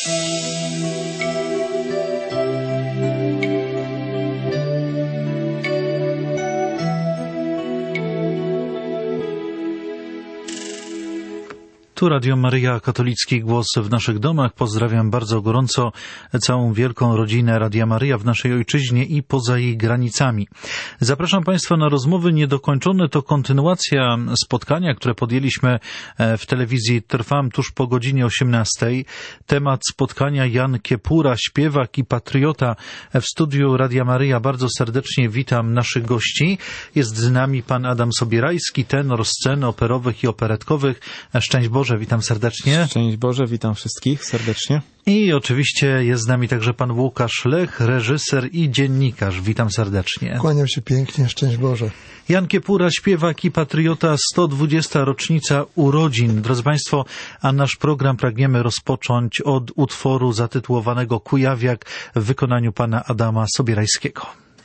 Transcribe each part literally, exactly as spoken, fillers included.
Tu Radio Maryja, katolicki głos w naszych domach. Pozdrawiam bardzo gorąco całą wielką rodzinę Radia Maryja w naszej ojczyźnie i poza jej granicami. Zapraszam Państwa na rozmowy niedokończone. To kontynuacja spotkania, które podjęliśmy w telewizji Trwam tuż po godzinie osiemnastej. Temat spotkania Jan Kiepura, śpiewak i patriota. W studiu Radia Maryja bardzo serdecznie witam naszych gości. Jest z nami pan Adam Sobierajski, tenor scen operowych i operetkowych. Szczęść Boże. Witam serdecznie. Szczęść Boże, witam wszystkich serdecznie. I oczywiście jest z nami także pan Łukasz Lech, reżyser i dziennikarz. Witam serdecznie. Kłaniam się pięknie, szczęść Boże. Jan Kiepura, śpiewak i patriota, sto dwudziesta rocznica urodzin. Drodzy Państwo, a nasz program pragniemy rozpocząć od utworu zatytułowanego Kujawiak w wykonaniu pana Adama Sobierajskiego.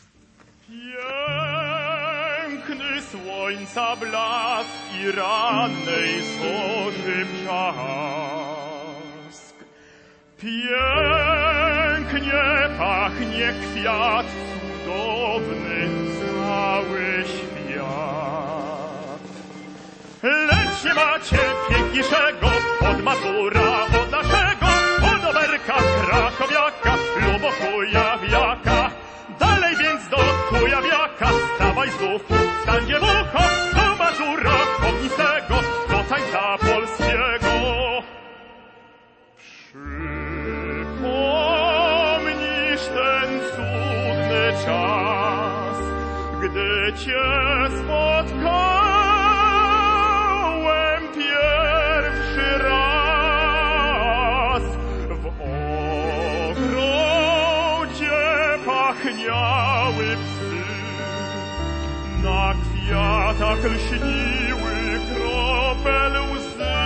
Piękny słońca blask i rannej zorzy brzask. Pięknie pachnie kwiat cudowny, cały świat. Lecz nie macie piękniejszego od Mazura, od naszego, od Oberka, krakowiaka lub kujawiaka. Dalej więc do kujawiaka, stawaj znów, stań dziewucho, do Mazura ognistego, do tańca polskiego. Przypomnisz ten cudny czas, gdy cię spotkałem pierwszy raz w ogrodzie. Pachniały psy, na kwiatach lśniły kropel łzy.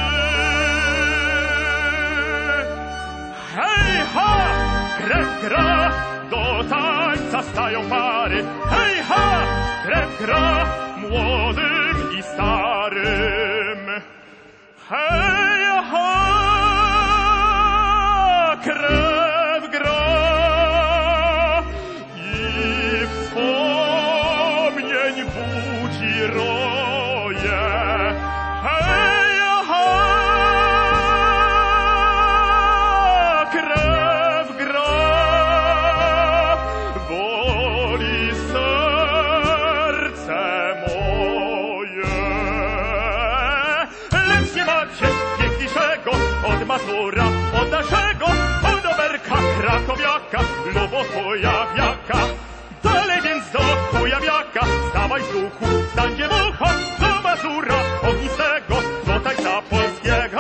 Hej ha, krew gra, do tańca stają pary. Hej ha, krew gra, młodym i starym. Hej ha, krew gra. Budzi roje. Hej, ha, krew gra, boli serce moje. Lecz nie macie piękniejszego od Mazura, od naszego, od Oberka, krakowiaka lub od kujawiaka. Dalej więc do kujawiaka, stawaj z duchu, stań dziewucho, do Mazura ognistego, do tańca polskiego.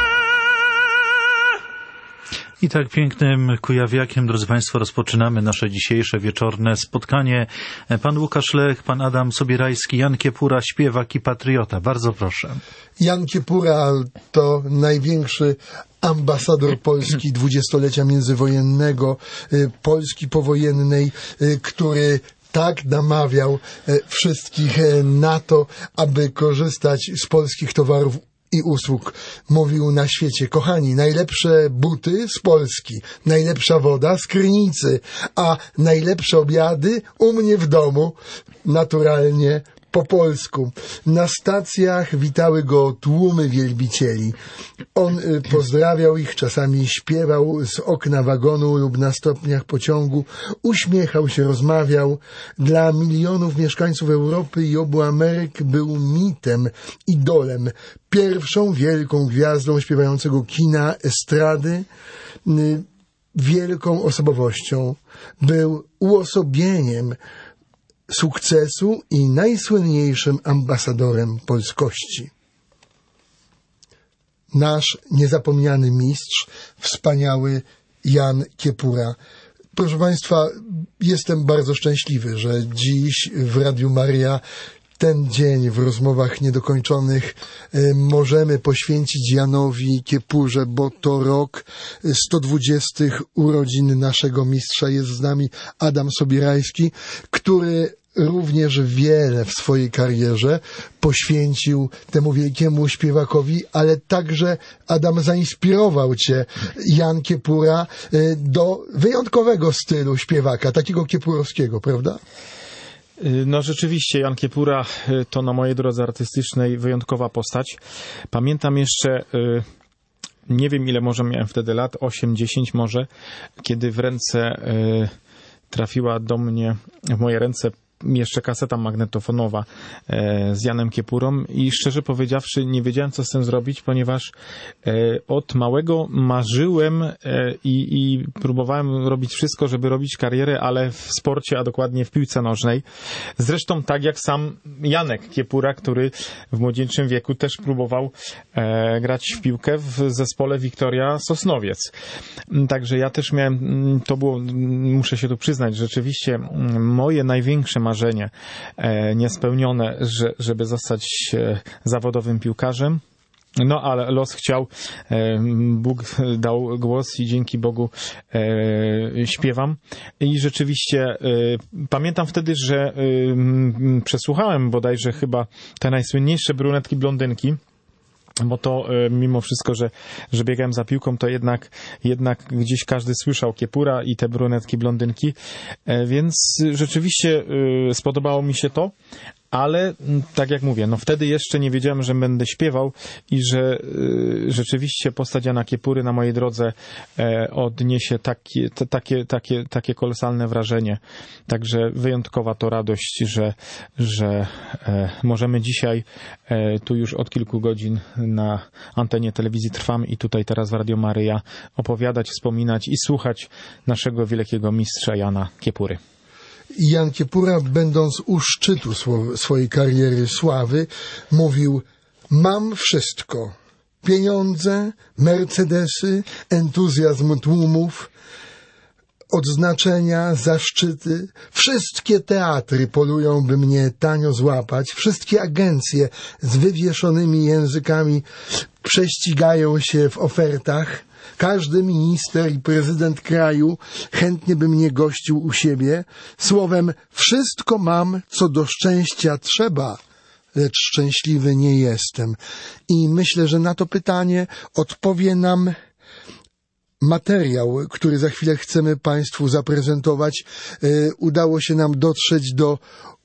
I tak pięknym kujawiakiem, drodzy Państwo, rozpoczynamy nasze dzisiejsze wieczorne spotkanie. Pan Łukasz Lech, pan Adam Sobierajski, Jan Kiepura, śpiewak i patriota. Bardzo proszę. Jan Kiepura to największy ambasador Polski dwudziestolecia międzywojennego, Polski powojennej, który tak namawiał wszystkich na to, aby korzystać z polskich towarów i usług. Mówił na świecie: kochani, najlepsze buty z Polski, najlepsza woda z Krynicy, a najlepsze obiady u mnie w domu, naturalnie po polsku. Na stacjach witały go tłumy wielbicieli. On pozdrawiał ich, czasami śpiewał z okna wagonu lub na stopniach pociągu, uśmiechał się, rozmawiał. Dla milionów mieszkańców Europy i obu Ameryk był mitem, idolem, pierwszą wielką gwiazdą śpiewającego kina, estrady, wielką osobowością. Był uosobieniem sukcesu i najsłynniejszym ambasadorem polskości. Nasz niezapomniany mistrz, wspaniały Jan Kiepura. Proszę Państwa, jestem bardzo szczęśliwy, że dziś w Radiu Maryja ten dzień w rozmowach niedokończonych możemy poświęcić Janowi Kiepurze, bo to rok sto dwudziestych urodzin naszego mistrza. Jest z nami Adam Sobierajski, który również wiele w swojej karierze poświęcił temu wielkiemu śpiewakowi, ale także, Adam, zainspirował cię Jan Kiepura do wyjątkowego stylu śpiewaka, takiego kiepurowskiego, prawda? No rzeczywiście, Jan Kiepura to na mojej drodze artystycznej wyjątkowa postać. Pamiętam jeszcze, nie wiem ile może miałem wtedy lat, osiem dziesięć może, kiedy w ręce trafiła do mnie, w moje ręce jeszcze kaseta magnetofonowa e, z Janem Kiepurą i szczerze powiedziawszy nie wiedziałem, co z tym zrobić, ponieważ e, od małego marzyłem e, i, i próbowałem robić wszystko, żeby robić karierę, ale w sporcie, a dokładnie w piłce nożnej. Zresztą tak jak sam Janek Kiepura, który w młodzieńczym wieku też próbował e, grać w piłkę w zespole Wiktoria Sosnowiec. Także ja też miałem, to było, muszę się tu przyznać, rzeczywiście moje największe marzenie marzenie niespełnione, że, żeby zostać zawodowym piłkarzem. No ale los chciał, Bóg dał głos i dzięki Bogu śpiewam. I rzeczywiście pamiętam wtedy, że przesłuchałem bodajże chyba te najsłynniejsze brunetki, blondynki. Bo to mimo wszystko, że, że biegałem za piłką, to jednak, jednak gdzieś każdy słyszał Kiepura i te brunetki, blondynki, więc rzeczywiście spodobało mi się to, ale tak jak mówię, no wtedy jeszcze nie wiedziałem, że będę śpiewał i że y, rzeczywiście postać Jana Kiepury na mojej drodze e, odniesie takie, t, takie, takie, takie kolosalne wrażenie. Także wyjątkowa to radość, że, że e, możemy dzisiaj e, tu już od kilku godzin na antenie telewizji Trwam i tutaj teraz w Radio Maryja opowiadać, wspominać i słuchać naszego wielkiego mistrza Jana Kiepury. Jan Kiepura, będąc u szczytu swojej kariery sławy, mówił: mam wszystko. Pieniądze, mercedesy, entuzjazm tłumów, odznaczenia, zaszczyty. Wszystkie teatry polują, by mnie tanio złapać. Wszystkie agencje z wywieszonymi językami prześcigają się w ofertach. Każdy minister i prezydent kraju chętnie by mnie gościł u siebie. Słowem, wszystko mam, co do szczęścia trzeba, lecz szczęśliwy nie jestem. I myślę, że na to pytanie odpowie nam materiał, który za chwilę chcemy Państwu zaprezentować. Udało się nam dotrzeć do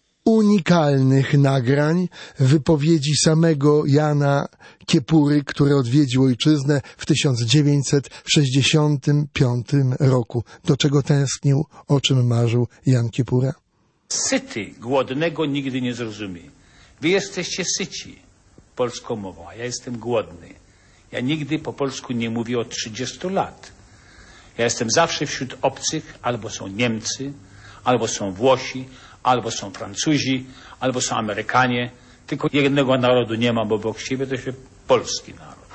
unikalnych nagrań, wypowiedzi samego Jana Kiepury, który odwiedził ojczyznę w tysiąc dziewięćset sześćdziesiątym piątym roku. Do czego tęsknił, o czym marzył Jan Kiepura? Syty głodnego nigdy nie zrozumie. Wy jesteście syci polską mową, a ja jestem głodny. Ja nigdy po polsku nie mówię od trzydziestu lat. Ja jestem zawsze wśród obcych, albo są Niemcy, albo są Włosi, albo są Francuzi, albo są Amerykanie. Tylko jednego narodu nie mam obok siebie, to się polski naród.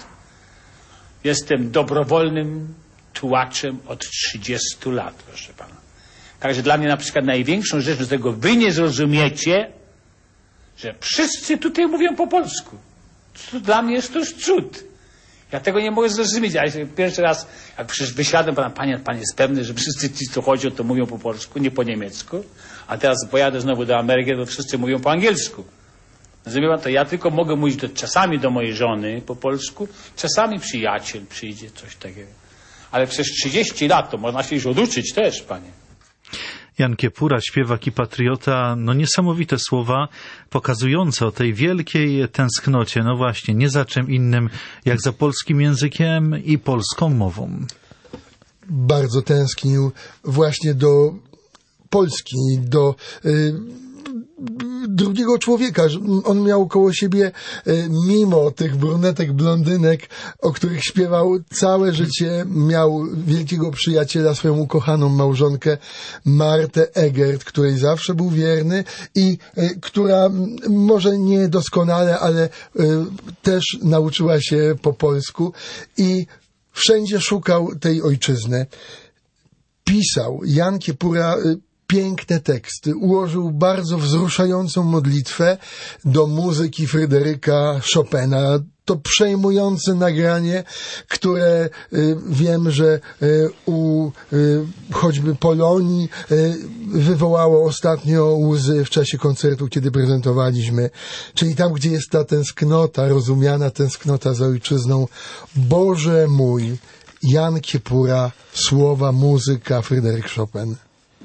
Jestem dobrowolnym tułaczem od trzydziestu lat, proszę pana. Także dla mnie na przykład największą rzeczą, z tego wy nie zrozumiecie, że wszyscy tutaj mówią po polsku. To dla mnie jest to już cud. Ja tego nie mogę zrozumieć. Ja pierwszy raz, jak przecież wysiadłem, pan, panie, pan jest pewny, że wszyscy ci, co chodzą, to mówią po polsku, nie po niemiecku. A teraz pojadę znowu do Ameryki, to wszyscy mówią po angielsku. Rozumie pan, to ja tylko mogę mówić do, czasami do mojej żony po polsku, czasami przyjaciel przyjdzie, coś takiego. Ale przez trzydzieści lat to można się już oduczyć też, panie. Jan Kiepura, śpiewak i patriota, no niesamowite słowa pokazujące o tej wielkiej tęsknocie, no właśnie, nie za czym innym jak za polskim językiem i polską mową. Bardzo tęsknił właśnie do Polski, do y, drugiego człowieka. On miał koło siebie, y, mimo tych brunetek, blondynek, o których śpiewał całe życie, miał wielkiego przyjaciela, swoją ukochaną małżonkę Martę Egert, której zawsze był wierny i y, która może nie doskonale, ale y, też nauczyła się po polsku i wszędzie szukał tej ojczyzny. Pisał Jan Kiepura, y, piękne teksty. Ułożył bardzo wzruszającą modlitwę do muzyki Fryderyka Chopina. To przejmujące nagranie, które y, wiem, że y, u y, choćby Polonii y, wywołało ostatnio łzy w czasie koncertu, kiedy prezentowaliśmy. Czyli tam, gdzie jest ta tęsknota, rozumiana tęsknota za ojczyzną. Boże mój, Jan Kiepura, słowa, muzyka, Fryderyk Chopin.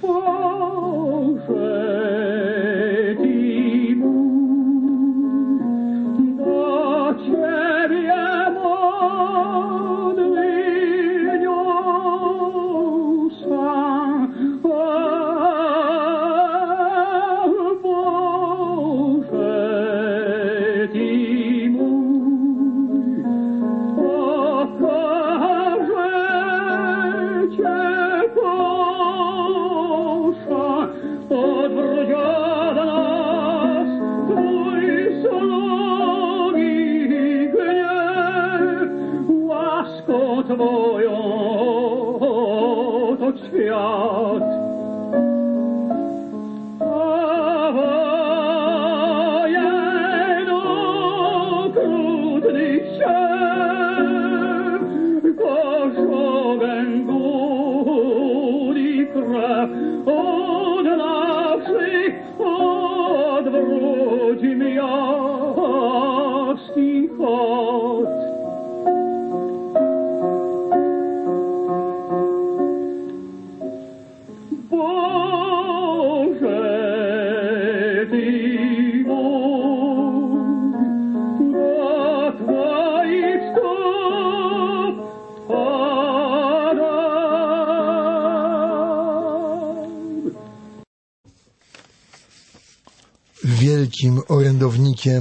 Wielkim orędownikiem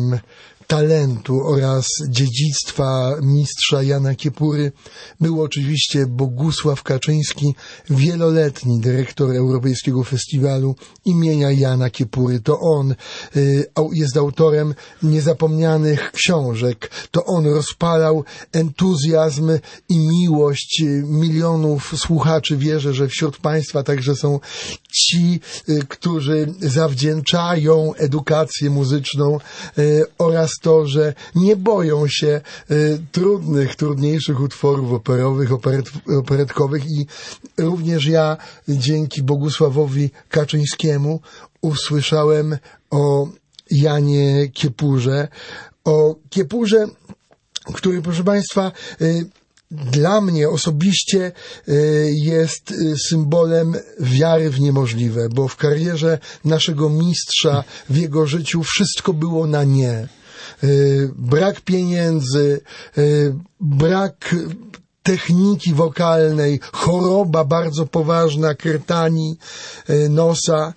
talentu oraz dziedzictwa mistrza Jana Kiepury był oczywiście Bogusław Kaczyński, wieloletni dyrektor Europejskiego Festiwalu imienia Jana Kiepury. To on y, jest autorem niezapomnianych książek. To on rozpalał entuzjazm i miłość milionów słuchaczy. Wierzę, że wśród Państwa także są ci, y, którzy zawdzięczają edukację muzyczną y, oraz to, że nie boją się y, trudnych, trudniejszych utworów operowych, operet, operetkowych i również ja dzięki Bogusławowi Kaczyńskiemu usłyszałem o Janie Kiepurze, o Kiepurze, który, proszę Państwa, y, dla mnie osobiście jest symbolem wiary w niemożliwe, bo w karierze naszego mistrza, w jego życiu wszystko było na nie. Brak pieniędzy, brak techniki wokalnej, choroba bardzo poważna krtani nosa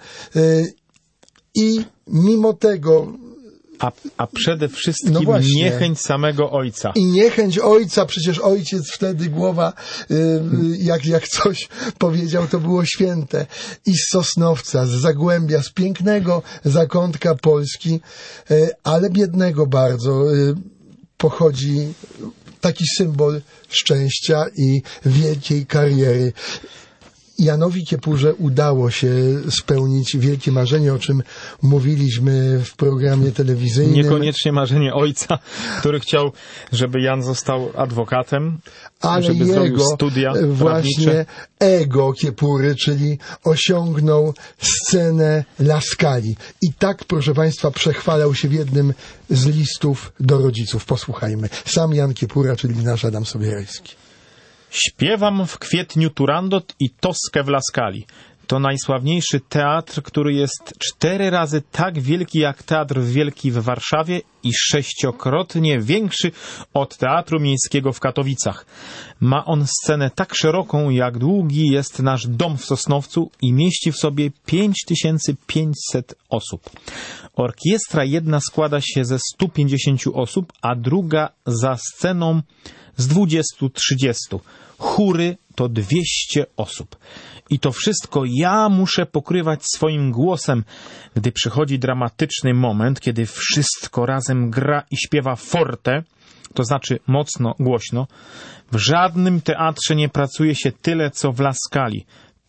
i mimo tego A, a przede wszystkim no właśnie. niechęć samego ojca. I niechęć ojca, przecież ojciec wtedy głowa, y, jak, jak coś powiedział, to było święte. I z Sosnowca, z Zagłębia, z pięknego zakątka Polski, y, ale biednego bardzo, y, pochodzi taki symbol szczęścia i wielkiej kariery. Janowi Kiepurze udało się spełnić wielkie marzenie, o czym mówiliśmy w programie telewizyjnym. Niekoniecznie marzenie ojca, który chciał, żeby Jan został adwokatem, ale żeby jego zrobił studia właśnie prawnicze. ego Kiepury, czyli osiągnął scenę La Scali. I tak, proszę Państwa, przechwalał się w jednym z listów do rodziców. Posłuchajmy. Sam Jan Kiepura, czyli nasz Adam Sobierajski. Śpiewam w kwietniu Turandot i Toskę w La Scali. To najsławniejszy teatr, który jest cztery razy tak wielki jak Teatr Wielki w Warszawie i sześciokrotnie większy od Teatru Miejskiego w Katowicach. Ma on scenę tak szeroką, jak długi jest nasz dom w Sosnowcu i mieści w sobie pięć tysięcy pięćset osób. Orkiestra jedna składa się ze stu pięćdziesięciu osób, a druga za sceną z dwudziestu trzydziestu. Chóry to dwieście osób. I to wszystko ja muszę pokrywać swoim głosem, gdy przychodzi dramatyczny moment, kiedy wszystko razem gra i śpiewa forte, to znaczy mocno, głośno. W żadnym teatrze nie pracuje się tyle, co w La Scali.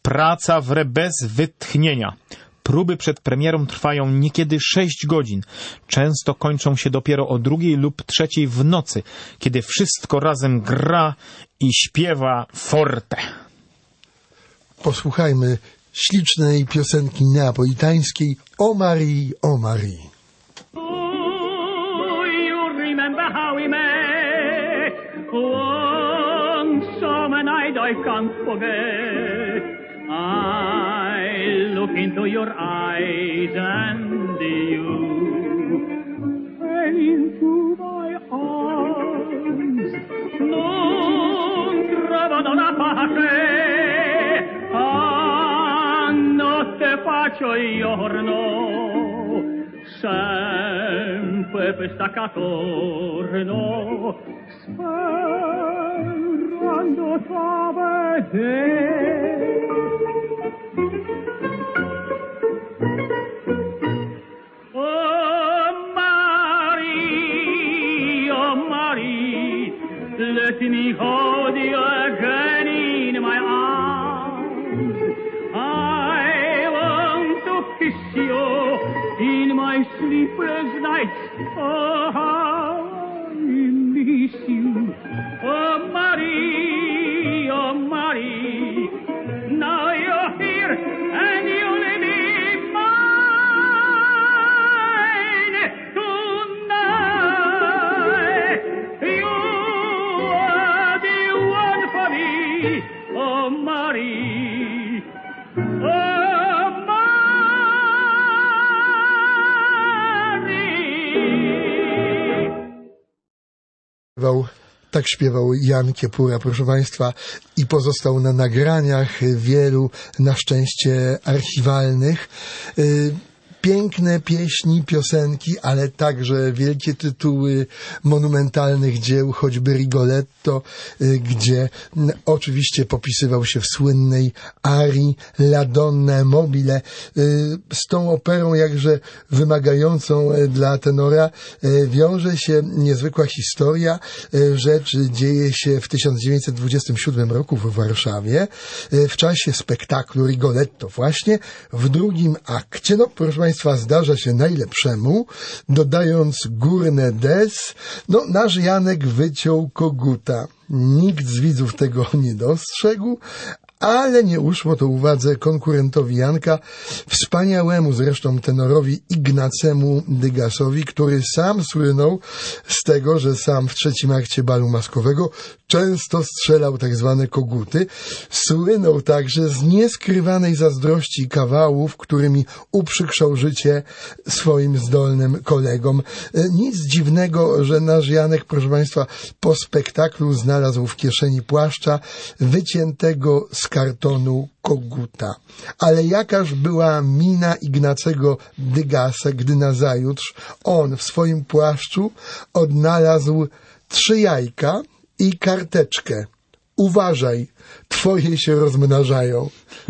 Praca wre bez wytchnienia. Próby przed premierą trwają niekiedy sześć godzin. Często kończą się dopiero o drugiej lub trzeciej w nocy, kiedy wszystko razem gra i śpiewa forte. Posłuchajmy ślicznej piosenki neapolitańskiej O Marii, O Marii. Do you remember how we met? One summer night I can't forget. I look into your eyes and you fell into my arms. Non trovano la pace, a notte faccio giorno, sempre per staccatorno, sperando t'avere. Oh Marie, oh Marie, let me hold you again in my arms. I want to kiss you in my sleepless nights. Oh, how I miss you. Oh Marie, oh Marie, now you're here and you'll be mine tonight. You are the one for me, oh Marie, oh Marie. Tak śpiewał Jan Kiepura, proszę Państwa, i pozostał na nagraniach wielu, na szczęście archiwalnych. Piękne pieśni, piosenki, ale także wielkie tytuły monumentalnych dzieł, choćby Rigoletto, gdzie oczywiście popisywał się w słynnej arii La Donna e Mobile. Z tą operą jakże wymagającą dla tenora wiąże się niezwykła historia. Rzecz dzieje się w tysiąc dziewięćset dwudziestym siódmym roku w Warszawie, w czasie spektaklu Rigoletto właśnie, w drugim akcie. No, proszę Państwa, Państwa zdarza się najlepszemu, dodając górne des, no nasz Janek wyciął koguta. Nikt z widzów tego nie dostrzegł, ale nie uszło to uwadze konkurentowi Janka, wspaniałemu zresztą tenorowi Ignacemu Dygasowi, który sam słynął z tego, że sam w trzecim akcie balu maskowego często strzelał tak zwane koguty. Słynął także z nieskrywanej zazdrości kawałów, którymi uprzykrzał życie swoim zdolnym kolegom. Nic dziwnego, że nasz Janek, proszę Państwa, po spektaklu znalazł w kieszeni płaszcza wyciętego z kartonu koguta. Ale jakaż była mina Ignacego Dygasa, gdy nazajutrz on w swoim płaszczu odnalazł trzy jajka i karteczkę. Uważaj, twoje się rozmnażają.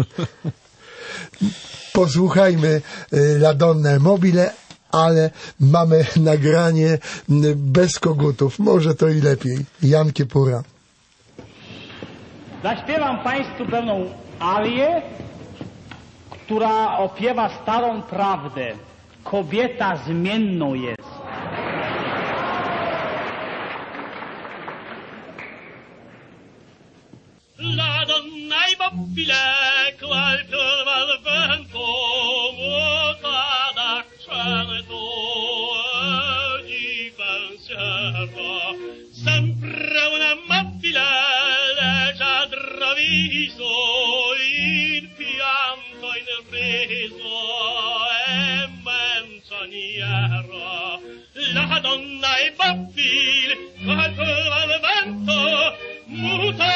Posłuchajmy La Donna e Mobile, ale mamy nagranie bez kogutów. Może to i lepiej. Jan Kiepura. Zaśpiewam Państwu pewną arię, która opiewa starą prawdę. Kobieta zmienną jest. La donna immobile, qual piova al vento, muta d'accento e di pensiero, sempre una mobile, leggiadra viso, in pianto, in riso e menzognero. La donna immobile, qual piova al vento, muta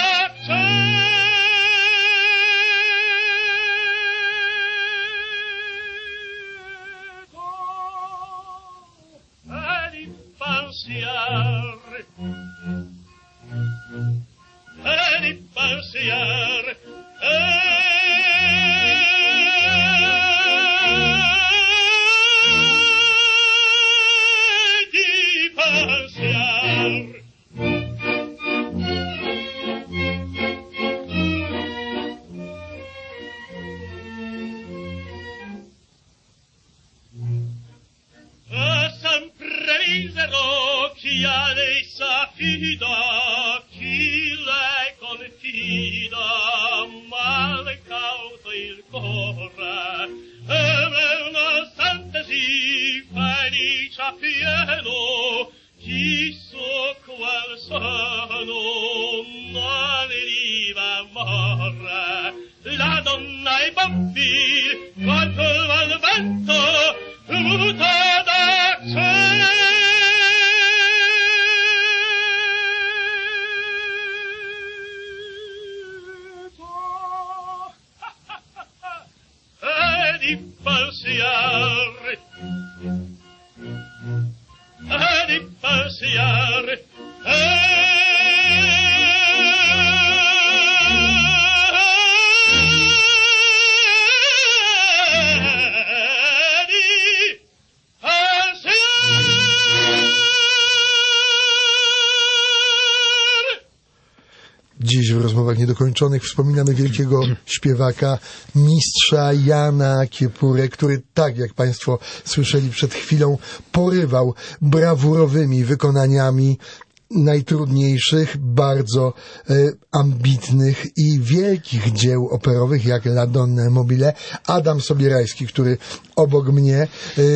e di pensier e di pensier. sfida, male cauto il cuore, e nonostante si felice a pieno, chi so qual sono, non veniva morre, la donna e i bambini, quanto al vento, muta da cielo. E di pensier, e di pensier, Dziś w rozmowach niedokończonych wspominamy wielkiego śpiewaka, mistrza Jana Kiepurę, który, tak jak Państwo słyszeli przed chwilą, porywał brawurowymi wykonaniami najtrudniejszych, bardzo e, ambitnych i wielkich dzieł operowych, jak La Donna Mobile. Adam Sobierajski, który obok mnie e,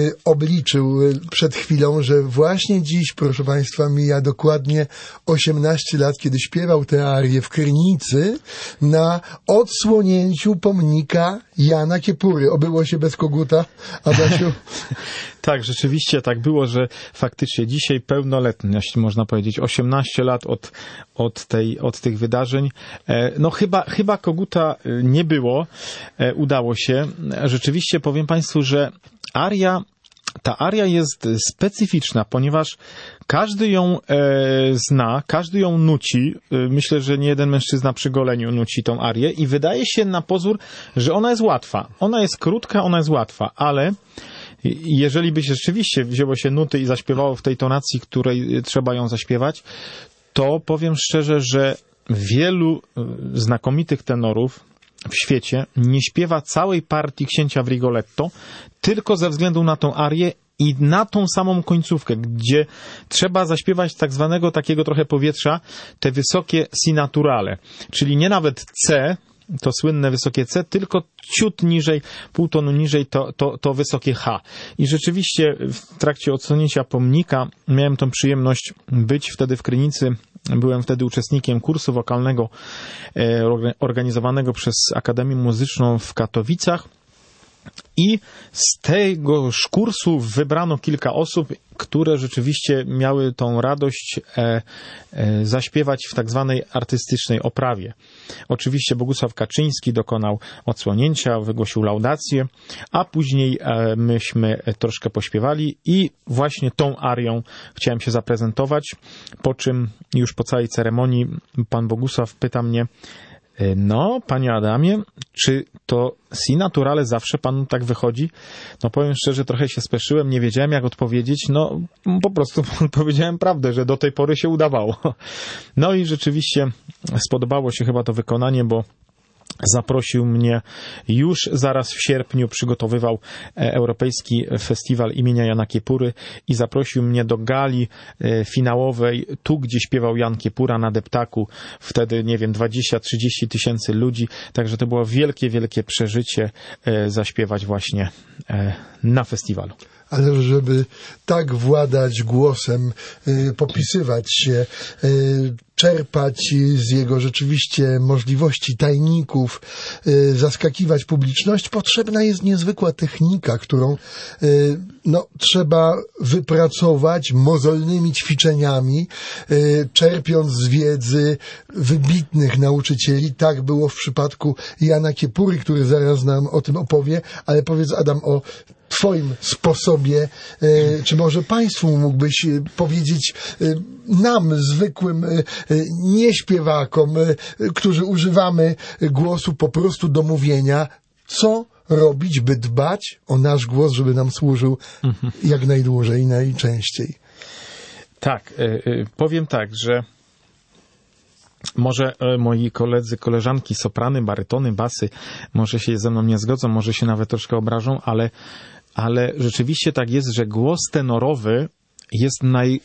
obliczył e, przed chwilą, że właśnie dziś, proszę Państwa, mija dokładnie osiemnaście lat, kiedy śpiewał tę arię w Krynicy na odsłonięciu pomnika Jana Kiepury. Obyło się bez koguta, Adasiu? Tak, rzeczywiście tak było, że faktycznie dzisiaj pełnoletność, można powiedzieć, osiemnaście lat od, od, tej, od tych wydarzeń. No chyba, chyba koguta nie było, udało się. Rzeczywiście powiem Państwu, że aria, ta aria jest specyficzna, ponieważ każdy ją e, zna, każdy ją nuci. Myślę, że nie jeden mężczyzna przy goleniu nuci tą arię i wydaje się na pozór, że ona jest łatwa. Ona jest krótka, ona jest łatwa, ale jeżeli by się rzeczywiście wzięło się nuty i zaśpiewało w tej tonacji, której trzeba ją zaśpiewać, to powiem szczerze, że wielu znakomitych tenorów w świecie nie śpiewa całej partii księcia w Rigoletto tylko ze względu na tą arię i na tą samą końcówkę, gdzie trzeba zaśpiewać tak zwanego takiego trochę powietrza, te wysokie si naturale, czyli nie nawet C, to słynne wysokie C, tylko ciut niżej, pół tonu niżej to, to, to wysokie H. I rzeczywiście w trakcie odsłonięcia pomnika miałem tą przyjemność być wtedy w Krynicy. Byłem wtedy uczestnikiem kursu wokalnego e, organizowanego przez Akademię Muzyczną w Katowicach. I z tegoż kursu wybrano kilka osób, które rzeczywiście miały tą radość e, e, zaśpiewać w tak zwanej artystycznej oprawie. Oczywiście Bogusław Kaczyński dokonał odsłonięcia, wygłosił laudację, a później e, myśmy troszkę pośpiewali i właśnie tą arią chciałem się zaprezentować, po czym już po całej ceremonii pan Bogusław pyta mnie: no, panie Adamie, czy to si naturale zawsze panu tak wychodzi? No powiem szczerze, trochę się speszyłem, nie wiedziałem jak odpowiedzieć, no po prostu powiedziałem prawdę, że do tej pory się udawało. No i rzeczywiście spodobało się chyba to wykonanie, bo zaprosił mnie już zaraz w sierpniu, przygotowywał Europejski Festiwal imienia Jana Kiepury i zaprosił mnie do gali finałowej, tu gdzie śpiewał Jan Kiepura na deptaku. Wtedy, nie wiem, dwadzieścia trzydzieści tysięcy ludzi, także to było wielkie, wielkie przeżycie zaśpiewać właśnie na festiwalu. Ale żeby tak władać głosem, y, popisywać się, y, czerpać z jego rzeczywiście możliwości, tajników, y, zaskakiwać publiczność, potrzebna jest niezwykła technika, którą y, no, trzeba wypracować mozolnymi ćwiczeniami, y, czerpiąc z wiedzy wybitnych nauczycieli. Tak było w przypadku Jana Kiepury, który zaraz nam o tym opowie, ale powiedz, Adam, o twoim sposobie, czy może państwu mógłbyś powiedzieć nam, zwykłym nieśpiewakom, którzy używamy głosu po prostu do mówienia, co robić, by dbać o nasz głos, żeby nam służył jak najdłużej i najczęściej? Tak, powiem tak, że może moi koledzy, koleżanki, soprany, barytony, basy, może się ze mną nie zgodzą, może się nawet troszkę obrażą, ale, ale rzeczywiście tak jest, że głos tenorowy jest naj,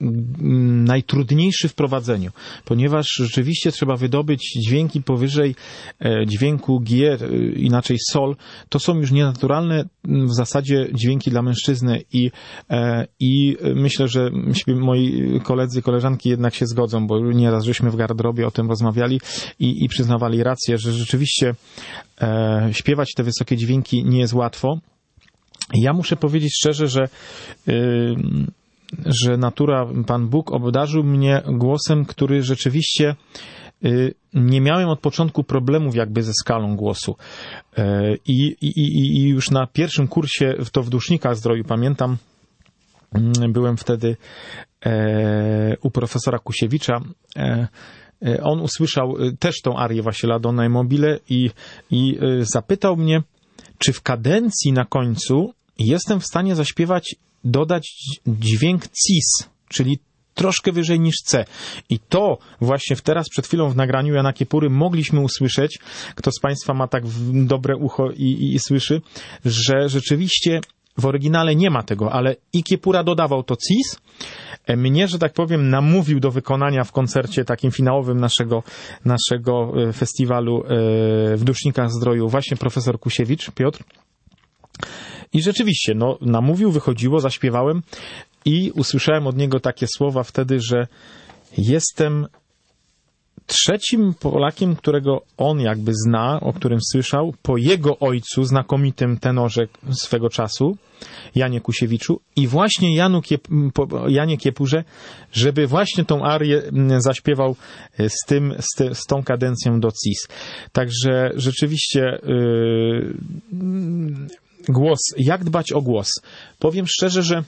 najtrudniejszy w prowadzeniu, ponieważ rzeczywiście trzeba wydobyć dźwięki powyżej dźwięku G, inaczej sol. To są już nienaturalne w zasadzie dźwięki dla mężczyzny i, i myślę, że moi koledzy, koleżanki jednak się zgodzą, bo nieraz żeśmy w garderobie o tym rozmawiali i, i przyznawali rację, że rzeczywiście e, śpiewać te wysokie dźwięki nie jest łatwo. Ja muszę powiedzieć szczerze, że y, że natura, Pan Bóg obdarzył mnie głosem, który rzeczywiście y, nie miałem od początku problemów jakby ze skalą głosu. Y, i, i, I już na pierwszym kursie to w Dusznikach Zdroju, pamiętam, y, byłem wtedy y, u profesora Kusiewicza. Y, on usłyszał też tą arię właśnie La Donna e Mobile i, i y, zapytał mnie, czy w kadencji na końcu jestem w stanie zaśpiewać, dodać dźwięk cis, czyli troszkę wyżej niż C. I to właśnie teraz, przed chwilą w nagraniu Jana Kiepury mogliśmy usłyszeć, kto z Państwa ma tak dobre ucho i, i, i słyszy, że rzeczywiście w oryginale nie ma tego, ale i Kiepura dodawał to cis. Mnie, że tak powiem, namówił do wykonania w koncercie takim finałowym naszego, naszego festiwalu w Dusznikach Zdroju właśnie profesor Kusiewicz, Piotr. I rzeczywiście, no, namówił, wychodziło, zaśpiewałem i usłyszałem od niego takie słowa wtedy, że jestem trzecim Polakiem, którego on jakby zna, o którym słyszał, po jego ojcu, znakomitym tenorze swego czasu, Janie Kusiewiczu i właśnie Janu Kiep, po, Janie Kiepurze, żeby właśnie tą arię zaśpiewał z tym, z, te, z tą kadencją do cis. Także rzeczywiście yy, głos, jak dbać o głos? Powiem szczerze, że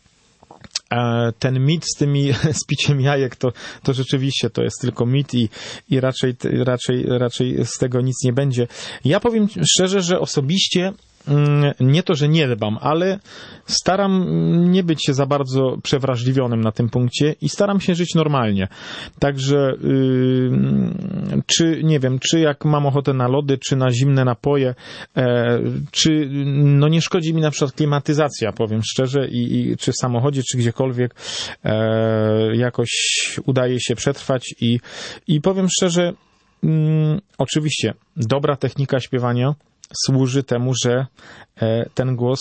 ten mit z tymi z piciem jajek to, to rzeczywiście to jest tylko mit i, i raczej, raczej, raczej z tego nic nie będzie. Ja powiem szczerze, że osobiście nie to, że nie dbam, ale staram nie być za bardzo przewrażliwionym na tym punkcie i staram się żyć normalnie. Także yy, czy, nie wiem, czy jak mam ochotę na lody, czy na zimne napoje, e, czy no nie szkodzi mi na przykład klimatyzacja, powiem szczerze, i, i czy w samochodzie, czy gdziekolwiek e, jakoś udaje się przetrwać i, i powiem szczerze, mm, oczywiście dobra technika śpiewania służy temu, że ten głos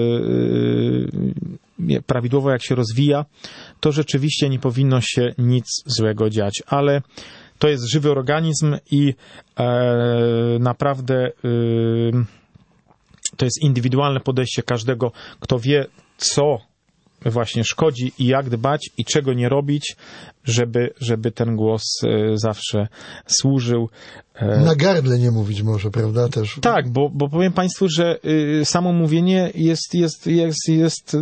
prawidłowo jak się rozwija, to rzeczywiście nie powinno się nic złego dziać, ale to jest żywy organizm i naprawdę to jest indywidualne podejście każdego, kto wie, co właśnie szkodzi i jak dbać i czego nie robić, żeby, żeby ten głos zawsze służył. Na gardle nie mówić może, prawda? Też. Tak, bo, bo powiem Państwu, że y, samo mówienie jest, jest, jest, jest y,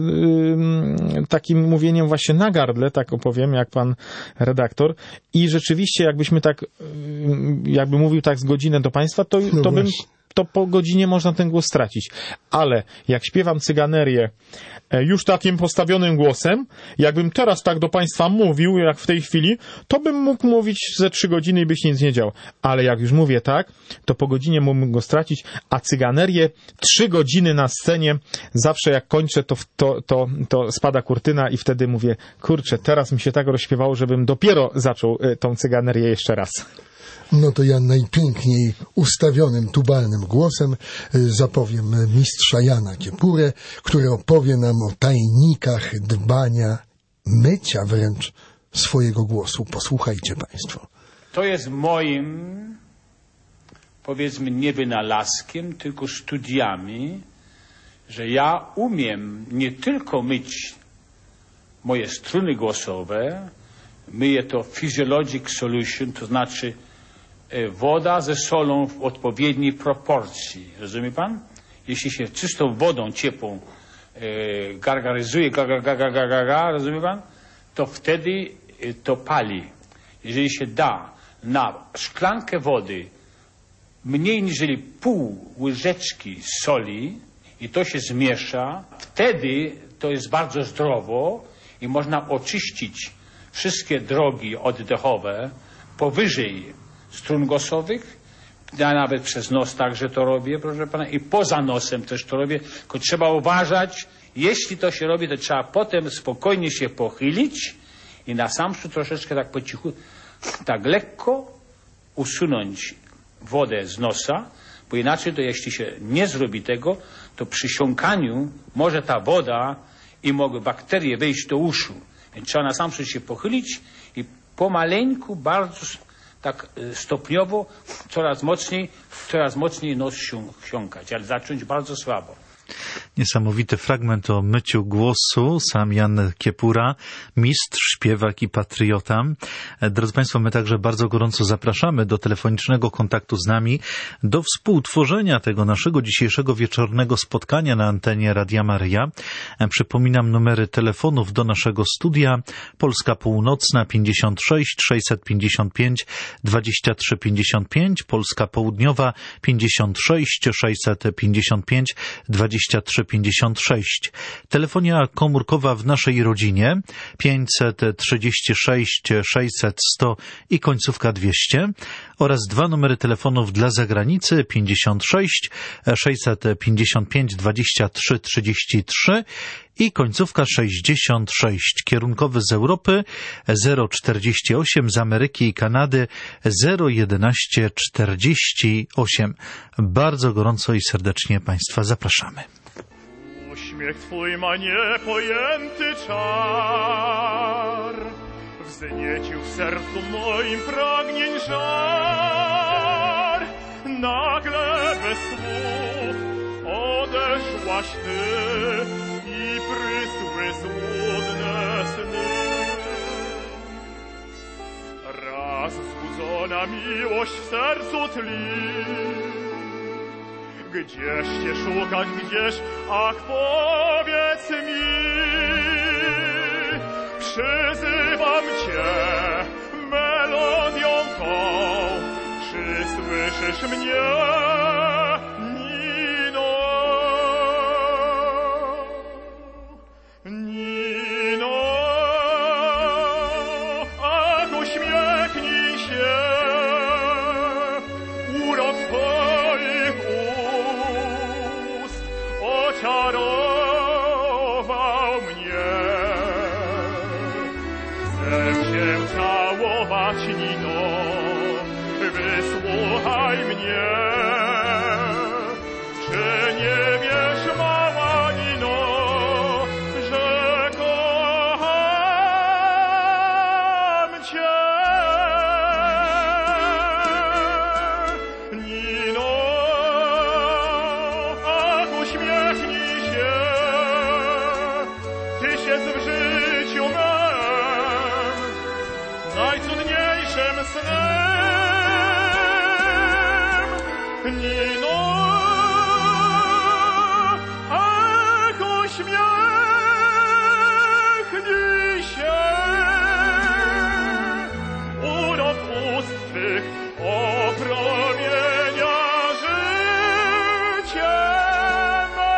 takim mówieniem właśnie na gardle, tak opowiem, jak pan redaktor. I rzeczywiście, jakbyśmy tak, y, jakby mówił tak z godzinę do Państwa, to, no to bym to po godzinie można ten głos stracić. Ale jak śpiewam cyganerię już takim postawionym głosem, jakbym teraz tak do Państwa mówił, jak w tej chwili, to bym mógł mówić ze trzy godziny i by się nic nie działo. Ale jak już mówię tak, to po godzinie mógłbym go stracić, a cyganerię trzy godziny na scenie, zawsze jak kończę, to, to, to, to spada kurtyna i wtedy mówię, kurczę, teraz mi się tak rozśpiewało, żebym dopiero zaczął tą cyganerię jeszcze raz. No to ja najpiękniej ustawionym, tubalnym głosem zapowiem mistrza Jana Kiepurę, który opowie nam o tajnikach dbania, mycia wręcz swojego głosu. Posłuchajcie Państwo. To jest moim, powiedzmy, nie wynalazkiem, tylko studiami, że ja umiem nie tylko myć moje struny głosowe, myję to physiologic solution, to znaczy woda ze solą w odpowiedniej proporcji. Rozumie pan? Jeśli się czystą wodą ciepłą e, gargaryzuje, ga, ga, ga, ga, ga, ga, ga, rozumie pan? To wtedy e, to pali. Jeżeli się da na szklankę wody mniej niż pół łyżeczki soli i to się zmiesza, wtedy to jest bardzo zdrowo i można oczyścić wszystkie drogi oddechowe powyżej strun głosowych. Ja nawet przez nos także to robię, proszę pana, i poza nosem też to robię, tylko trzeba uważać, jeśli to się robi, to trzeba potem spokojnie się pochylić i na samszu troszeczkę tak po cichu, tak lekko usunąć wodę z nosa, bo inaczej to jeśli się nie zrobi tego, to przy siąkaniu może ta woda i mogły bakterie wejść do uszu. Więc trzeba na samszu się pochylić i pomaleńku, bardzo tak stopniowo, coraz mocniej, coraz mocniej nos siąkać, ale zacząć bardzo słabo. Niesamowity fragment o myciu głosu, sam Jan Kiepura, mistrz, śpiewak i patriota. Drodzy Państwo, my także bardzo gorąco zapraszamy do telefonicznego kontaktu z nami, do współtworzenia tego naszego dzisiejszego wieczornego spotkania na antenie Radia Maryja. Przypominam numery telefonów do naszego studia: Polska Północna pięćdziesiąt sześć sześćset pięćdziesiąt pięć dwadzieścia trzy pięćdziesiąt pięć, Polska Południowa pięćdziesiąt sześć sześćset pięćdziesiąt pięć dwadzieścia trzy pięćdziesiąt sześć. Telefonia komórkowa w naszej rodzinie pięćset trzydzieści sześć sześćset sto i końcówka dwieście oraz dwa numery telefonów dla zagranicy pięćdziesiąt sześć sześćset pięćdziesiąt pięć dwadzieścia trzy trzydzieści trzy i końcówka sześćdziesiąt sześć. Kierunkowy z Europy zero czterdzieści osiem, z Ameryki i Kanady zero jedenaście czterdzieści osiem. Bardzo gorąco i serdecznie Państwa zapraszamy. Uśmiech Twój ma niepojęty czar, wzniecił w sercu moim pragnień żar. Nagle bez słów odeszłaś Ty i prysły złudne sny. Raz zbudzona miłość w sercu tli, gdzież Cię szukać, gdzież, ach powiedz mi. Przyzywam Cię melodią tą, czy słyszysz mnie, Nino? Nino, ach uśmiechnij się, urok Twoich ust oczarował mnie. Chcę Cię całować, Nino, wysłuchaj mnie. Czy nie wiesz, mała Nino, że kocham Cię? Nino, ach uśmiechnij się, Tyś jest w życiu mem najcudniejszym snem. Nino, ach uśmiechnij się, urok ust Twych opromienia życie me.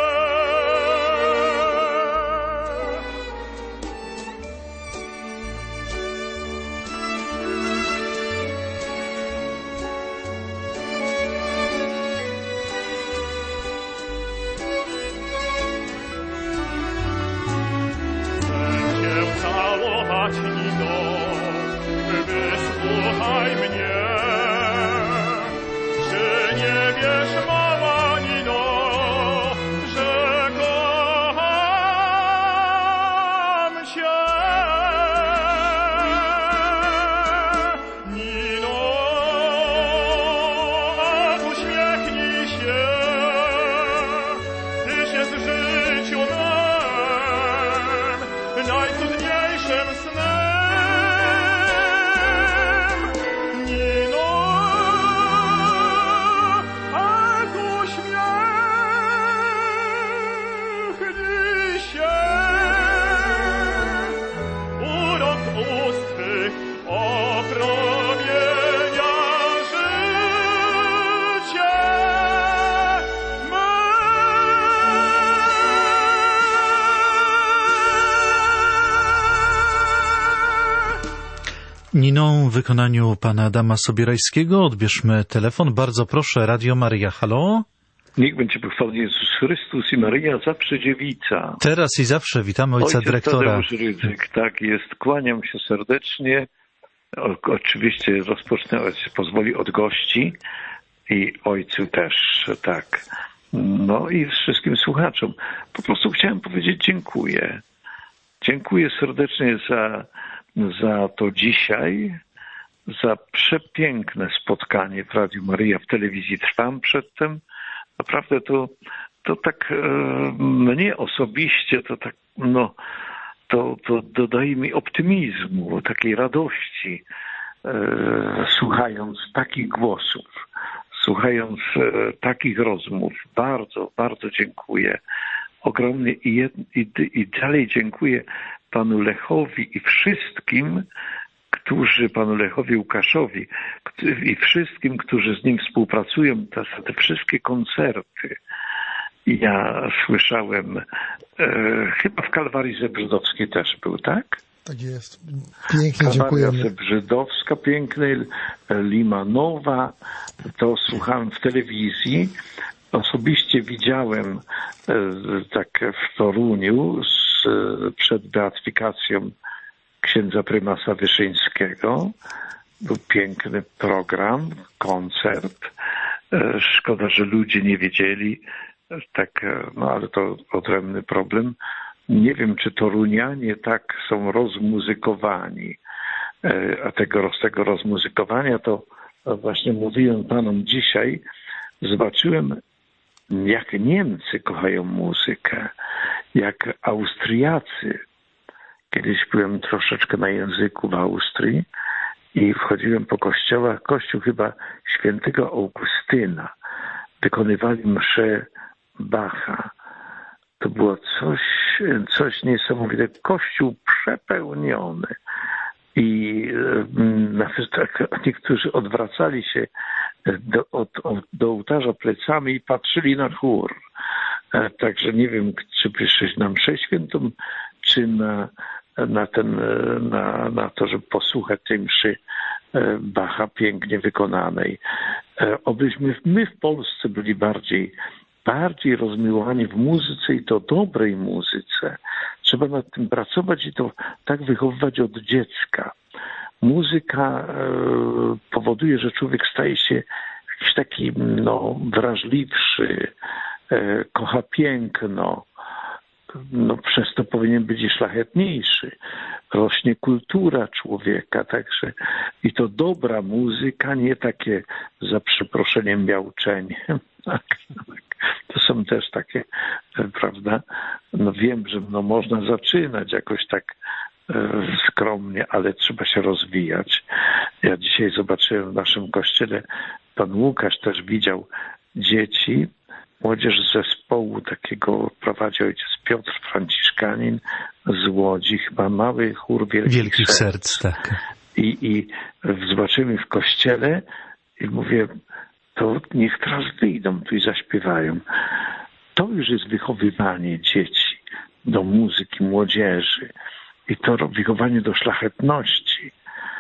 Całować, Nino, wysłuchaj mnie. Czy nie wiesz, mała Nino, że kocham Cię? Nino, ach uśmiechnij się, Tyś jest w życiu mem najcudniejszym snem. Nino, ach uśmiechnij się, urok ust Twych opromienia życie me. Niną w wykonaniu pana Adama Sobierajskiego odbierzmy telefon. Bardzo proszę, Radio Maryja, halo? Niech będzie pochwalony Jezus Chrystus i Maryja zawsze dziewica. Teraz i zawsze witamy ojca Ojciec dyrektora. Tadeusz Rydzyk, tak jest. Kłaniam się serdecznie. O, oczywiście rozpocznę, pozwoli, od gości i ojcu też, tak. No i wszystkim słuchaczom. Po prostu chciałem powiedzieć dziękuję. Dziękuję serdecznie za, za to dzisiaj, za przepiękne spotkanie w Radiu Maryja, w telewizji Trwam przedtem. Naprawdę to, to tak e, mnie osobiście, to tak, no, to, to dodaje mi optymizmu, takiej radości, e, słuchając takich głosów, słuchając e, takich rozmów. Bardzo, bardzo dziękuję. Ogromnie i, jed, i, i dalej dziękuję panu Lechowi i wszystkim, którzy, panu Lechowi Łukaszowi i wszystkim, którzy z nim współpracują, te, te wszystkie koncerty. Ja słyszałem, e, chyba w Kalwarii Zebrzydowskiej też był, tak? Tak jest. Pięknie Kalwaria dziękujemy. Zebrzydowska, pięknej, Limanowa, to słuchałem w telewizji. Osobiście widziałem e, tak w Toruniu z, przed beatyfikacją księdza prymasa Wyszyńskiego. Był piękny program, koncert. E, szkoda, że ludzie nie wiedzieli, tak, no ale to odrębny problem. Nie wiem, czy Torunianie tak są rozmuzykowani. E, a tego, z tego rozmuzykowania to właśnie mówiłem panom dzisiaj, zobaczyłem, jak Niemcy kochają muzykę, jak Austriacy. Kiedyś byłem troszeczkę na języku w Austrii i wchodziłem po kościołach, kościół chyba świętego Augustyna. Wykonywali mszę Bacha. To było coś, coś niesamowitego. Kościół przepełniony. I nawet tak niektórzy odwracali się do, od, od, do ołtarza plecami i patrzyli na chór. Także nie wiem, czy przyszłeś na mszę świętą, czy na, na, ten, na, na to, żeby posłuchać tej mszy Bacha pięknie wykonanej. Obyśmy my w Polsce byli bardziej, bardziej rozmiłowani w muzyce i to dobrej muzyce. Trzeba nad tym pracować i to tak wychowywać od dziecka. Muzyka e, powoduje, że człowiek staje się jakiś taki no, wrażliwszy, e, kocha piękno, no, przez to powinien być i szlachetniejszy. Rośnie kultura człowieka, także i to dobra muzyka, nie takie za przeproszeniem miauczenie. Tak, tak. To są też takie, prawda, no wiem, że no można zaczynać jakoś tak e, skromnie, ale trzeba się rozwijać. Ja dzisiaj zobaczyłem w naszym kościele, pan Łukasz też widział dzieci, młodzież z zespołu takiego prowadzi ojciec Piotr Franciszkanin z Łodzi, chyba mały chór Wielkich, Wielkich Serc. Serc, tak. I, I zobaczymy w kościele i mówię, to niech teraz wyjdą tu i zaśpiewają. To już jest wychowywanie dzieci do muzyki, młodzieży i to wychowanie do szlachetności.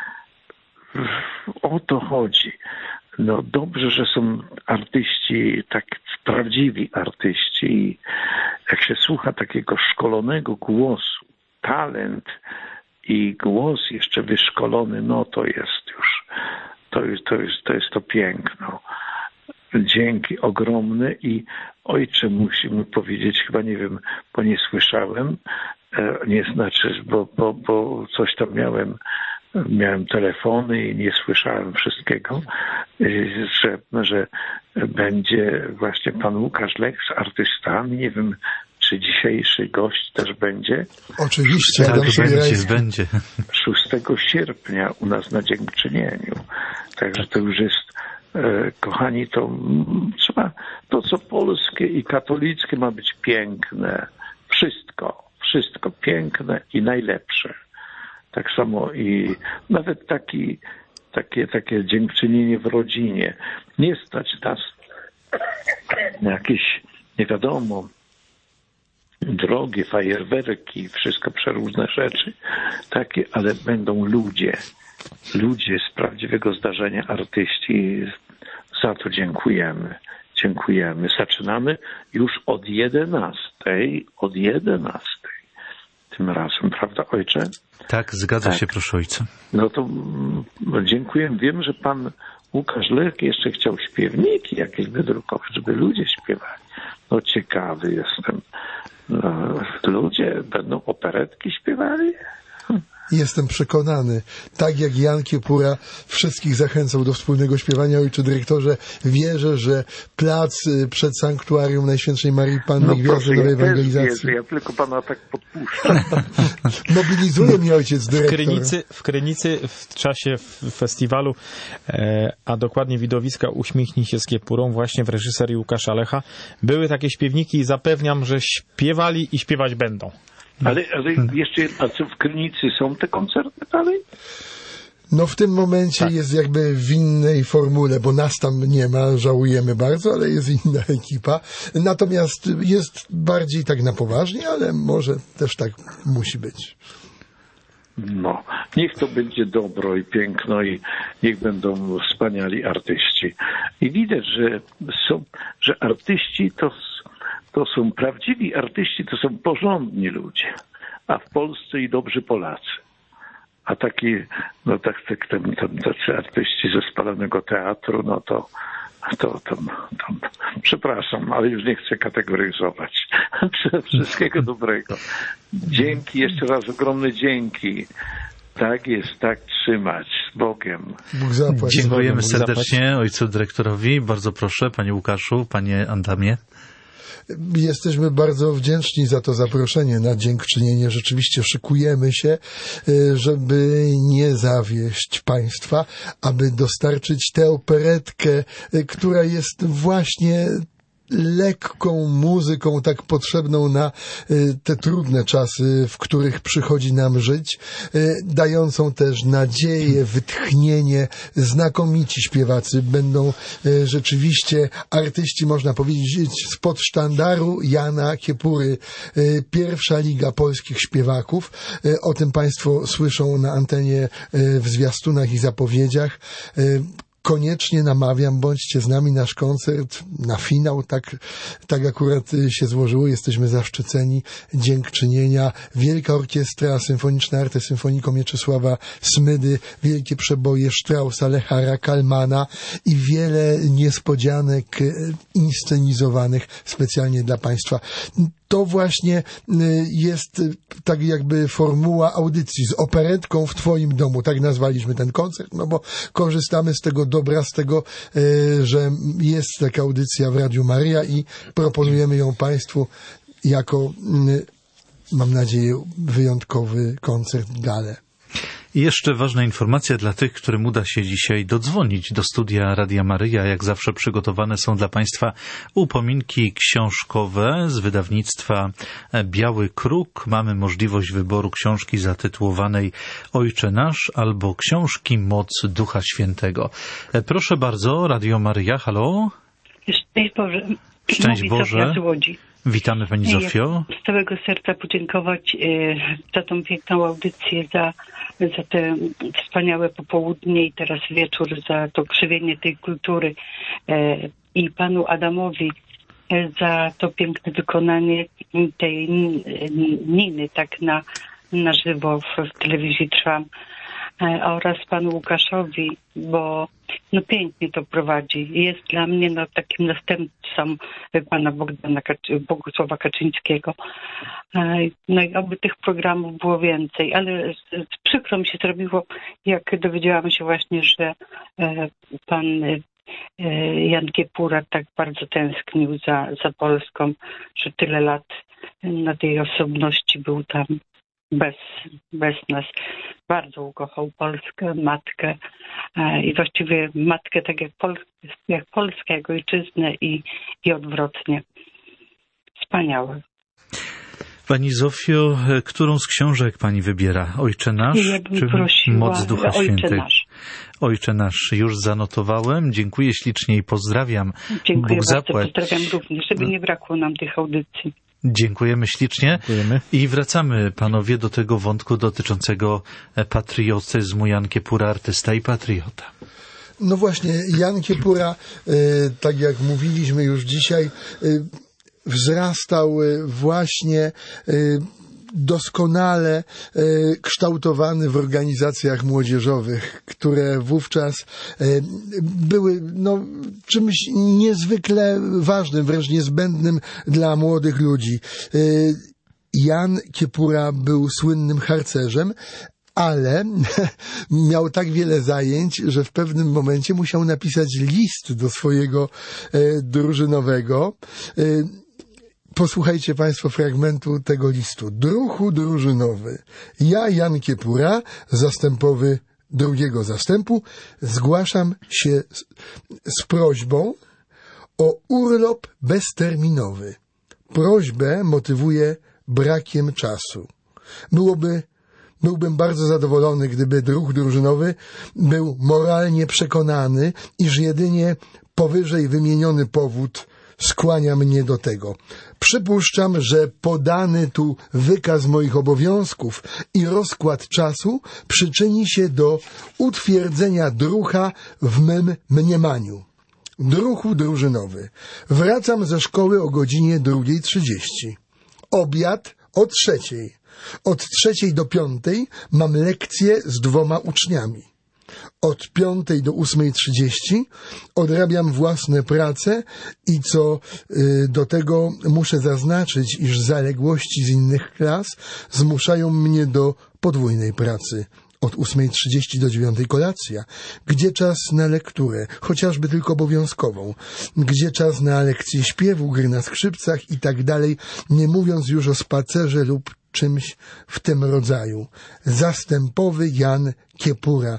O to chodzi. No dobrze, że są artyści, tak prawdziwi artyści i jak się słucha takiego szkolonego głosu, talent i głos jeszcze wyszkolony, no to jest już, to jest to, jest, to, jest to piękno. Dzięki ogromne i ojcze musimy powiedzieć, chyba nie wiem, bo nie słyszałem, nie znaczy, bo, bo, bo coś tam miałem, miałem telefony i nie słyszałem wszystkiego, że, że będzie właśnie pan Łukasz Lech z artystami, nie wiem, czy dzisiejszy gość też będzie. Oczywiście, tak, Adam będzie, będzie. szóstego sierpnia u nas na dziękczynieniu. Także to już jest, e, kochani, to mm, trzeba, to co polskie i katolickie ma być piękne. Wszystko, wszystko piękne i najlepsze. Tak samo i nawet taki, takie, takie dziękczynienie w rodzinie. Nie stać nas na jakieś, nie wiadomo, drogie fajerwerki, wszystko przeróżne rzeczy, takie, ale będą ludzie, ludzie z prawdziwego zdarzenia, artyści. Za to dziękujemy. dziękujemy. Zaczynamy już od jedenastej, od jedenastej. Tym razem, prawda, ojcze? Tak, zgadza tak. się, proszę ojca. No to mm, dziękuję. Wiem, że pan Łukasz Lech jeszcze chciał śpiewniki jakieś wydrukować, żeby ludzie śpiewali. No ciekawy jestem. No, ludzie będą operetki śpiewali? Jestem przekonany, tak jak Jan Kiepura wszystkich zachęcał do wspólnego śpiewania, ojcze dyrektorze, wierzę, że plac przed sanktuarium Najświętszej Marii Panny No Gwiazdy proszę, Nowej ja też Ewangelizacji. wierzę, ja tylko pana tak podpuszczam. Mobilizuje mnie ojciec W dyrektor. Krynicy, w Krynicy w czasie f- festiwalu, e, a dokładnie widowiska Uśmiechnij się z Kiepurą, właśnie w reżyserii Łukasza Lecha, były takie śpiewniki i zapewniam, że śpiewali i śpiewać będą. Ale, ale jeszcze, a co w Krynicy są te koncerty dalej? No w tym momencie Tak. jest jakby w innej formule, bo nas tam nie ma, żałujemy bardzo, ale jest inna ekipa. Natomiast jest bardziej tak na poważnie, ale może też tak musi być. No, niech to będzie dobro i piękno i niech będą wspaniali artyści. I widać, że są, że artyści to, to są prawdziwi artyści, to są porządni ludzie, a w Polsce i dobrzy Polacy. A taki, no tak, tak tam, tam, tacy artyści ze spalonego teatru, no to, to tam, tam, przepraszam, ale już nie chcę kategoryzować. Wszystkiego dobrego. Dzięki, jeszcze raz ogromne dzięki. Tak jest, tak trzymać. Z Bogiem. Bóg zapłać. Dziękujemy Bóg zapłać. serdecznie ojcu dyrektorowi. Bardzo proszę, panie Łukaszu, panie Adamie. Jesteśmy bardzo wdzięczni za to zaproszenie na dziękczynienie. Rzeczywiście szykujemy się, żeby nie zawieść państwa, aby dostarczyć tę operetkę, która jest właśnie lekką muzyką, tak potrzebną na te trudne czasy, w których przychodzi nam żyć, dającą też nadzieję, wytchnienie. Znakomici śpiewacy będą rzeczywiście artyści, można powiedzieć, spod sztandaru Jana Kiepury. Pierwsza liga polskich śpiewaków. O tym państwo słyszą na antenie w zwiastunach i zapowiedziach. Koniecznie namawiam, bądźcie z nami, nasz koncert na finał, tak, tak akurat się złożyło, jesteśmy zaszczyceni, dziękczynienia, Wielka Orkiestra Symfoniczna Arte Symfonico Mieczysława Smydy, wielkie przeboje Straussa, Lechara, Kalmana i wiele niespodzianek inscenizowanych specjalnie dla Państwa. To właśnie jest tak jakby formuła audycji z operetką w Twoim domu. Tak nazwaliśmy ten koncert, no bo korzystamy z tego dobra, z tego, że jest taka audycja w Radiu Maryja i proponujemy ją Państwu jako, mam nadzieję, wyjątkowy koncert gale. I jeszcze ważna informacja dla tych, którym uda się dzisiaj dodzwonić do studia Radia Maryja. Jak zawsze przygotowane są dla Państwa upominki książkowe z wydawnictwa Biały Kruk. Mamy możliwość wyboru książki zatytułowanej Ojcze Nasz albo książki Moc Ducha Świętego. Proszę bardzo, Radio Maryja, halo? Szczęść Boże. Szczęść Mówi Boże. Zofia z Łodzi. Witamy Pani Zofio. Z całego serca podziękować e, za tą piękną audycję, za, za te wspaniałe popołudnie i teraz wieczór, za to krzewienie tej kultury e, i panu Adamowi e, za to piękne wykonanie tej Niny, tak na, na żywo w, w telewizji Trwam. Oraz panu Łukaszowi, bo no pięknie to prowadzi. Jest dla mnie no, takim następcą pana Bogdana Kaczy- Bogusława Kaczyńskiego. No i oby tych programów było więcej, ale z, z przykro mi się zrobiło, jak dowiedziałam się właśnie, że e, pan e, Jan Kiepura tak bardzo tęsknił za, za Polską, że tyle lat na tej osobności był tam. Bez, bez nas. Bardzo ukochał Polskę, matkę e, i właściwie matkę tak jak, Pol, jak Polskę, jak ojczyznę i, i odwrotnie. Wspaniałe. Pani Zofio, którą z książek Pani wybiera? Ojcze Nasz Ja bym czy prosiła, Moc Ducha Ojcze Świętego? Nasz. Ojcze Nasz, już zanotowałem. Dziękuję ślicznie i pozdrawiam. Dziękuję Bóg bardzo, zapłać. pozdrawiam również, żeby nie brakło nam tych audycji. Dziękujemy ślicznie. Dziękujemy. I wracamy, panowie, do tego wątku dotyczącego patriotyzmu. Jan Kiepura, artysta i patriota. No właśnie, Jan Kiepura, tak jak mówiliśmy już dzisiaj, wzrastał właśnie doskonale kształtowany w organizacjach młodzieżowych, które wówczas były no, czymś niezwykle ważnym, wręcz niezbędnym dla młodych ludzi. Jan Kiepura był słynnym harcerzem, ale miał tak wiele zajęć, że w pewnym momencie musiał napisać list do swojego e, drużynowego. E, posłuchajcie Państwo fragmentu tego listu. Druhu drużynowy. Ja, Jan Kiepura, zastępowy drugiego zastępu, zgłaszam się z, z prośbą o urlop bezterminowy. Prośbę motywuje brakiem czasu. Byłoby Byłbym bardzo zadowolony, gdyby druh drużynowy był moralnie przekonany, iż jedynie powyżej wymieniony powód skłania mnie do tego. Przypuszczam, że podany tu wykaz moich obowiązków i rozkład czasu przyczyni się do utwierdzenia druha w mym mniemaniu. Druhu drużynowy. Wracam ze szkoły o godzinie drugiej trzydzieści. Obiad o trzeciej. Od trzeciej do piątej mam lekcję z dwoma uczniami. Od piątej do ósmej trzydzieści odrabiam własne prace i co y, do tego muszę zaznaczyć, iż zaległości z innych klas zmuszają mnie do podwójnej pracy. Od ósmej trzydzieści do dziewiątej kolacja, gdzie czas na lekturę, chociażby tylko obowiązkową, gdzie czas na lekcję śpiewu, gry na skrzypcach i tak dalej, nie mówiąc już o spacerze lub czymś w tym rodzaju. Zastępowy Jan Kiepura.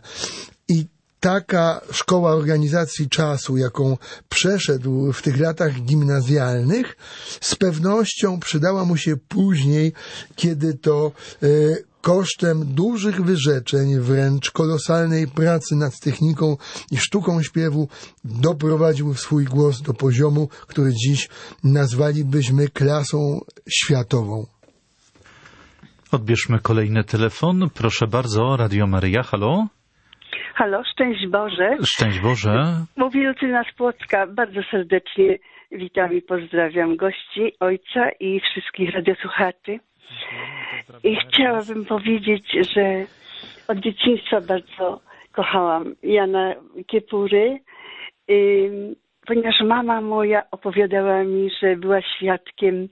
I taka szkoła organizacji czasu, jaką przeszedł w tych latach gimnazjalnych, z pewnością przydała mu się później, kiedy to y, kosztem dużych wyrzeczeń, wręcz kolosalnej pracy nad techniką i sztuką śpiewu doprowadził swój głos do poziomu, który dziś nazwalibyśmy klasą światową. Odbierzmy kolejny telefon. Proszę bardzo, Radio Maryja, halo? Halo, szczęść Boże. Szczęść Boże. Mówi Lucyna z Płocka. Bardzo serdecznie witam i pozdrawiam gości, ojca i wszystkich radiosłuchaczy. I chciałabym powiedzieć, że od dzieciństwa bardzo kochałam Jana Kiepury, yy, ponieważ mama moja opowiadała mi, że była świadkiem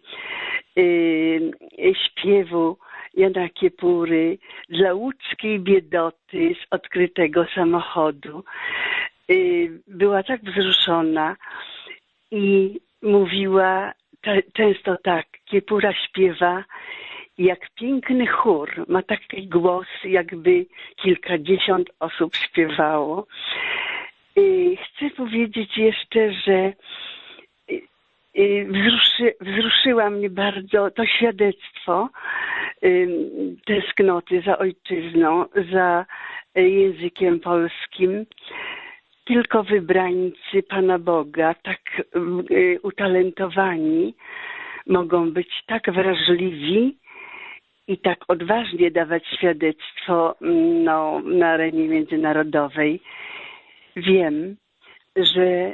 yy, śpiewu Jana Kiepury dla łódzkiej biedoty z odkrytego samochodu. Yy, była tak wzruszona i mówiła te, często tak: Kiepura śpiewa jak piękny chór, ma taki głos, jakby kilkadziesiąt osób śpiewało. Chcę powiedzieć jeszcze, że wzruszy, wzruszyła mnie bardzo to świadectwo tęsknoty za ojczyzną, za językiem polskim. Tylko wybrańcy Pana Boga, tak utalentowani, mogą być tak wrażliwi i tak odważnie dawać świadectwo no, na arenie międzynarodowej. Wiem, że y,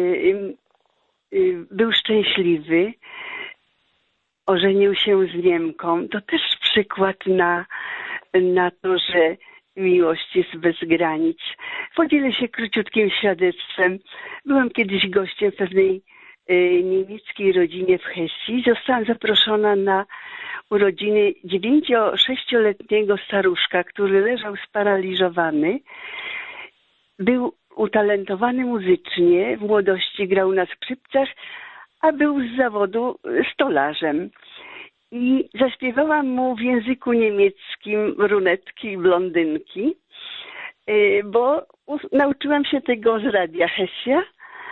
y, był szczęśliwy, ożenił się z Niemką. To też przykład na, na to, że miłość jest bez granic. Podzielę się króciutkim świadectwem. Byłam kiedyś gościem w pewnej y, niemieckiej rodzinie w Hesji. Zostałam zaproszona na urodziny dziewięcio-sześcioletniego staruszka, który leżał sparaliżowany. Był utalentowany muzycznie, w młodości grał na skrzypcach, a był z zawodu stolarzem. I zaśpiewałam mu w języku niemieckim brunetki i blondynki, bo nauczyłam się tego z Radia Hesja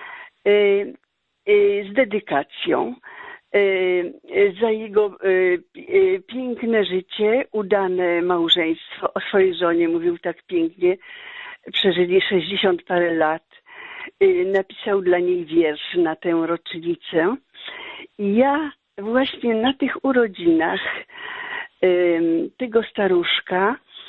z dedykacją za jego piękne życie, udane małżeństwo. O swojej żonie mówił tak pięknie. Przeżyli sześćdziesiąt parę lat. Napisał dla niej wiersz na tę rocznicę. I ja właśnie na tych urodzinach tego staruszka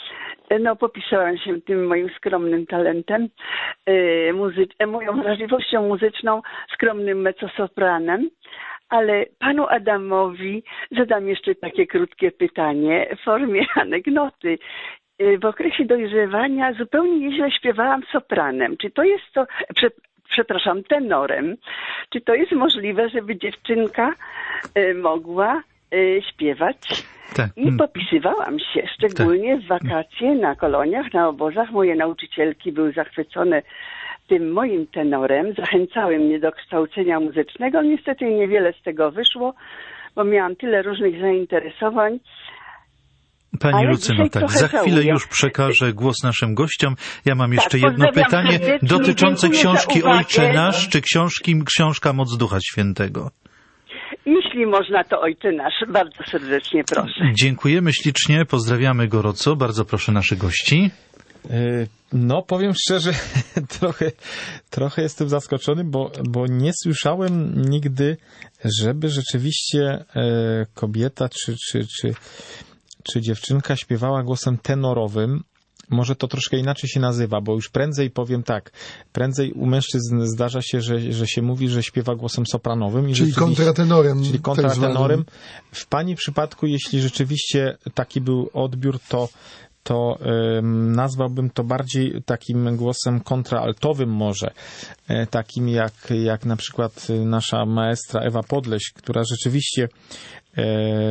No, popisałam się tym moim skromnym talentem, yy, muzy- moją wrażliwością muzyczną, skromnym mezzosopranem. Ale panu Adamowi zadam jeszcze takie krótkie pytanie w formie anegdoty. W okresie dojrzewania zupełnie nieźle śpiewałam sopranem. Czy to jest to, prze, przepraszam, tenorem. Czy to jest możliwe, żeby dziewczynka y, mogła y, śpiewać? Tak. I popisywałam się, szczególnie w wakacje na koloniach, na obozach. Moje nauczycielki były zachwycone tym moim tenorem, zachęcały mnie do kształcenia muzycznego. Niestety niewiele z tego wyszło, bo miałam tyle różnych zainteresowań. Pani Ale Lucyno, tak, za chwilę żałuję. już przekażę głos naszym gościom. Ja mam jeszcze Tak, jedno pozdrawiam pytanie serdecznie, dotyczące dziękuję za książki uwagę. Ojcze Nasz, czy książki, książka Moc Ducha Świętego? Jeśli można, to Ojcze Nasz. Bardzo serdecznie proszę. Dziękujemy ślicznie, pozdrawiamy gorąco. Bardzo proszę naszych gości. No, powiem szczerze, trochę, trochę jestem zaskoczony, bo, bo nie słyszałem nigdy, żeby rzeczywiście e, kobieta czy, czy, czy, czy dziewczynka śpiewała głosem tenorowym. Może to troszkę inaczej się nazywa, bo już prędzej powiem tak, prędzej u mężczyzn zdarza się, że, że się mówi, że śpiewa głosem sopranowym. I Czyli kontratenorem. Czyli kontratenorem. W pani przypadku, jeśli rzeczywiście taki był odbiór, to to y, nazwałbym to bardziej takim głosem kontraaltowym może, y, takim jak, jak na przykład nasza maestra Ewa Podleś, która rzeczywiście y,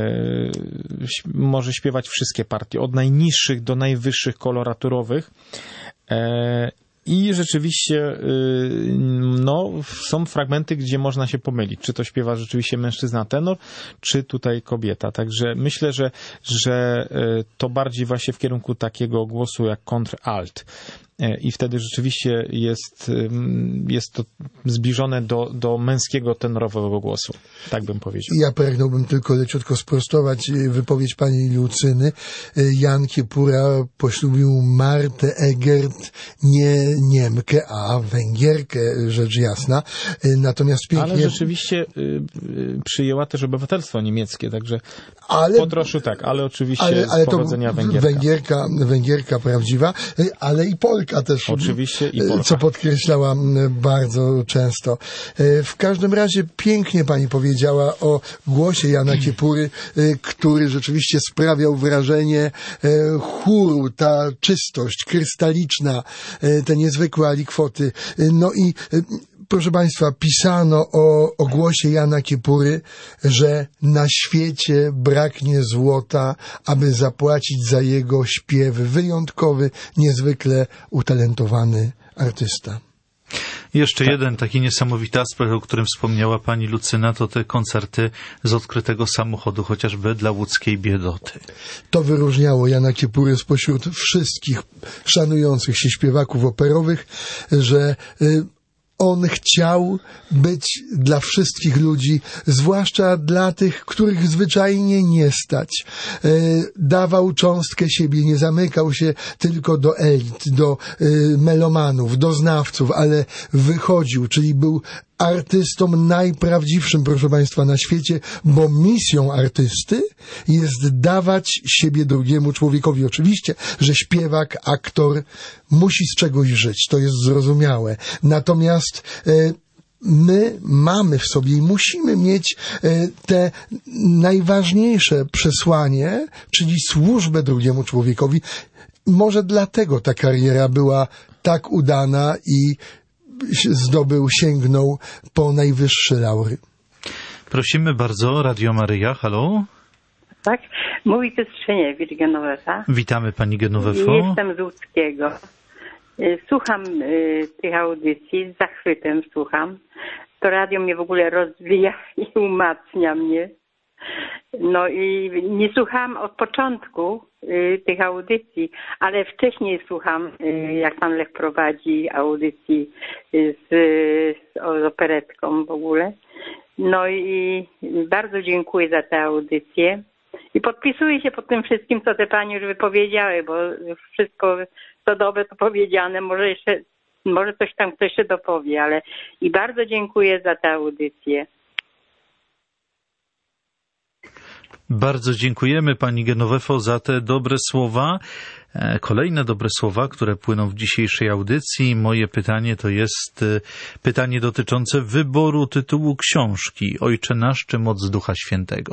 może śpiewać wszystkie partie, od najniższych do najwyższych koloraturowych. Y, I rzeczywiście no, są fragmenty, gdzie można się pomylić, czy to śpiewa rzeczywiście mężczyzna tenor, czy tutaj kobieta. Także myślę, że, że to bardziej właśnie w kierunku takiego głosu jak kontr-alt. I wtedy rzeczywiście jest, jest to zbliżone do, do męskiego tenorowego głosu. Tak bym powiedział. Ja pragnąłbym tylko leciutko sprostować wypowiedź pani Lucyny. Jan Kiepura poślubił Martę Egert, nie Niemkę, a Węgierkę, rzecz jasna. Natomiast pięknie... Ale rzeczywiście y, y, przyjęła też obywatelstwo niemieckie, także ale, po trosze tak, ale oczywiście ale, ale z pochodzenia to Węgierka. Węgierka. Węgierka prawdziwa, ale i Polka też. Oczywiście i Polka. Co podkreślałam bardzo często. W każdym razie pięknie pani powiedziała o głosie Jana Kiepury, który rzeczywiście sprawiał wrażenie chóru, ta czystość krystaliczna, te niezwykłe alikwoty. No i proszę państwa, pisano o, o głosie Jana Kiepury, że na świecie braknie złota, aby zapłacić za jego śpiew. Wyjątkowy, niezwykle utalentowany artysta. Jeszcze tak. jeden taki niesamowity aspekt, o którym wspomniała pani Lucyna, to te koncerty z odkrytego samochodu, chociażby dla łódzkiej biedoty. To wyróżniało Jana Kiepury spośród wszystkich szanujących się śpiewaków operowych, że y, on chciał być dla wszystkich ludzi, zwłaszcza dla tych, których zwyczajnie nie stać. E, dawał cząstkę siebie, nie zamykał się tylko do elit, do e, melomanów, do znawców, ale wychodził, czyli był artystą najprawdziwszym, proszę państwa, na świecie, bo misją artysty jest dawać siebie drugiemu człowiekowi. Oczywiście, że śpiewak, aktor musi z czegoś żyć, to jest zrozumiałe. Natomiast e, my mamy w sobie i musimy mieć e, te najważniejsze przesłanie, czyli służbę drugiemu człowiekowi. Może dlatego ta kariera była tak udana i zdobył, sięgnął po najwyższe laury. Prosimy bardzo, Radio Maryja, halo? Tak, mówi to Strzeniewicz, Genowefa. Witamy pani Genowefo. Jestem z Łódzkiego. Słucham y, tych audycji, z zachwytem słucham. To radio mnie w ogóle rozwija i umacnia mnie. No i nie słuchałam od początku y, tych audycji, ale wcześniej słucham, y, jak pan Lech prowadzi audycji z, z, z operetką w ogóle. No i bardzo dziękuję za tę audycję. I podpisuję się pod tym wszystkim, co te panie już wypowiedziały, bo wszystko co dobre to powiedziane, może jeszcze, może coś tam ktoś się dopowie, ale i bardzo dziękuję za tę audycję. Bardzo dziękujemy pani Genowefo za te dobre słowa. Kolejne dobre słowa, które płyną w dzisiejszej audycji. Moje pytanie to jest pytanie dotyczące wyboru tytułu książki. Ojcze Nasz czy Moc Ducha Świętego?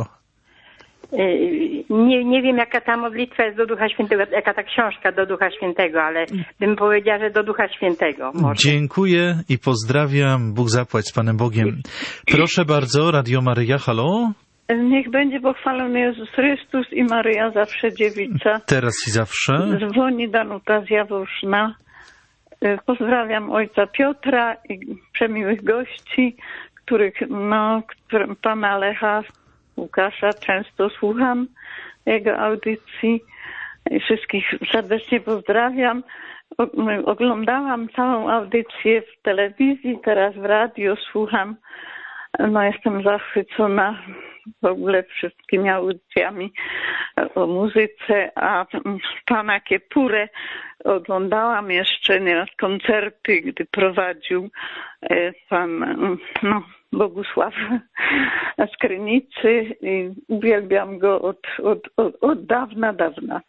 Nie, nie wiem, jaka ta modlitwa jest do Ducha Świętego, jaka ta książka do Ducha Świętego, ale bym powiedziała, że do Ducha Świętego. Może. Dziękuję i pozdrawiam. Bóg zapłać z Panem Bogiem. Proszę bardzo, Radio Maryja, halo? Niech będzie pochwalony Jezus Chrystus i Maryja zawsze dziewica. Teraz i zawsze. Dzwoni Danuta z Jaworzna. Pozdrawiam ojca Piotra i przemiłych gości, których, no, który, pana Lecha, Łukasza, często słucham jego audycji. I wszystkich serdecznie pozdrawiam. Oglądałam całą audycję w telewizji, teraz w radio słucham. No, jestem zachwycona w ogóle wszystkimi audycjami o muzyce, a pana Kiepurę oglądałam jeszcze nieraz koncerty, gdy prowadził pan no, Bogusław z Krynicy i uwielbiam go od, od, od, od dawna, dawna.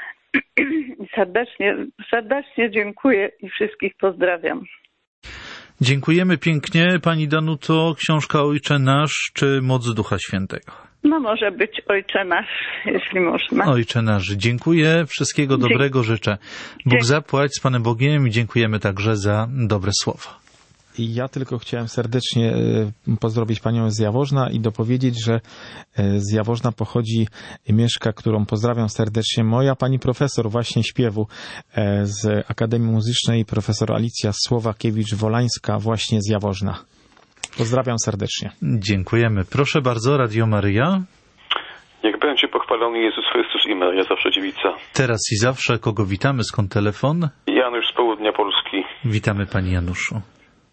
Serdecznie, serdecznie dziękuję i wszystkich pozdrawiam. Dziękujemy pięknie. Pani Danuto, książka Ojcze Nasz czy Moc Ducha Świętego? No może być Ojcze Nasz, jeśli można. Ojcze Nasz. Dziękuję. Wszystkiego Dzie- dobrego życzę. Bóg zapłać z Panem Bogiem i dziękujemy także za dobre słowa. I ja tylko chciałem serdecznie pozdrowić panią z Jaworzna i dopowiedzieć, że z Jaworzna pochodzi Mieszka, którą pozdrawiam serdecznie, moja pani profesor właśnie śpiewu z Akademii Muzycznej, profesor Alicja Słowakiewicz-Wolańska właśnie z Jaworzna. Pozdrawiam serdecznie. Dziękujemy. Proszę bardzo, Radio Maryja. Niech będzie pochwalony Jezus Chrystus i Maryja zawsze dziewica. Teraz i zawsze. Kogo witamy? Skąd telefon? Janusz z południa Polski. Witamy Pani Januszu.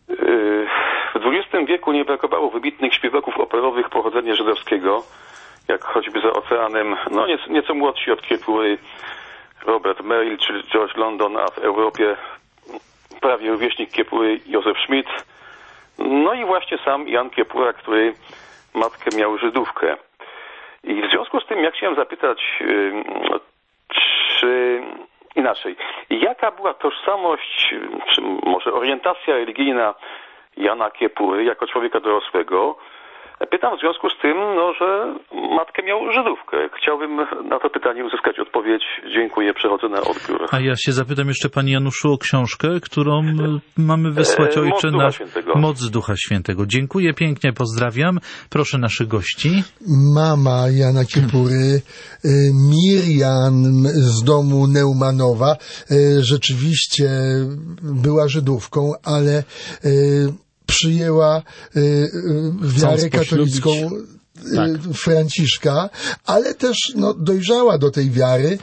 W dwudziestym wieku nie brakowało wybitnych śpiewaków operowych pochodzenia żydowskiego, jak choćby za oceanem, no nieco, nieco młodsi od Kiepury, Robert Merrill czy George London, a w Europie prawie rówieśnik Kiepury Józef Schmidt, no i właśnie sam Jan Kiepura, który matkę miał Żydówkę. I w związku z tym ja chciałem zapytać, czy inaczej, jaka była tożsamość, czy może orientacja religijna Jana Kiepury jako człowieka dorosłego? Pytam w związku z tym, no, że matkę miał Żydówkę. Chciałbym na to pytanie uzyskać odpowiedź. Dziękuję, przechodzę na odbiór. A ja się zapytam jeszcze Pani Januszu o książkę, którą mamy wysłać Ojcze Nasz. Moc Ducha Świętego. Dziękuję pięknie, pozdrawiam. Proszę naszych gości. Mama Jana Kiepury, Miriam z domu Neumanowa, rzeczywiście była Żydówką, ale przyjęła wiarę katolicką tak. Franciszka, ale też no, dojrzała do tej wiary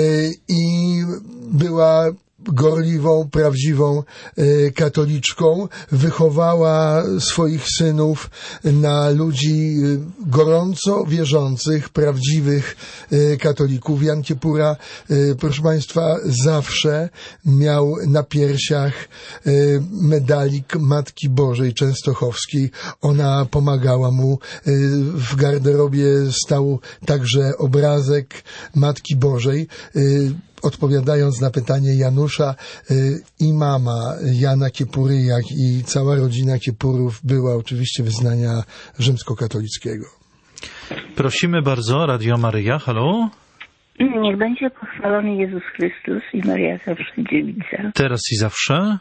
i była gorliwą, prawdziwą e, katoliczką, wychowała swoich synów na ludzi gorąco wierzących, prawdziwych e, katolików. Jan Kiepura, e, proszę Państwa, zawsze miał na piersiach e, medalik Matki Bożej Częstochowskiej. Ona pomagała mu. E, w garderobie stał także obrazek Matki Bożej. E, Odpowiadając na pytanie Janusza, i mama Jana Kiepury, jak i cała rodzina Kiepurów była oczywiście wyznania rzymskokatolickiego. Prosimy bardzo, Radio Maryja, halo? Niech będzie pochwalony Jezus Chrystus i Maria zawsze dziewica. Teraz i zawsze?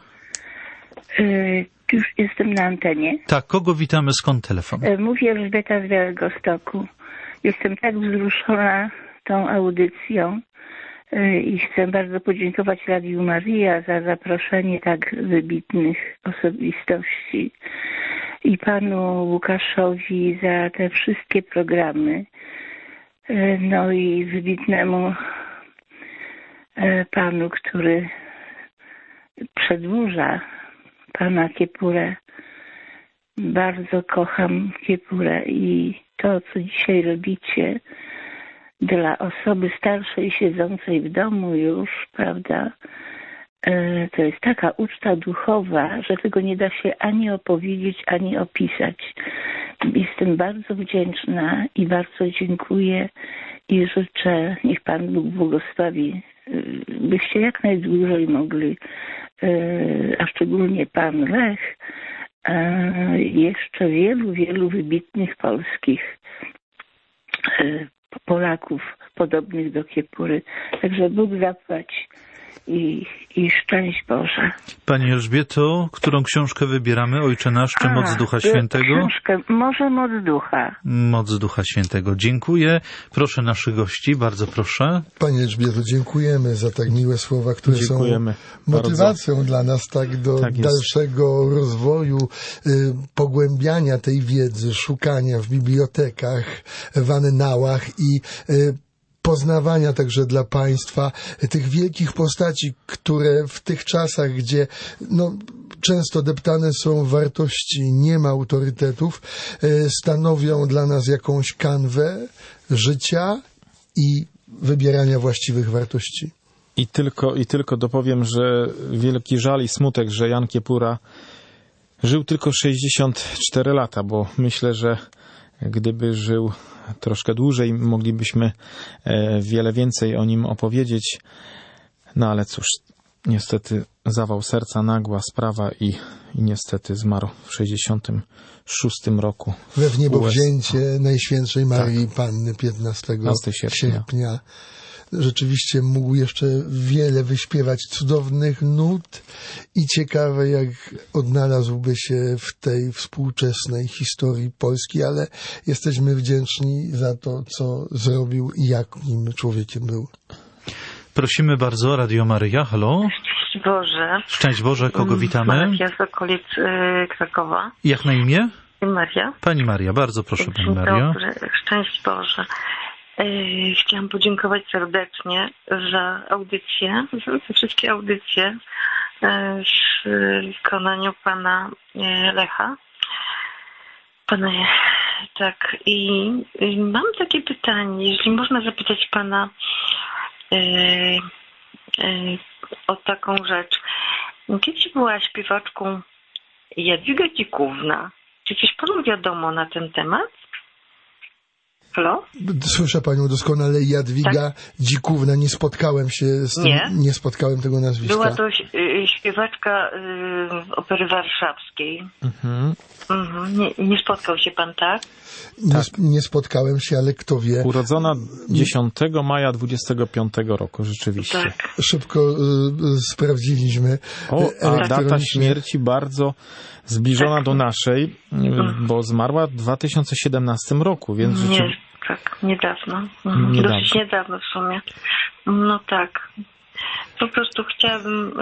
Y, już jestem na antenie. Tak, kogo witamy, skąd telefon? Y, mówię Elżbieta z Białegostoku. Jestem tak wzruszona tą audycją. I chcę bardzo podziękować Radiu Maryja za zaproszenie tak wybitnych osobistości i panu Łukaszowi za te wszystkie programy. No i wybitnemu panu, który przedłuża pana Kiepurę. Bardzo kocham Kiepurę i to, co dzisiaj robicie dla osoby starszej, siedzącej w domu już, prawda, to jest taka uczta duchowa, że tego nie da się ani opowiedzieć, ani opisać. jestem bardzo wdzięczna i bardzo dziękuję i życzę, niech Pan Bóg błogosławi, byście jak najdłużej mogli, a szczególnie Pan Lech, jeszcze wielu, wielu wybitnych polskich Polaków podobnych do Kiepury. Także Bóg zapłać i, i szczęść Boże. Pani Elżbieto, którą książkę wybieramy? Ojcze Nasz czy A, Moc Ducha Świętego? Książkę, może Moc Ducha. Moc Ducha Świętego. Dziękuję. Proszę naszych gości, bardzo proszę. Pani Elżbieto, dziękujemy za tak miłe słowa, które dziękujemy są motywacją bardzo dla nas tak do tak dalszego rozwoju, y, pogłębiania tej wiedzy, szukania w bibliotekach, w annałach i y, poznawania także dla państwa tych wielkich postaci, które w tych czasach, gdzie no, często deptane są wartości, nie ma autorytetów, stanowią dla nas jakąś kanwę życia i wybierania właściwych wartości. I tylko, i tylko dopowiem, że wielki żal i smutek, że Jan Kiepura żył tylko sześćdziesiąt cztery lata, bo myślę, że gdyby żył troszkę dłużej, moglibyśmy wiele więcej o nim opowiedzieć. No ale cóż, niestety zawał serca, nagła sprawa i, i niestety zmarł w sześćdziesiątym szóstym roku. We wniebowzięcie Najświętszej Marii tak. Panny piętnastego sierpnia. sierpnia. Rzeczywiście mógł jeszcze wiele wyśpiewać cudownych nut i ciekawe, jak odnalazłby się w tej współczesnej historii Polski, ale jesteśmy wdzięczni za to, co zrobił i jakim człowiekiem był. Prosimy bardzo, Radio Maryja, halo. Szczęść Boże. Szczęść Boże, kogo witamy? Maria z okolic y, Krakowa. Jak na imię? Maria. Pani Maria, bardzo proszę, Dzień Pani Maria. Dobry. Szczęść Boże. Chciałam podziękować serdecznie za audycję, za wszystkie audycje w wykonaniu pana Lecha. Pana, tak, i mam takie pytanie, jeśli można zapytać pana o taką rzecz. Kiedyś była śpiewaczką Jadwiga Dzikówna. Czy coś panu wiadomo na ten temat? Halo? Słyszę panią doskonale. Jadwiga tak? Dzikówna. Nie spotkałem się z tym. Nie, nie spotkałem tego nazwiska. Była to śpiewaczka y, opery warszawskiej. Mhm. Mhm. Nie, nie spotkał się pan, tak? Nie, tak? Nie spotkałem się, ale kto wie. Urodzona dziesiątego maja dwudziestego piątego roku, rzeczywiście. Tak. Szybko y, sprawdziliśmy. O, a data śmierci bardzo zbliżona tak. do naszej, bo zmarła w dwa tysiące siedemnastym roku, więc nie, rzeczywiście... tak, niedawno. Mhm. niedawno. Dosyć niedawno w sumie. No tak. Po prostu chciałabym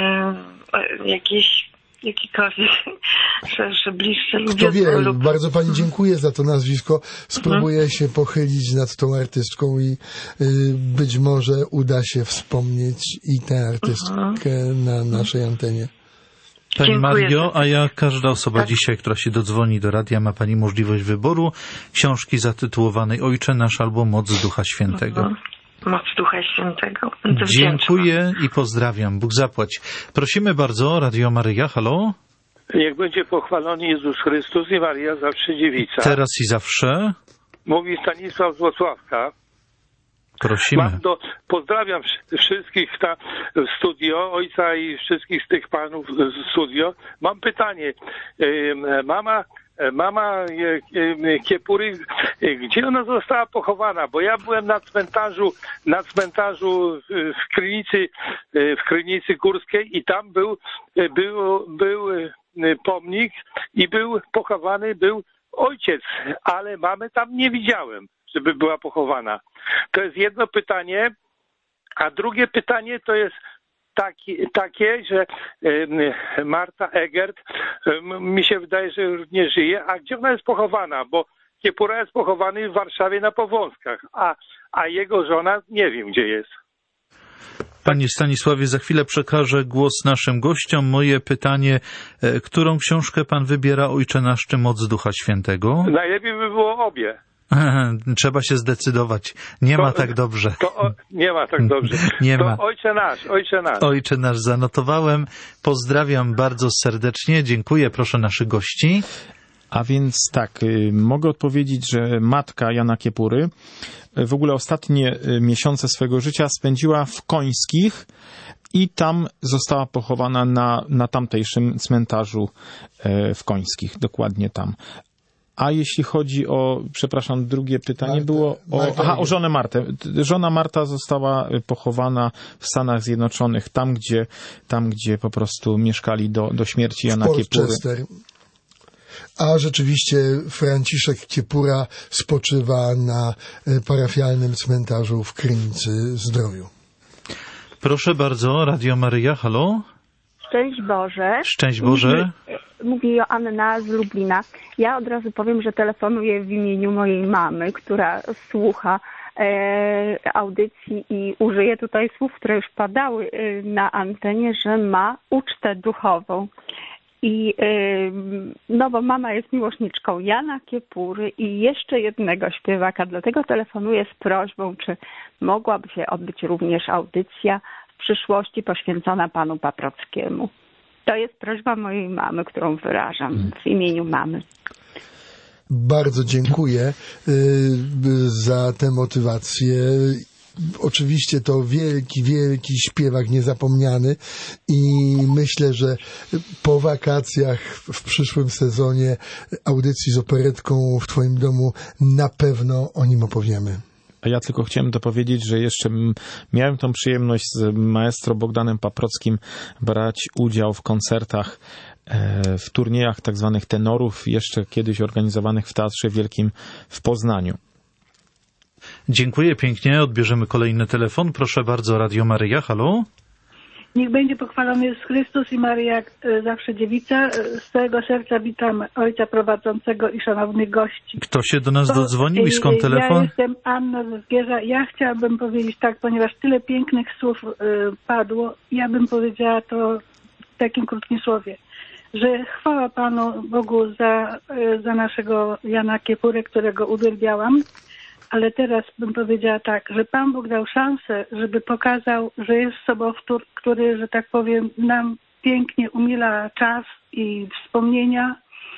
yy, jakieś jakikolwiek szersze, bliższe ludzie. Kto wie, lub... bardzo pani dziękuję za to nazwisko. Spróbuję mhm. się pochylić nad tą artystką i y, być może uda się wspomnieć i tę artystkę mhm. na naszej antenie. Pani Dziękuję. Mario, a jak każda osoba tak. dzisiaj, która się dodzwoni do radia, ma pani możliwość wyboru książki zatytułowanej Ojcze Nasz albo Moc Ducha Świętego. Mhm. Moc Ducha Świętego. Będę Dziękuję wdzięczna. i pozdrawiam. Bóg zapłać. Prosimy bardzo, Radio Maryja, halo? Niech będzie pochwalony Jezus Chrystus i Maria zawsze dziewica. Teraz i zawsze. Mówi Stanisław z Włocławka. Prosimy. Mam do, pozdrawiam wszystkich ta, w studio, ojca i wszystkich z tych panów z studio. Mam pytanie. Mama, mama Kiepury, gdzie ona została pochowana? Bo ja byłem na cmentarzu, na cmentarzu w Krynicy, w Krynicy Górskiej i tam był, był, był pomnik i był pochowany, był ojciec, ale mamy tam nie widziałem, żeby była pochowana. To jest jedno pytanie, a drugie pytanie to jest taki, takie, że Marta Egert mi się wydaje, że już nie żyje, a gdzie ona jest pochowana? Bo Kiepura jest pochowany w Warszawie na Powązkach, a, a jego żona nie wiem gdzie jest. Panie Stanisławie, za chwilę przekażę głos naszym gościom. Moje pytanie, którą książkę pan wybiera, Ojcze Nasz czy Moc Ducha Świętego? Najlepiej by było obie. Trzeba się zdecydować. Nie to, ma tak dobrze. To o, nie ma tak dobrze. Nie to ma. Ojcze Nasz, Ojcze Nasz. Ojcze Nasz zanotowałem. Pozdrawiam bardzo serdecznie. Dziękuję. Proszę naszych gości. A więc tak, mogę odpowiedzieć, że matka Jana Kiepury w ogóle ostatnie miesiące swojego życia spędziła w Końskich i tam została pochowana na, na tamtejszym cmentarzu w Końskich, dokładnie tam. A jeśli chodzi o, przepraszam, drugie pytanie Marta, było o, Marta, aha, o żonę Martę. Żona Marta została pochowana w Stanach Zjednoczonych, tam gdzie, tam, gdzie po prostu mieszkali do, do śmierci Jana Kiepury. A rzeczywiście Franciszek Kiepura spoczywa na parafialnym cmentarzu w Krynicy Zdroju. Proszę bardzo, Radio Maryja, halo? Szczęść Boże. Szczęść Boże. Mówi Joanna z Lublina. Ja od razu powiem, że telefonuję w imieniu mojej mamy, która słucha e, audycji i użyję tutaj słów, które już padały e, na antenie, że ma ucztę duchową. I no bo mama jest miłośniczką Jana Kiepury i jeszcze jednego śpiewaka, dlatego telefonuję z prośbą, czy mogłaby się odbyć również audycja w przyszłości poświęcona panu Paprockiemu. To jest prośba mojej mamy, którą wyrażam w imieniu mamy. Bardzo dziękuję y, za tę motywację. Oczywiście to wielki, wielki śpiewak niezapomniany i myślę, że po wakacjach w przyszłym sezonie audycji z operetką w Twoim domu na pewno o nim opowiemy. A ja tylko chciałem dopowiedzieć, że jeszcze miałem tą przyjemność z maestro Bogdanem Paprockim brać udział w koncertach, w turniejach tak zwanych tenorów, jeszcze kiedyś organizowanych w Teatrze Wielkim w Poznaniu. Dziękuję pięknie. Odbierzemy kolejny telefon. Proszę bardzo, Radio Maryja. Halo? Niech będzie pochwalony Jezus Chrystus i Maryja, jak zawsze dziewica. Z całego serca witam ojca prowadzącego i szanownych gości. Kto się do nas Bo, dodzwonił i skąd telefon? Ja jestem Anna ze Zgierza. Ja chciałabym powiedzieć tak, ponieważ tyle pięknych słów y, padło, ja bym powiedziała to w takim krótkim słowie, że chwała Panu Bogu za, y, za naszego Jana Kiepurę, którego uwielbiałam. Ale teraz bym powiedziała tak, że Pan Bóg dał szansę, żeby pokazał, że jest sobowtór, który, że tak powiem, nam pięknie umila czas i wspomnienia.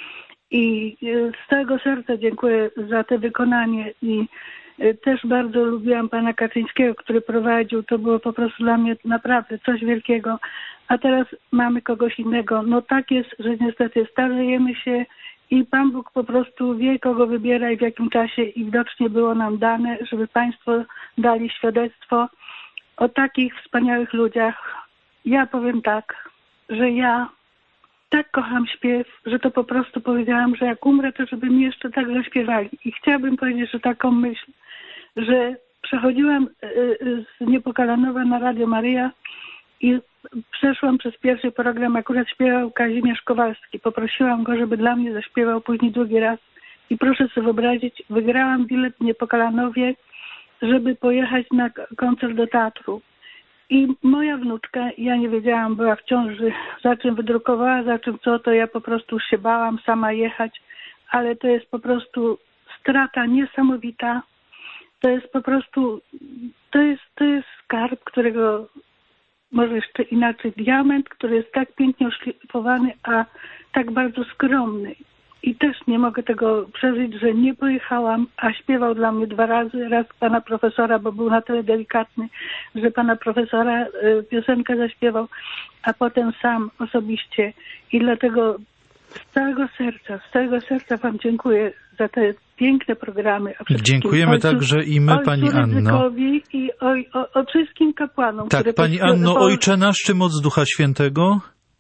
I z całego serca dziękuję za to wykonanie. I też bardzo lubiłam Pana Kaczyńskiego, który prowadził. To było po prostu dla mnie naprawdę coś wielkiego. A teraz mamy kogoś innego. No tak jest, że niestety starzejemy się. I Pan Bóg po prostu wie, kogo wybiera i w jakim czasie i widocznie było nam dane, żeby Państwo dali świadectwo o takich wspaniałych ludziach. Ja powiem tak, że ja tak kocham śpiew, że to po prostu powiedziałam, że jak umrę, to żeby mi jeszcze tak zaśpiewali. I chciałabym powiedzieć, że taką myśl, że przechodziłam z Niepokalanowa na Radio Maryja i przeszłam przez pierwszy program, akurat śpiewał Kazimierz Kowalski. Poprosiłam go, żeby dla mnie zaśpiewał później drugi raz. I proszę sobie wyobrazić, wygrałam bilet w Niepokalanowie, żeby pojechać na koncert do teatru. I moja wnuczka, ja nie wiedziałam, była w ciąży, za czym wydrukowała, za czym co, to ja po prostu się bałam sama jechać. Ale to jest po prostu strata niesamowita. To jest po prostu, to jest, to jest skarb, którego... Może jeszcze inaczej, diament, który jest tak pięknie oszlifowany, a tak bardzo skromny. I też nie mogę tego przeżyć, że nie pojechałam, a śpiewał dla mnie dwa razy. Raz pana profesora, bo był na tyle delikatny, że pana profesora y, piosenkę zaśpiewał, a potem sam osobiście. I dlatego z całego serca, z całego serca wam dziękuję za te piękne programy. Dziękujemy ojcu, także i my, pani Anno. I oj, o, o wszystkim kapłanom. Tak, pani Anno, Ojcze Nasz czy moc Ducha Świętego?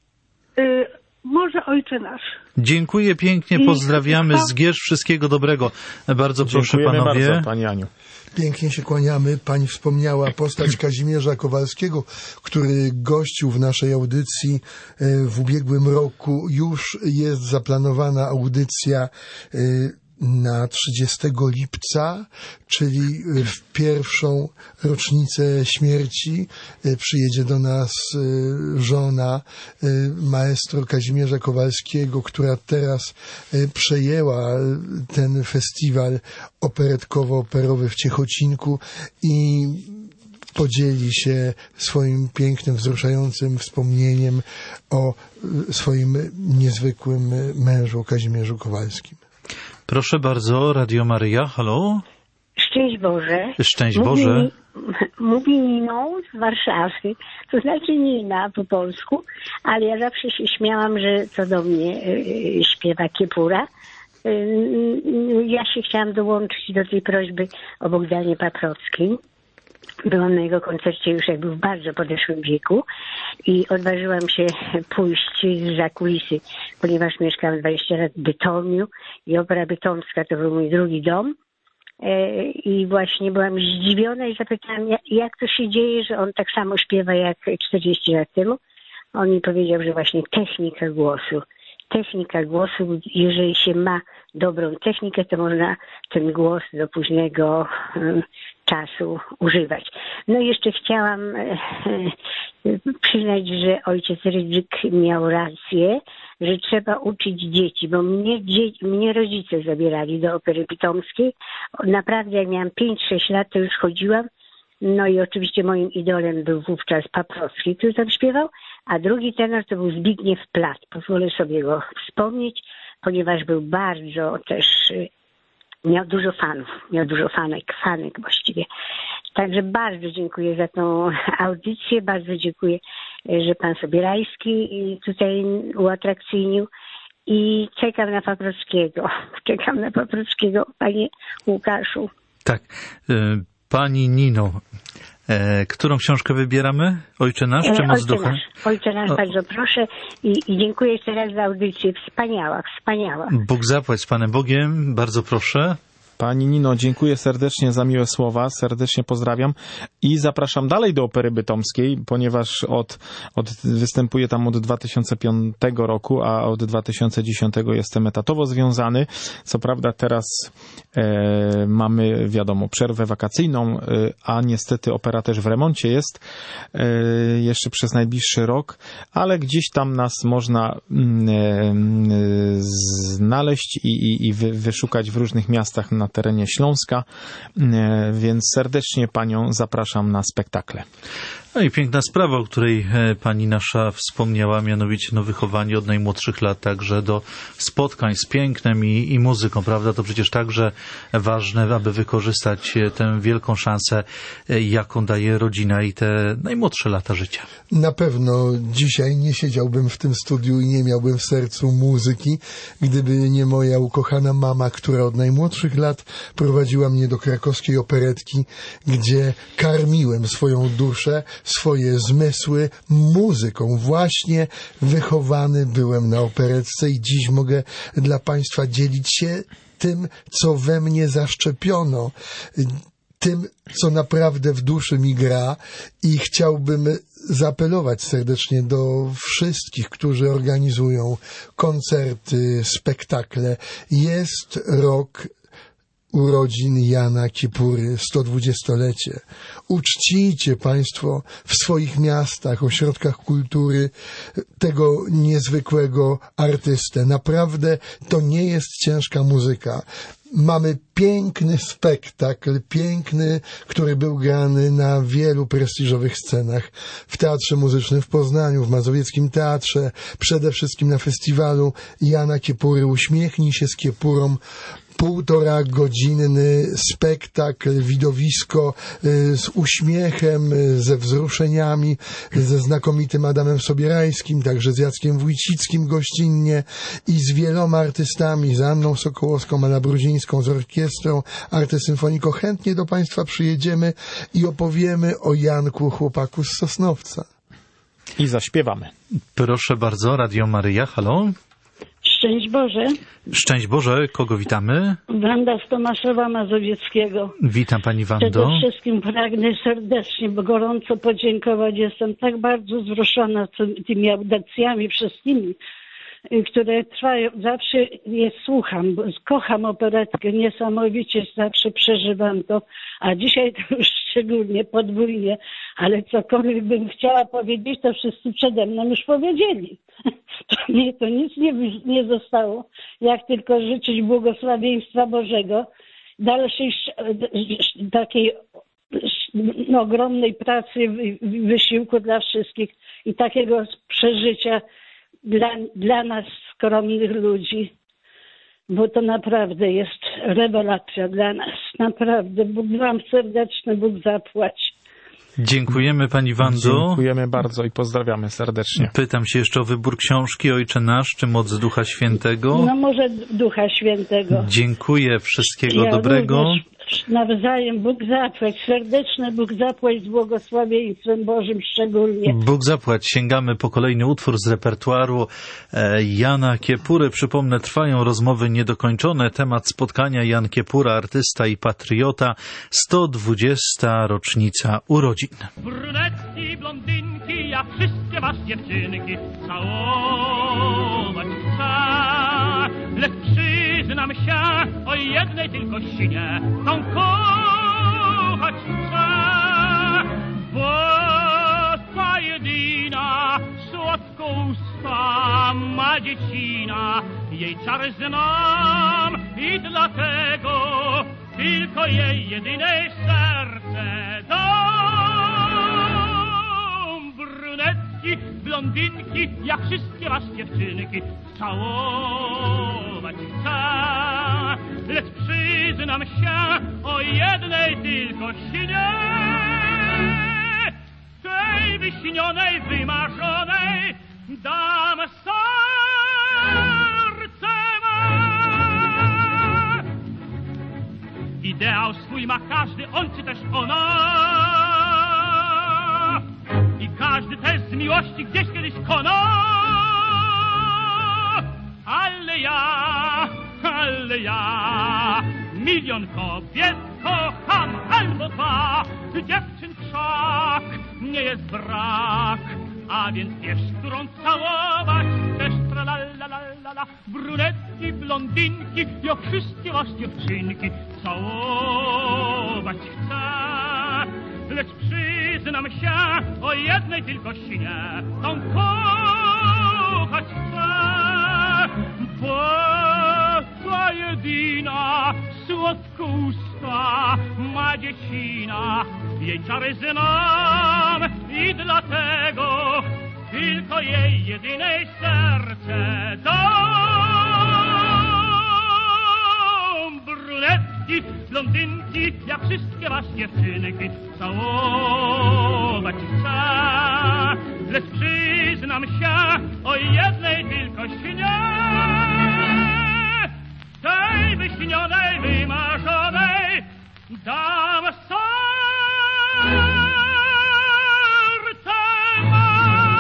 Y, może Ojcze Nasz. Dziękuję pięknie, pozdrawiamy z Gierz, wszystkiego dobrego. Bardzo proszę, panowie. Bardzo, pani Aniu. Pięknie się kłaniamy. Pani wspomniała postać Kazimierza Kowalskiego, który gościł w naszej audycji w ubiegłym roku. Już jest zaplanowana audycja na trzydziestego lipca, czyli w pierwszą rocznicę śmierci. Przyjedzie do nas żona maestro Kazimierza Kowalskiego, która teraz przejęła ten festiwal operetkowo-operowy w Ciechocinku i podzieli się swoim pięknym, wzruszającym wspomnieniem o swoim niezwykłym mężu Kazimierzu Kowalskim. Proszę bardzo, Radio Maryja, halo? Szczęść Boże. Szczęść Boże. Mówi, mówi Niną z Warszawy, to znaczy Nina po polsku, ale ja zawsze się śmiałam, że to do mnie y, śpiewa Kiepura. Y, ja się chciałam dołączyć do tej prośby o Bogdanie Paprockim. Byłam na jego koncercie już jak był w bardzo podeszłym wieku i odważyłam się pójść za kulisy, ponieważ mieszkałam dwadzieścia lat w Bytomiu i Opera Bytomska to był mój drugi dom. I właśnie byłam zdziwiona i zapytałam, jak to się dzieje, że on tak samo śpiewa jak czterdzieści lat temu. On mi powiedział, że właśnie technika głosu. Technika głosu, jeżeli się ma dobrą technikę, to można ten głos do późnego czasu używać. No i jeszcze chciałam przyznać, że ojciec Rydzyk miał rację, że trzeba uczyć dzieci, bo mnie, dzie- mnie rodzice zabierali do Opery Bytomskiej. Naprawdę jak miałam pięć sześć lat, to już chodziłam. No i oczywiście moim idolem był wówczas Paprocki, który tam śpiewał, a drugi tenor to był Zbigniew Plat. Pozwolę sobie go wspomnieć, ponieważ był bardzo też, miał dużo fanów, miał dużo fanek, fanek właściwie. Także bardzo dziękuję za tą audycję, bardzo dziękuję, że pan Sobierajski tutaj uatrakcyjnił i czekam na Paprockiego. Czekam na Paprockiego, panie Łukaszu. Tak. Pani Nino, e, którą książkę wybieramy? Ojcze Nasz czy Moc Ducha? Nasz. Ojcze Nasz, bardzo proszę i, i dziękuję jeszcze raz za audycję. Wspaniała, wspaniała. Bóg zapłać z Panem Bogiem, bardzo proszę. Pani Nino, dziękuję serdecznie za miłe słowa, serdecznie pozdrawiam i zapraszam dalej do Opery Bytomskiej, ponieważ od, od, występuję tam od dwa tysiące piątego roku, a od dwa tysiące dziesiątego jestem etatowo związany. Co prawda teraz e, mamy, wiadomo, przerwę wakacyjną, e, a niestety opera też w remoncie jest e, jeszcze przez najbliższy rok, ale gdzieś tam nas można e, znaleźć i, i, i wy, wyszukać w różnych miastach na terenie Śląska, więc serdecznie panią zapraszam na spektakle. No i piękna sprawa, o której pani nasza wspomniała, mianowicie no, wychowanie od najmłodszych lat także do spotkań z pięknem i, i muzyką, prawda? To przecież także ważne, aby wykorzystać tę wielką szansę, jaką daje rodzina i te najmłodsze lata życia. Na pewno dzisiaj nie siedziałbym w tym studiu i nie miałbym w sercu muzyki, gdyby nie moja ukochana mama, która od najmłodszych lat prowadziła mnie do krakowskiej operetki, gdzie karmiłem swoją duszę, swoje zmysły muzyką. Właśnie wychowany byłem na operetce i dziś mogę dla państwa dzielić się tym, co we mnie zaszczepiono, tym, co naprawdę w duszy mi gra i chciałbym zaapelować serdecznie do wszystkich, którzy organizują koncerty, spektakle. Jest rok urodzin Jana Kiepury, sto dwudziestolecie. Uczcijcie państwo w swoich miastach, ośrodkach kultury tego niezwykłego artystę. Naprawdę to nie jest ciężka muzyka. Mamy piękny spektakl, piękny, który był grany na wielu prestiżowych scenach. W Teatrze Muzycznym w Poznaniu, w Mazowieckim Teatrze, przede wszystkim na festiwalu Jana Kiepury. Uśmiechnij się z Kiepurą. Półtora godzinny spektakl, widowisko z uśmiechem, ze wzruszeniami, ze znakomitym Adamem Sobierajskim, także z Jackiem Wójcickim gościnnie i z wieloma artystami, z Anną Sokołowską, Anna Brudzińską, z orkiestrą Arte Symfonico. Chętnie do państwa przyjedziemy i opowiemy o Janku, chłopaku z Sosnowca. I zaśpiewamy. Proszę bardzo, Radio Maryja, halo. Szczęść Boże. Szczęść Boże, kogo witamy? Wanda z Tomaszowa Mazowieckiego. Witam pani Wando. Przede wszystkim pragnę serdecznie, bo gorąco podziękować. Jestem tak bardzo wzruszona tymi audycjami wszystkimi, które trwają. Zawsze je słucham, bo kocham operetkę, niesamowicie zawsze przeżywam to, a dzisiaj to już szczególnie podwójnie, ale cokolwiek bym chciała powiedzieć, to wszyscy przede mną już powiedzieli. To, nie, to nic nie, nie zostało, jak tylko życzyć błogosławieństwa Bożego, dalszej takiej no, ogromnej pracy, wysiłku dla wszystkich i takiego przeżycia dla, dla nas, skromnych ludzi. Bo to naprawdę jest rewelacja dla nas. Naprawdę. Bóg wam serdeczny, Bóg zapłać. Dziękujemy pani Wando. Dziękujemy bardzo i pozdrawiamy serdecznie. Pytam się jeszcze o wybór książki Ojcze Nasz, czy Moc Ducha Świętego? No może Ducha Świętego. Dziękuję, wszystkiego ja dobrego. Nawzajem Bóg zapłać, serdeczny Bóg zapłać z błogosławieństwem Bożym szczególnie. Bóg zapłać. Sięgamy po kolejny utwór z repertuaru Jana Kiepury. Przypomnę, trwają rozmowy niedokończone. Temat spotkania: Jan Kiepura, artysta i patriota. sto dwudziesta rocznica urodzin. Brunetki, blondynki, jak wszystkie was dziewczynki, całować chcę. Lecz przyznam się, o jednej tylko sinie, tą kochać chcę. Bo ta jedyna słodko usta ma dziecina, jej czary znam i dlatego tylko jej jedyne serce dam. Brunetki, blondynki, jak wszystkie was dziewczynki, całować chcę. Lecz przyznam się, o jednej tylko sinie, tej wyśnionej, wymarzonej dam serce me. Ideał swój ma każdy, on czy też ona, i każdy też z miłości gdzieś kiedyś kona. Ale ja, ale ja milion kobiet kocham, albo dwa, dziewczyn wszak nie jest brak. A więc wiesz, którą całować też tra la la la la la. Brunetki, blondynki, jak wszystkie was dziewczynki, całować chcę. Lecz przyznam się, o jednej tylko sinie, tą kochać chcę. Bo ta jedyna słodko usta ma dziecina, jej czary znam i dlatego tylko jej jedynej serce dam. Brunetki, blondynki, jak wszystkie was dziewczynki, całować chcę. Lecz przyznam się, o jednej tylko sinie, tej wyśnionej, wymarzonej dam serce me.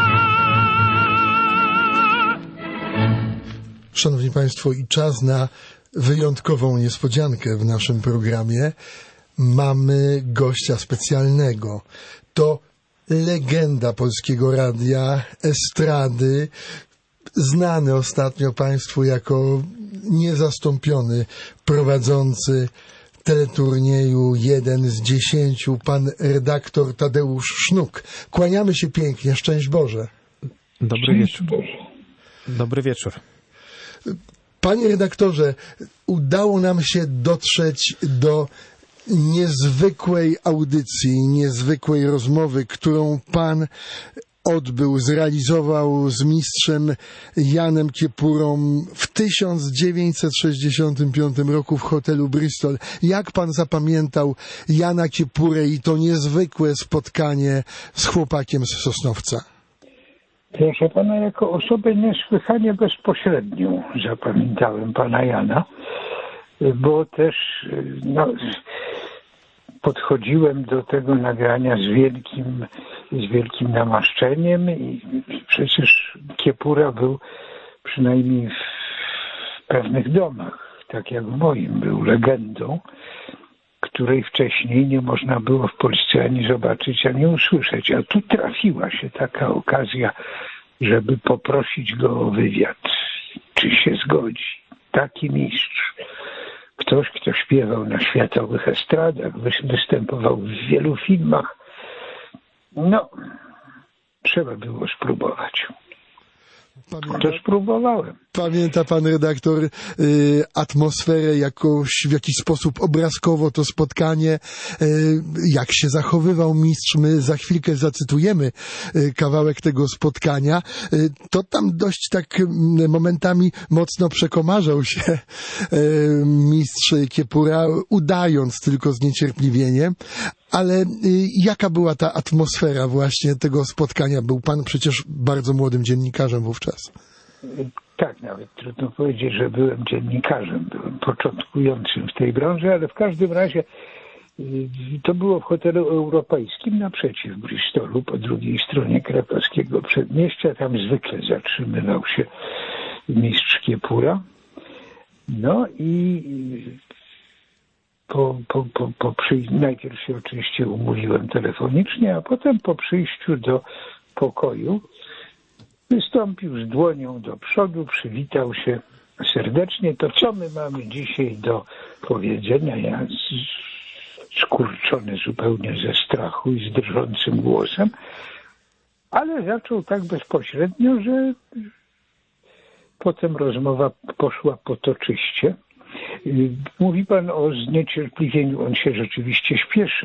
Szanowni Państwo, i czas na wyjątkową niespodziankę w naszym programie. Mamy gościa specjalnego. To legenda Polskiego Radia, estrady, znany ostatnio Państwu jako niezastąpiony prowadzący teleturnieju jeden z dziesięciu, pan redaktor Tadeusz Sznuk. Kłaniamy się pięknie, szczęść Boże. Dobry wieczór. Dobry wieczór. Panie redaktorze, udało nam się dotrzeć do niezwykłej audycji, niezwykłej rozmowy, którą pan odbył, zrealizował z mistrzem Janem Kiepurą w tysiąc dziewięćset sześćdziesiątym piątym roku w hotelu Bristol. Jak pan zapamiętał Jana Kiepurę i to niezwykłe spotkanie z chłopakiem z Sosnowca? Proszę pana, jako osobę niesłychanie bezpośrednią zapamiętałem pana Jana, bo też no, podchodziłem do tego nagrania z wielkim, z wielkim namaszczeniem i przecież Kiepura był przynajmniej w pewnych domach, tak jak w moim, był legendą, której wcześniej nie można było w Polsce ani zobaczyć, ani usłyszeć. A tu trafiła się taka okazja, żeby poprosić go o wywiad. Czy się zgodzi? Taki mistrz. Ktoś, kto śpiewał na światowych estradach, występował w wielu filmach. No, trzeba było spróbować. Pamięta, Też próbowałem. Pamięta pan redaktor y, atmosferę jakoś, w jakiś sposób obrazkowo to spotkanie, y, jak się zachowywał mistrz? My za chwilkę zacytujemy y, kawałek tego spotkania. Y, to tam dość tak y, momentami mocno przekomarzał się y, mistrz Kiepura, udając tylko zniecierpliwienie. Ale y, jaka była ta atmosfera właśnie tego spotkania? Był pan przecież bardzo młodym dziennikarzem wówczas. Tak, nawet trudno powiedzieć, że byłem dziennikarzem. Byłem początkującym w tej branży, ale w każdym razie y, to było w hotelu europejskim naprzeciw Bristolu, po drugiej stronie krakowskiego przedmieścia. Tam zwykle zatrzymywał się mistrz Kiepura. No i Po, po, po, po przyj- najpierw się oczywiście umówiłem telefonicznie, a potem po przyjściu do pokoju wystąpił z dłonią do przodu, przywitał się serdecznie. To co my mamy dzisiaj do powiedzenia? Ja skurczony zupełnie ze strachu i z drżącym głosem, ale zaczął tak bezpośrednio, że potem rozmowa poszła potoczyście. Mówi pan o zniecierpliwieniu, on się rzeczywiście śpieszył.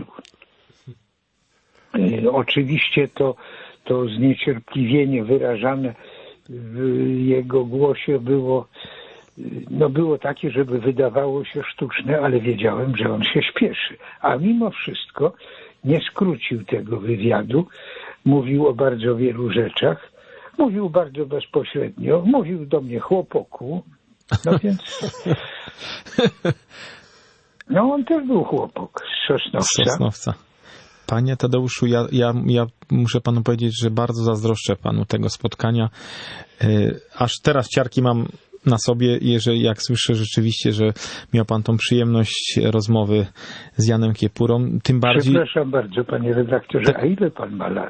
Oczywiście to, to zniecierpliwienie wyrażane w jego głosie było, no było takie, żeby wydawało się sztuczne, ale wiedziałem, że on się śpieszy. A mimo wszystko nie skrócił tego wywiadu, mówił o bardzo wielu rzeczach, mówił bardzo bezpośrednio, mówił do mnie chłopoku. No więc... No on też był chłopak z Sosnowca. Z Sosnowca. Panie Tadeuszu, ja, ja, ja muszę panu powiedzieć, że bardzo zazdroszczę panu tego spotkania. Yy, aż teraz ciarki mam na sobie, jeżeli jak słyszę rzeczywiście, że miał pan tą przyjemność rozmowy z Janem Kiepurą, tym bardziej... Przepraszam bardzo, panie redaktorze, a ile pan ma lat?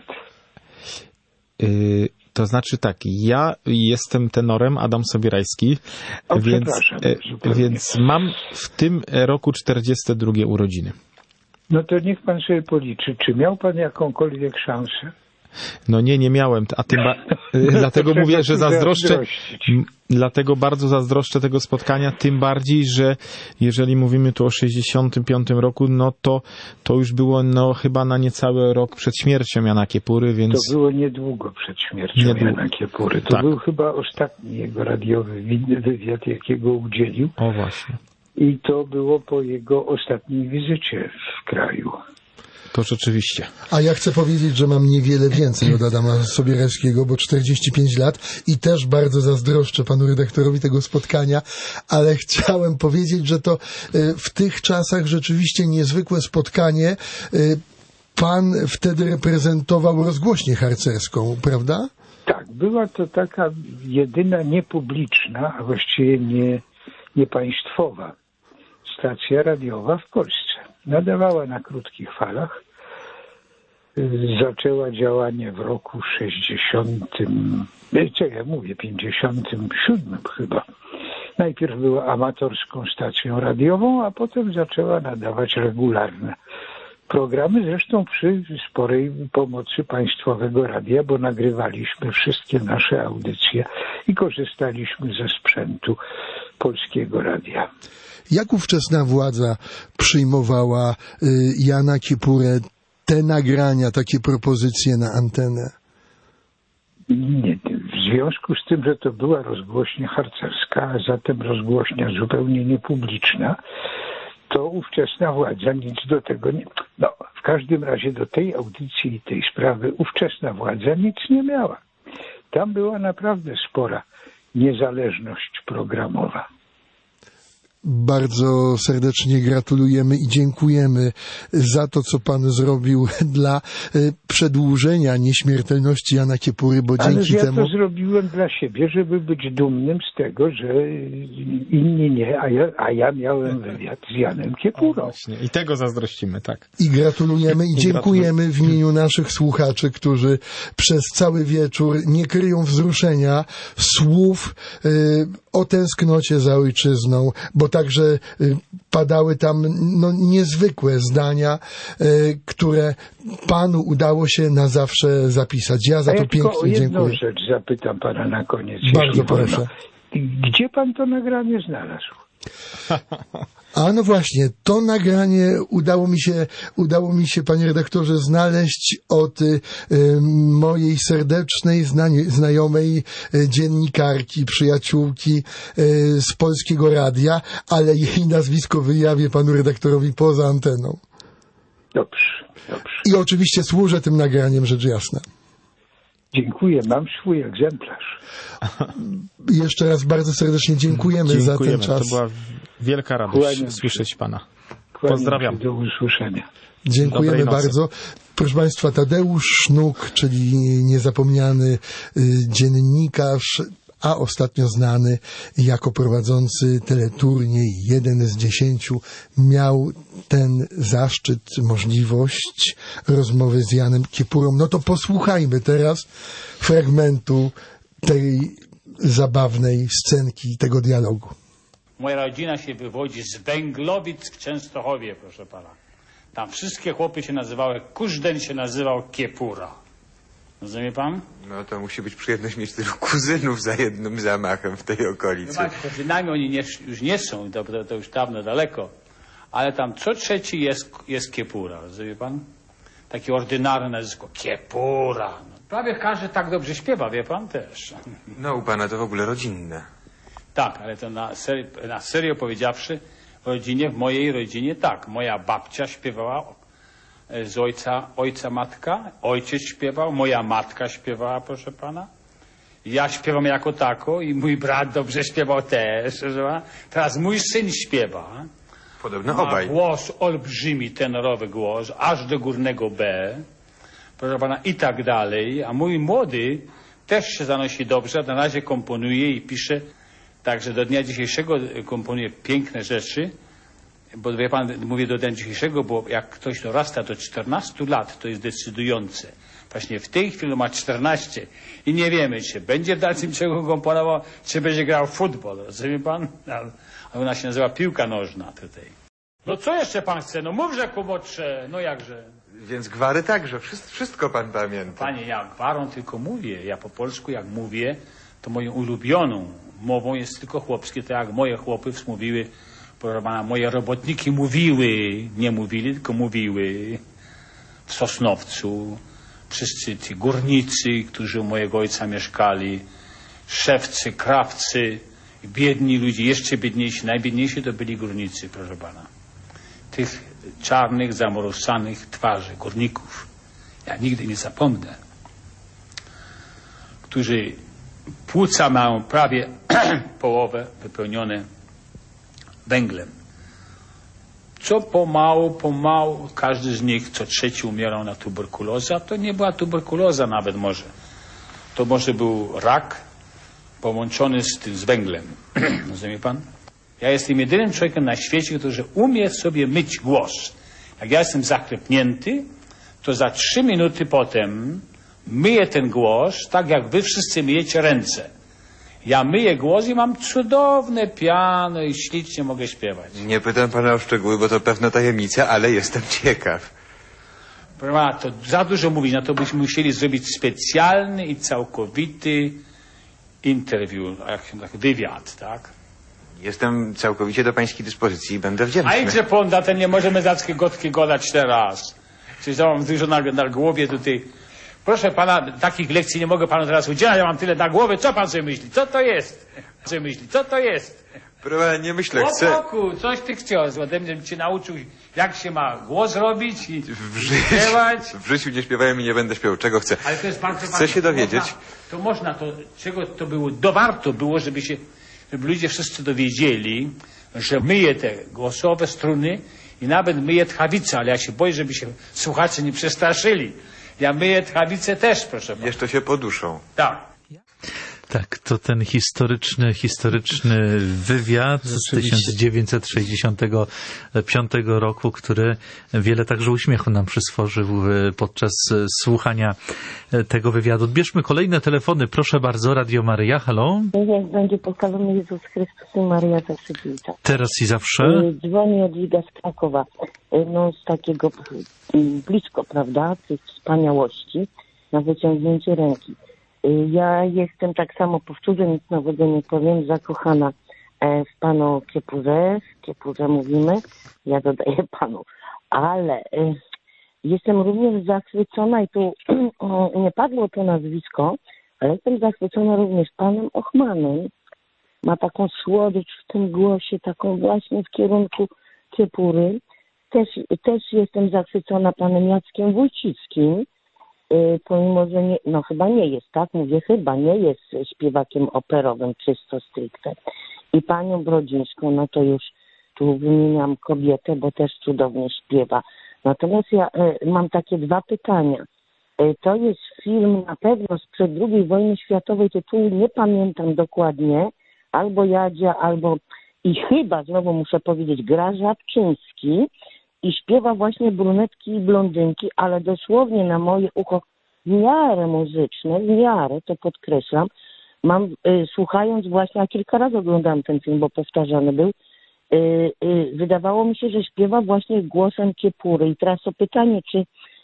Yy, To znaczy tak, ja jestem tenorem, Adam Sobierajski, o, więc, więc mam w tym roku czterdzieste drugie urodziny. No to niech pan sobie policzy, czy miał pan jakąkolwiek szansę? No nie, nie miałem, a tym ba- dlatego mówię, że zazdroszczę, dlatego bardzo zazdroszczę tego spotkania, tym bardziej, że jeżeli mówimy tu o sześćdziesiątym piątym roku, no to to już było no chyba na niecały rok przed śmiercią Jana Kiepury, więc... To było niedługo przed śmiercią niedługo. Jana Kiepury. To tak. Był chyba ostatni jego radiowy wywiad, jakiego udzielił. O właśnie. I to było po jego ostatniej wizycie w kraju. To rzeczywiście. A ja chcę powiedzieć, że mam niewiele więcej od Adama Sobierajskiego, bo czterdzieści pięć lat i też bardzo zazdroszczę panu redaktorowi tego spotkania, ale chciałem powiedzieć, że to w tych czasach rzeczywiście niezwykłe spotkanie. Pan wtedy reprezentował rozgłośnię harcerską, prawda? Tak, była to taka jedyna niepubliczna, a właściwie nie, niepaństwowa stacja radiowa w Polsce. Nadawała na krótkich falach. Zaczęła działanie w roku sześćdziesiątym, co ja mówię, pięćdziesiątym siódmym chyba. Najpierw była amatorską stacją radiową, a potem zaczęła nadawać regularne programy, zresztą przy sporej pomocy Państwowego Radia, bo nagrywaliśmy wszystkie nasze audycje i korzystaliśmy ze sprzętu Polskiego Radia. Jak ówczesna władza przyjmowała y, Jana Kiepurę, te nagrania, takie propozycje na antenę? Nie, w związku z tym, że to była rozgłośnia harcerska, a zatem rozgłośnia zupełnie niepubliczna, to ówczesna władza nic do tego nie... No, w każdym razie do tej audycji i tej sprawy ówczesna władza nic nie miała. Tam była naprawdę spora niezależność programowa. Bardzo serdecznie gratulujemy i dziękujemy za to, co pan zrobił dla przedłużenia nieśmiertelności Jana Kiepury, bo Ale dzięki ja temu... to zrobiłem dla siebie, żeby być dumnym z tego, że inni nie, a ja, a ja miałem wywiad z Janem Kiepurą. Właśnie. I tego zazdrościmy, tak. I gratulujemy i dziękujemy w imieniu naszych słuchaczy, którzy przez cały wieczór nie kryją wzruszenia słów y, o tęsknocie za ojczyzną, bo także y, padały tam no, niezwykłe zdania, y, które panu udało się na zawsze zapisać. Ja za A to ja tylko pięknie o jedną dziękuję. rzecz zapytam pana na koniec. Bardzo jeśli proszę. wolno. Gdzie pan to nagranie znalazł? A no właśnie, to nagranie udało mi się, udało mi się, panie redaktorze, znaleźć od y, mojej serdecznej znani- znajomej y, dziennikarki, przyjaciółki y, z Polskiego Radia, ale jej nazwisko wyjawię panu redaktorowi poza anteną. Dobrze, dobrze. I oczywiście służę tym nagraniem, rzecz jasna. Dziękuję, mam swój egzemplarz. Jeszcze raz bardzo serdecznie dziękujemy, Dziękujemy. za ten czas. To była wielka radość Kłaniam słyszeć pana. Kłaniam Pozdrawiam. się, do usłyszenia. Dziękujemy Dobrej nocy. bardzo. Proszę Państwa, Tadeusz Sznuk, czyli niezapomniany y, dziennikarz, a ostatnio znany jako prowadzący teleturniej jeden z dziesięciu, miał ten zaszczyt, możliwość rozmowy z Janem Kiepurą. No to posłuchajmy teraz fragmentu tej zabawnej scenki, tego dialogu. Moja rodzina się wywodzi z Węglowic w Częstochowie, proszę pana. Tam wszystkie chłopy się nazywały, Kużden się nazywał Kiepura. Rozumie pan? No to musi być przyjemność mieć tylu kuzynów za jednym zamachem w tej okolicy. Zobaczcie, kuzynami oni nie, już nie są, to, to, to już dawno daleko. Ale tam co trzeci jest, jest Kiepura, rozumie pan? Takie ordynarne nazwisko, Kiepura. No, prawie każdy tak dobrze śpiewa, wie pan też. No u pana to w ogóle rodzinne. Tak, ale to na, seri na serio powiedziawszy, w rodzinie, w mojej rodzinie tak. Moja babcia śpiewała z ojca, ojca matka, ojciec śpiewał, moja matka śpiewała, proszę pana. Ja śpiewam jako tako i mój brat dobrze śpiewał też, proszę pana. Teraz mój syn śpiewa. Podobno Ma obaj. głos olbrzymi, tenorowy głos, aż do górnego B, proszę pana, i tak dalej. A mój młody też się zanosi dobrze, na razie komponuje i pisze. Także do dnia dzisiejszego komponuje piękne rzeczy, bo wie pan, mówię do dnia dzisiejszego, bo jak ktoś dorasta do czternastu lat, to jest decydujące. Właśnie w tej chwili ma czternaście i nie wiemy, czy będzie w dalszym ciągu komponował, czy będzie grał w futbol. Rozumie pan? A ona się nazywa piłka nożna tutaj. No co jeszcze pan chce? No mówże, kumotrze, no jakże. Więc gwary także, wszystko, wszystko pan pamięta. Panie, ja gwarą tylko mówię. Ja po polsku jak mówię, to moją ulubioną mową jest tylko chłopskie, tak jak moje chłopy mówiły, proszę pana, moje robotniki mówiły, nie mówili, tylko mówiły w Sosnowcu, wszyscy ci górnicy, którzy u mojego ojca mieszkali, szewcy, krawcy, biedni ludzie, jeszcze biedniejsi, najbiedniejsi to byli górnicy, proszę pana. Tych czarnych, zamorsanych twarzy górników, ja nigdy nie zapomnę, którzy płuca mają prawie połowę wypełnione węglem. Co pomału, pomału, każdy z nich, co trzeci umierał na tuberkulozę, a to nie była tuberkuloza nawet może. To może był rak połączony z tym, z węglem. Rozumie pan? Ja jestem jedynym człowiekiem na świecie, który umie sobie myć głos. Jak ja jestem zaklepnięty, to za trzy minuty potem myję ten głos, tak jak wy wszyscy myjecie ręce. Ja myję głos i mam cudowne piano i ślicznie mogę śpiewać. Nie pytam pana o szczegóły, bo to pewna tajemnica, ale jestem ciekaw. Proszę pana, to za dużo mówić, na to byśmy musieli zrobić specjalny i całkowity interview, jak się tak, wywiad, tak? Jestem całkowicie do pańskiej dyspozycji i będę wdzięczny. A idźże ponda, ten nie możemy zackie gotki gadać teraz. Czyli ja mam dużo na, na głowie tutaj. Proszę pana, takich lekcji nie mogę panu teraz udzielać, ja mam tyle na głowie. Co pan sobie myśli? Co to jest? Co sobie myśli? Co to jest? Proszę, nie myślę, o chcę... boku, coś ty chciał. Ode mnie cię nauczył, jak się ma głos robić i w życiu, śpiewać. W życiu nie śpiewałem i nie będę śpiewał, czego chcę. Ale to jest bardzo Chcę ważne. się dowiedzieć. To można, to można, to czego to było, do warto było, żeby się, żeby ludzie wszyscy dowiedzieli, że myję te głosowe struny i nawet myję tchawice, ale ja się boję, żeby się słuchacze nie przestraszyli. Ja myję tchawice też, proszę pana. Jeszcze się poduszą. Tak. Tak, to ten historyczny, historyczny wywiad z tysiąc dziewięćset sześćdziesiątego piątego roku, który wiele także uśmiechu nam przyswożył podczas słuchania tego wywiadu. Odbierzmy kolejne telefony. Proszę bardzo, Radio Maryja, halo? Niech będzie pochwalony Jezus Chrystus i Maryja zawsze dziewicza. Teraz i zawsze. Dzwonię od Liga z Krakowa. No z takiego blisko, prawda, tych wspaniałości na wyciągnięcie ręki. Ja jestem, tak samo powtórzę, nic nowego nie powiem, zakochana w panu Kiepurze, w Kiepurze mówimy, ja dodaję panu, ale jestem również zachwycona i tu nie padło to nazwisko, ale jestem zachwycona również panem Ochmanem. Ma taką słodycz w tym głosie, taką właśnie w kierunku Kiepury. Też, też jestem zachwycona panem Jackiem Wójcickim, yy, pomimo, że nie, no chyba nie jest, tak? Mówię chyba, nie jest śpiewakiem operowym czysto stricte. I panią Brodzińską, no to już tu wymieniam kobietę, bo też cudownie śpiewa. Natomiast ja yy, mam takie dwa pytania. Yy, to jest film na pewno sprzed drugiej wojny światowej, tytułu nie pamiętam dokładnie, albo Jadzia, albo i chyba, znowu muszę powiedzieć, gra Żabczyński i śpiewa właśnie brunetki i blondynki, ale dosłownie na moje ucho w miarę muzyczne, w miarę, to podkreślam, mam, y, słuchając właśnie, a kilka razy oglądałam ten film, bo powtarzany był, y, y, wydawało mi się, że śpiewa właśnie głosem Kiepury. I teraz to pytanie, czy y,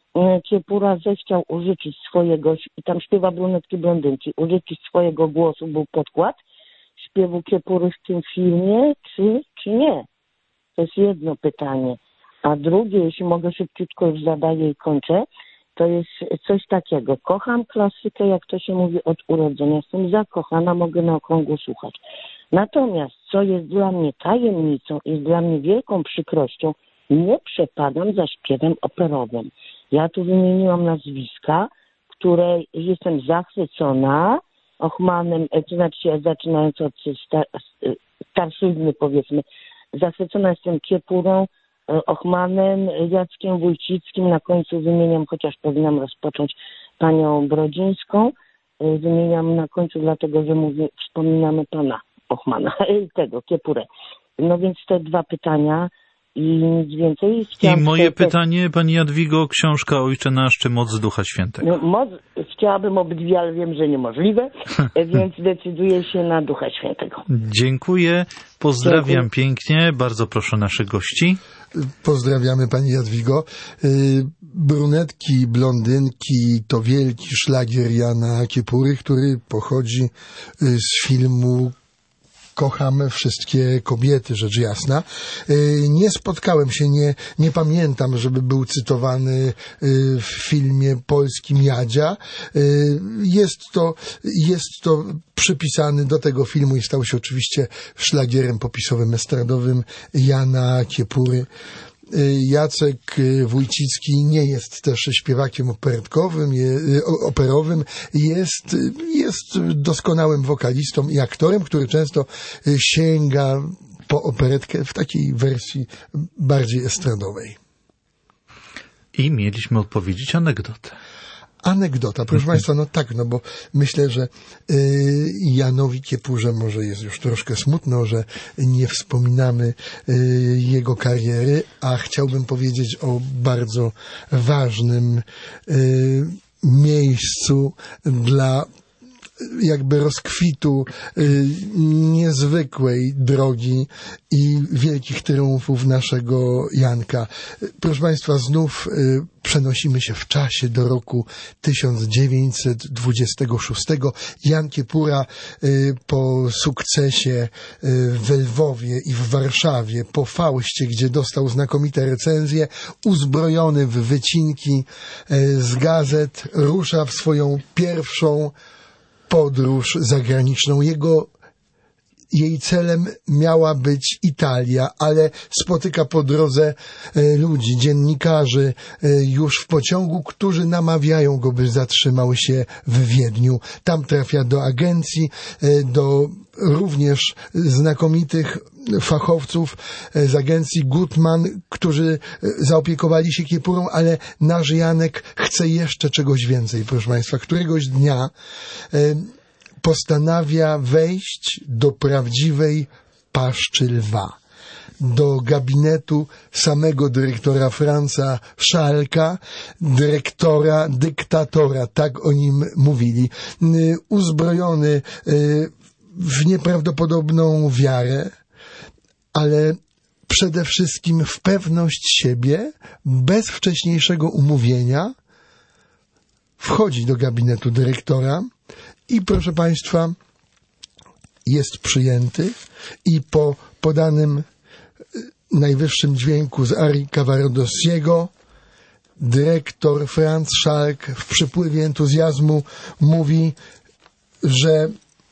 Kiepura zechciał użyczyć swojego, i tam śpiewa brunetki, blondynki, użyczyć swojego głosu, był podkład śpiewu Kiepury w tym filmie, czy, czy nie? To jest jedno pytanie. A drugie, jeśli mogę szybciutko już zadaję i kończę, to jest coś takiego. Kocham klasykę, jak to się mówi, od urodzenia. Jestem zakochana, mogę na okrągło słuchać. Natomiast, co jest dla mnie tajemnicą, jest dla mnie wielką przykrością, nie przepadam za śpiewem operowym. Ja tu wymieniłam nazwiska, które jestem zachwycona, Ochmanem, to znaczy zaczynając od star, starszyzny, powiedzmy, zachwycona jestem Kiepurą, Ochmanem, Jackiem Wójcickim, na końcu wymieniam, chociaż powinnam rozpocząć panią Brodzińską, wymieniam na końcu dlatego, że mówię, wspominamy pana Ochmana, tego, Kiepurę. No więc te dwa pytania i nic więcej. I moje te... pytanie, pani Jadwigo, książka Ojcze Nasz czy Moc Ducha Świętego? No, moc, chciałabym obydwie, ale wiem, że niemożliwe, więc decyduję się na Ducha Świętego. Dziękuję, pozdrawiam Dziękuję. Pięknie, bardzo proszę naszych gości. Pozdrawiamy pani Jadwigo. Brunetki, blondynki to wielki szlagier Jana Kiepury, który pochodzi z filmu Kocham wszystkie kobiety, rzecz jasna. Nie spotkałem się, nie, nie pamiętam, żeby był cytowany w filmie polskim Jadzia. Jest to, jest to przypisany do tego filmu i stał się oczywiście szlagierem popisowym, estradowym Jana Kiepury. Jacek Wójcicki nie jest też śpiewakiem operetkowym, je, operowym, jest, jest doskonałym wokalistą i aktorem, który często sięga po operetkę w takiej wersji bardziej estradowej. I mieliśmy odpowiedzieć anegdotę. Anegdota, proszę Państwa, no tak, no bo myślę, że y, Janowi Kiepurze może jest już troszkę smutno, że nie wspominamy y, jego kariery, a chciałbym powiedzieć o bardzo ważnym y, miejscu dla jakby rozkwitu y, niezwykłej drogi i wielkich triumfów naszego Janka. Proszę Państwa, znów y, przenosimy się w czasie do roku tysiąc dziewięćset dwudziestego szóstego. Jan Kiepura y, po sukcesie y, w Lwowie i w Warszawie, po Faustie, gdzie dostał znakomite recenzje, uzbrojony w wycinki y, z gazet, rusza w swoją pierwszą podróż zagraniczną. Jego, jej celem miała być Italia, ale spotyka po drodze e, ludzi, dziennikarzy e, już w pociągu, którzy namawiają go, by zatrzymał się w Wiedniu. Tam trafia do agencji, e, do również znakomitych fachowców z agencji Gutman, którzy zaopiekowali się Kiepurą, ale nasz Janek chce jeszcze czegoś więcej, proszę Państwa. Któregoś dnia e, postanawia wejść do prawdziwej paszczy lwa, do gabinetu samego dyrektora Franza Schalka, dyrektora, dyktatora, tak o nim mówili, uzbrojony w nieprawdopodobną wiarę, ale przede wszystkim w pewność siebie, bez wcześniejszego umówienia, wchodzi do gabinetu dyrektora i, proszę Państwa, jest przyjęty i po podanym najwyższym dźwięku z arii Cavardossiego dyrektor Franz Schalk w przypływie entuzjazmu mówi, że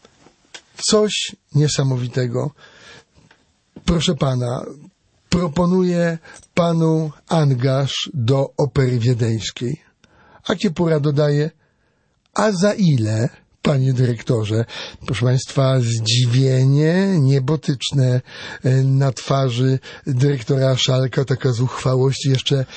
coś niesamowitego. Proszę pana, proponuję panu angaż do Opery Wiedeńskiej. A Kiepura dodaje, a za ile, panie dyrektorze? Proszę państwa, zdziwienie niebotyczne na twarzy dyrektora Schalka, taka zuchwałość jeszcze e,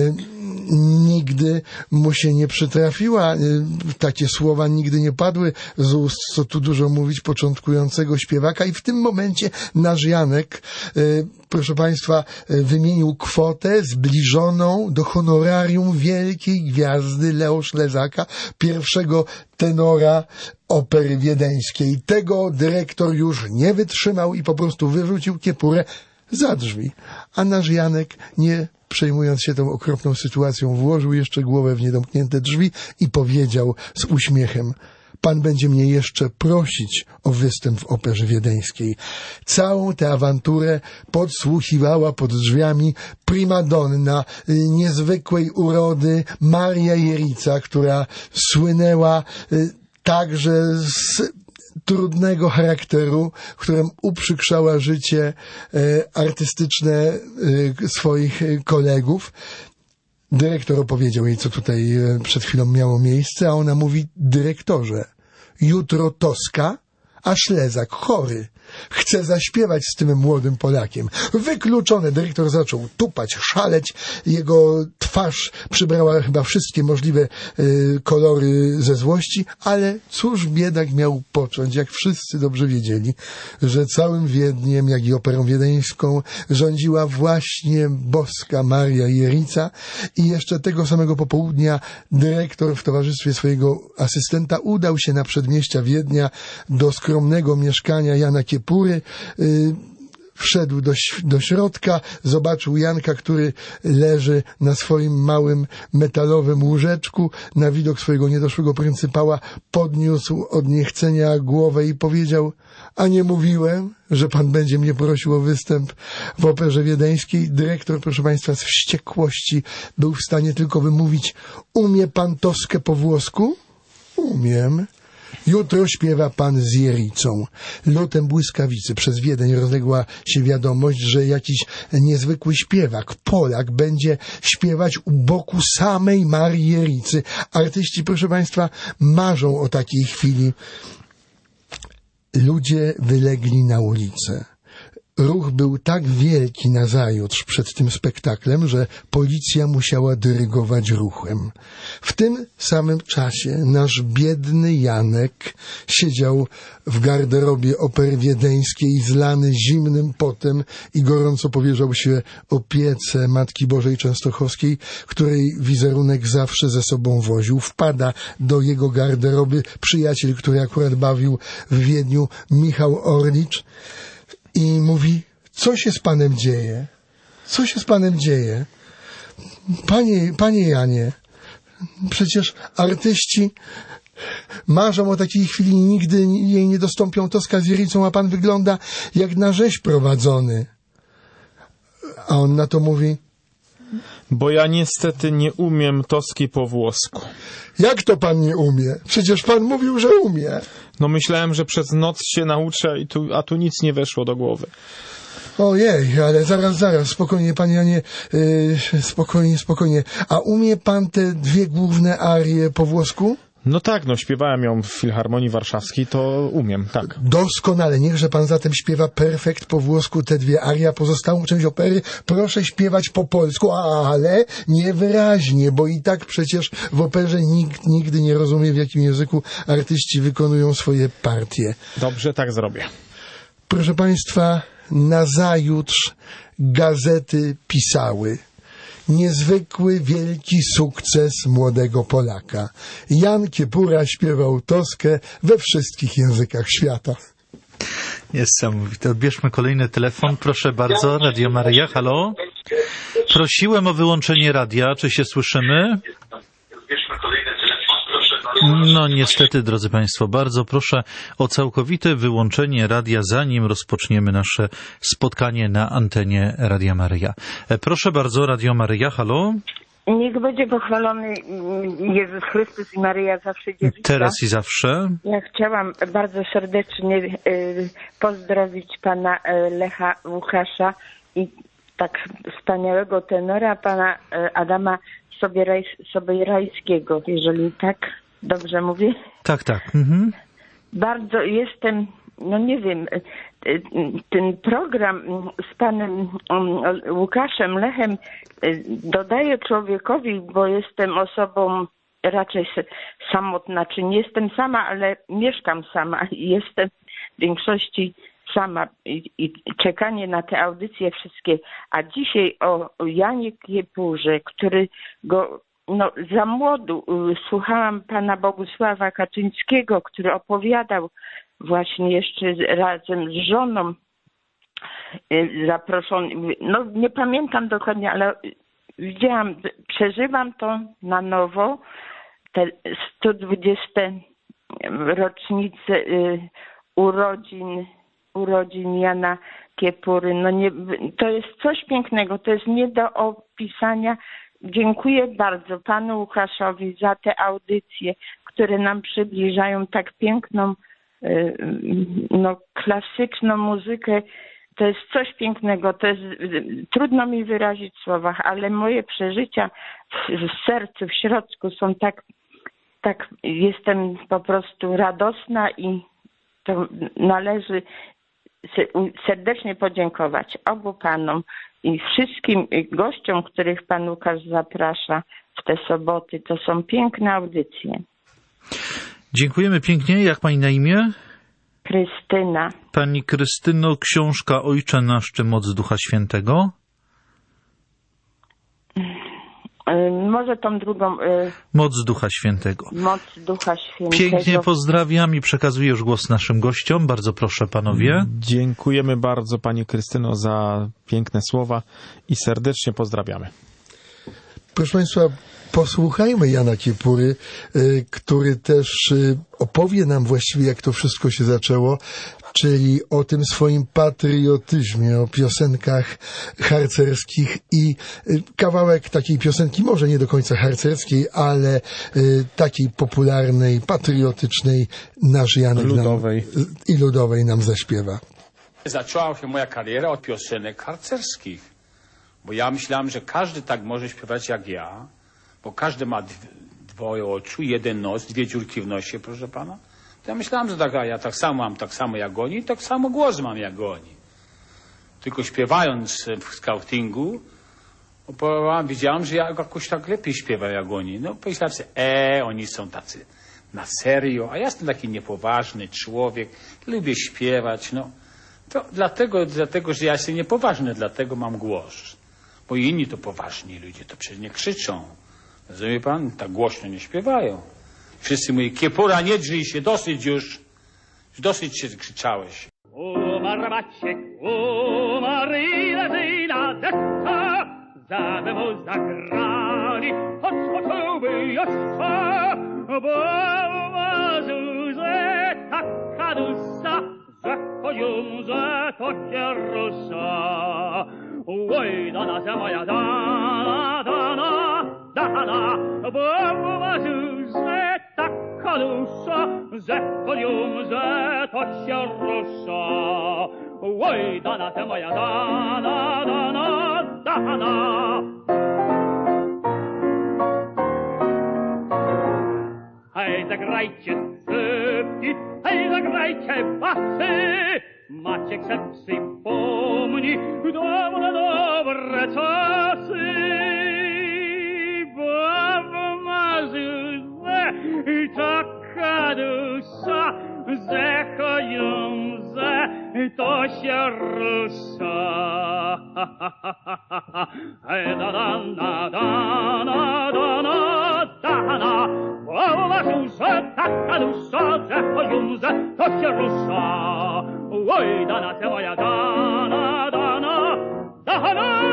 nigdy mu się nie przytrafiła. E, takie słowa nigdy nie padły z ust, co tu dużo mówić, początkującego śpiewaka i w tym momencie nasz Janek, e, proszę państwa, wymienił kwotę zbliżoną do honorarium wielkiej gwiazdy Leo Ślezaka, pierwszego tenora Opery Wiedeńskiej. Tego dyrektor już nie wytrzymał i po prostu wyrzucił Kiepurę za drzwi. A nasz Janek, nie przejmując się tą okropną sytuacją, włożył jeszcze głowę w niedomknięte drzwi i powiedział z uśmiechem: pan będzie mnie jeszcze prosić o występ w Operze Wiedeńskiej. Całą tę awanturę podsłuchiwała pod drzwiami primadonna niezwykłej urody Maria Jerica, która słynęła także z trudnego charakteru, którym uprzykrzała życie artystyczne swoich kolegów. Dyrektor opowiedział jej, co tutaj przed chwilą miało miejsce, a ona mówi: dyrektorze, jutro Toska, a Ślezak chory. Chce zaśpiewać z tym młodym Polakiem. Wykluczone. Dyrektor zaczął tupać, szaleć. Jego twarz przybrała chyba wszystkie możliwe y, kolory ze złości, ale cóż biedak miał począć, jak wszyscy dobrze wiedzieli, że całym Wiedniem, jak i Operą Wiedeńską rządziła właśnie boska Maria Jerica i jeszcze tego samego popołudnia dyrektor w towarzystwie swojego asystenta udał się na przedmieścia Wiednia do skromnego mieszkania Jana Kiepury. Yy, wszedł do, do środka, zobaczył Janka, który leży na swoim małym metalowym łóżeczku. Na widok swojego niedoszłego pryncypała podniósł od niechcenia głowę i powiedział: a nie mówiłem, że pan będzie mnie prosił o występ w Operze Wiedeńskiej? Dyrektor, proszę państwa, z wściekłości był w stanie tylko wymówić: umie pan Toskę po włosku? Umiem. Jutro śpiewa pan z Jericą. Lotem błyskawicy przez Wiedeń rozległa się wiadomość, że jakiś niezwykły śpiewak, Polak, będzie śpiewać u boku samej Marii Jericy. Artyści, proszę państwa, marzą o takiej chwili. Ludzie wylegli na ulicę. Ruch był tak wielki nazajutrz przed tym spektaklem, że policja musiała dyrygować ruchem. W tym samym czasie nasz biedny Janek siedział w garderobie Opery Wiedeńskiej, zlany zimnym potem i gorąco powierzał się opiece Matki Bożej Częstochowskiej, której wizerunek zawsze ze sobą woził. Wpada do jego garderoby przyjaciel, który akurat bawił w Wiedniu, Michał Orlicz, i mówi: co się z panem dzieje? Co się z panem dzieje? Panie, panie Janie, przecież artyści marzą o takiej chwili i nigdy jej nie dostąpią. Toska z Jericą, a pan wygląda jak na rzeź prowadzony. A on na to mówi: bo ja niestety nie umiem Toski po włosku. Jak to pan nie umie? Przecież pan mówił, że umie. No myślałem, że przez noc się nauczę, i tu, a tu nic nie weszło do głowy. Ojej, ale zaraz, zaraz, spokojnie, panie Janie, yy, spokojnie, spokojnie. A umie pan te dwie główne arie po włosku? No tak, no śpiewałem ją w Filharmonii Warszawskiej, to umiem, tak. Doskonale, niechże pan zatem śpiewa perfekt po włosku te dwie arie, a pozostałą część opery proszę śpiewać po polsku, ale niewyraźnie, bo i tak przecież w operze nikt nigdy nie rozumie, w jakim języku artyści wykonują swoje partie. Dobrze, tak zrobię. Proszę państwa, nazajutrz gazety pisały: niezwykły, wielki sukces młodego Polaka. Jan Kiepura śpiewał Toskę we wszystkich językach świata. Niesamowite. Odbierzmy kolejny telefon. Proszę bardzo, Radio Maryja, halo? Prosiłem o wyłączenie radia. Czy się słyszymy? No niestety, drodzy Państwo, bardzo proszę o całkowite wyłączenie radia, zanim rozpoczniemy nasze spotkanie na antenie Radia Maryja. Proszę bardzo, Radio Maryja, halo? Niech będzie pochwalony Jezus Chrystus i Maryja zawsze dziewica. Teraz i zawsze. Ja chciałam bardzo serdecznie y, pozdrowić pana y, Lecha Łukasza i tak wspaniałego tenora, pana y, Adama Sobieraj, Sobierajskiego, jeżeli tak dobrze mówię. Tak, tak. Mhm. Bardzo jestem, no nie wiem, ten program z panem Łukaszem Lechem dodaje człowiekowi, bo jestem osobą raczej samotna, czy nie jestem sama, ale mieszkam sama i jestem w większości sama i, i czekanie na te audycje wszystkie. A dzisiaj o, o Janie Kiepurze, który go no, za młodu słuchałam pana Bogusława Kaczyńskiego, który opowiadał właśnie jeszcze razem z żoną zaproszony, no nie pamiętam dokładnie, ale widziałam, przeżywam to na nowo, te sto dwudzieste rocznice urodzin, urodzin Jana Kiepury. No nie, to jest coś pięknego, to jest nie do opisania. Dziękuję bardzo panu Łukaszowi za te audycje, które nam przybliżają tak piękną, no, klasyczną muzykę. To jest coś pięknego, to jest, trudno mi wyrazić w słowach, ale moje przeżycia w, w sercu, w środku są tak, tak, jestem po prostu radosna i to należy serdecznie podziękować obu panom i wszystkim gościom, których pan Łukasz zaprasza w te soboty. To są piękne audycje. Dziękujemy pięknie. Jak pani na imię? Krystyna. Pani Krystyno, książka Ojcze Nasz czy Moc Ducha Świętego? Może tą drugą. Moc Ducha Świętego. Moc Ducha Świętego. Pięknie pozdrawiam i przekazuję już głos naszym gościom. Bardzo proszę, panowie. Dziękujemy bardzo, pani Krystyno, za piękne słowa i serdecznie pozdrawiamy. Proszę państwa, posłuchajmy Jana Kiepury, który też opowie nam właściwie, jak to wszystko się zaczęło, czyli o tym swoim patriotyzmie, o piosenkach harcerskich i kawałek takiej piosenki, może nie do końca harcerskiej, ale takiej popularnej, patriotycznej, nasz Janek ludowej. Nam, i ludowej nam zaśpiewa. Zaczęła się moja kariera od piosenek harcerskich, bo ja myślałem, że każdy tak może śpiewać jak ja, bo każdy ma dwoje oczu, jeden nos, dwie dziurki w nosie, proszę pana. To ja myślałem, że tak, ja tak samo mam tak samo jak oni i tak samo głos mam jak oni. Tylko śpiewając w scoutingu, widziałem, że ja jakoś tak lepiej śpiewam jak oni. No pomyślałem sobie, e, oni są tacy na serio, a ja jestem taki niepoważny człowiek, lubię śpiewać, no. To dlatego, dlatego, że ja jestem niepoważny, dlatego mam głos. Bo inni to poważni ludzie, to przecież nie krzyczą. Rozumie pan? Tak głośno nie śpiewają. Wszyscy mówią, Kiepura, nie drzyj się, dosyć już. Dosyć się krzyczałeś. Umarł Maciek, umarł i leży na desce. Zadę mu zagrali, choć poczułby jeszcze. Bo umarzył, że taka dusza, że chodzią, że to się rusza. Oj, dana się moja, dana, dana, dana, bo umarzył, że taka dusza, że chodzią, że to się rusza. Oj, dana się moja, dana, dana, dana. Hej, tak zagrajcie scypki, hej, zagrajcie basy. Maciek se przypomni dobre, dobre czasy. Baba marzyła i taka dusza, zechająca to się rusza. Da da na da na da na da na. Baba marzyła, taka dusza, zechająca to się rusza. Oj, dana te moja, dana, dana, dana.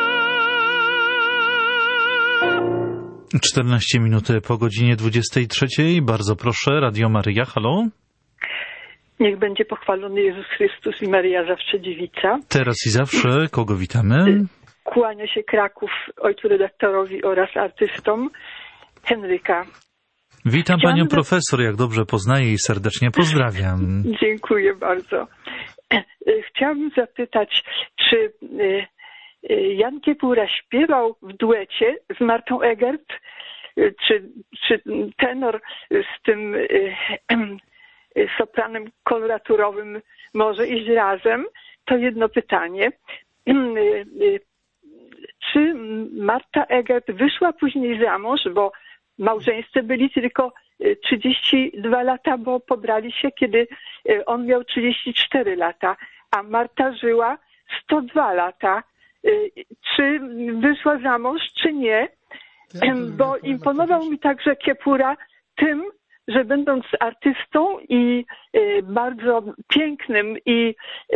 czternaście minut po godzinie dwudziestej trzeciej. Bardzo proszę, Radio Maryja, halo. Niech będzie pochwalony Jezus Chrystus i Maryja zawsze dziewica. Teraz i zawsze, kogo witamy? Kłania się Kraków ojcu redaktorowi oraz artystom. Henryka. Witam Chciałam panią za... profesor, jak dobrze poznaję i serdecznie pozdrawiam. Dziękuję bardzo. Chciałabym zapytać, czy Jan Kiepura śpiewał w duecie z Martą Egert, czy, czy tenor z tym sopranem koloraturowym może iść razem? To jedno pytanie. Czy Marta Egert wyszła później za mąż, bo małżeństwo byli tylko trzydzieści dwa lata, bo pobrali się, kiedy on miał trzydzieści cztery lata, a Marta żyła sto dwa lata. Czy wyszła za mąż, czy nie? Bo imponował mi także Kiepura tym, że będąc artystą i bardzo pięknym i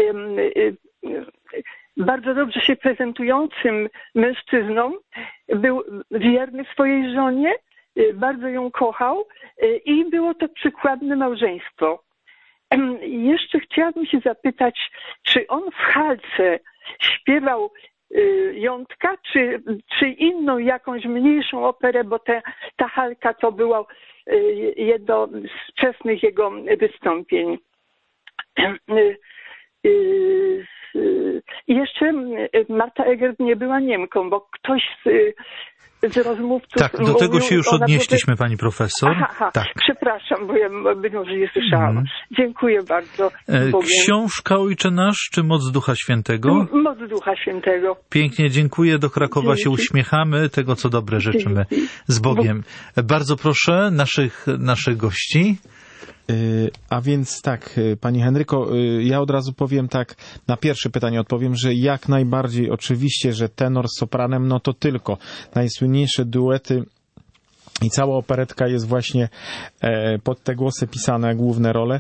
bardzo dobrze się prezentującym mężczyzną, był wierny swojej żonie, bardzo ją kochał i było to przykładne małżeństwo. Jeszcze chciałabym się zapytać, czy on w Halce śpiewał Jątka, czy, czy inną jakąś mniejszą operę, bo te, ta Halka to było jedno z wczesnych jego wystąpień. I jeszcze Marta Egert nie była Niemką, bo ktoś z, z rozmówców... Tak, do mówił, tego się już odnieśliśmy, powie... pani profesor. Aha, aha. Tak. Przepraszam, bo ja być może nie słyszałam. Mm. Dziękuję bardzo. Książka Ojcze Nasz, czy Moc Ducha Świętego? Moc Ducha Świętego. Pięknie, dziękuję. Do Krakowa Dzięki. Się uśmiechamy. Tego, co dobre, życzymy. Z Bogiem. Bardzo proszę naszych, naszych gości. A więc tak, pani Henryko, ja od razu powiem tak, na pierwsze pytanie odpowiem, że jak najbardziej oczywiście, że tenor z sopranem, no to tylko. Najsłynniejsze duety i cała operetka jest właśnie pod te głosy pisane, główne role,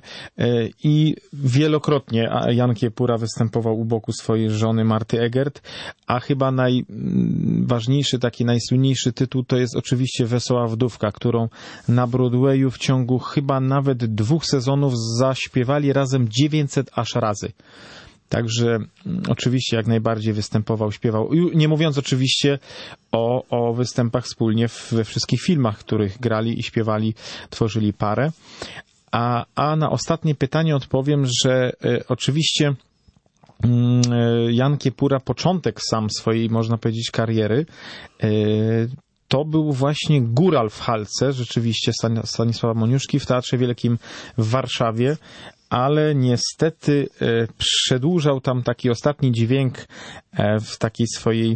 i wielokrotnie Jan Kiepura występował u boku swojej żony Marty Egert, a chyba najważniejszy, taki najsłynniejszy tytuł to jest oczywiście Wesoła Wdówka, którą na Broadwayu w ciągu chyba nawet dwóch sezonów zaśpiewali razem dziewięćset aż razy. Także oczywiście jak najbardziej występował, śpiewał. Nie mówiąc oczywiście o, o występach wspólnie we wszystkich filmach, w których grali i śpiewali, tworzyli parę. A, a na ostatnie pytanie odpowiem, że e, oczywiście e, Jan Kiepura, początek sam swojej, można powiedzieć, kariery, e, to był właśnie góral w Halce, rzeczywiście Stanisława Moniuszki w Teatrze Wielkim w Warszawie, ale niestety e, przedłużał tam taki ostatni dźwięk e, w takiej swojej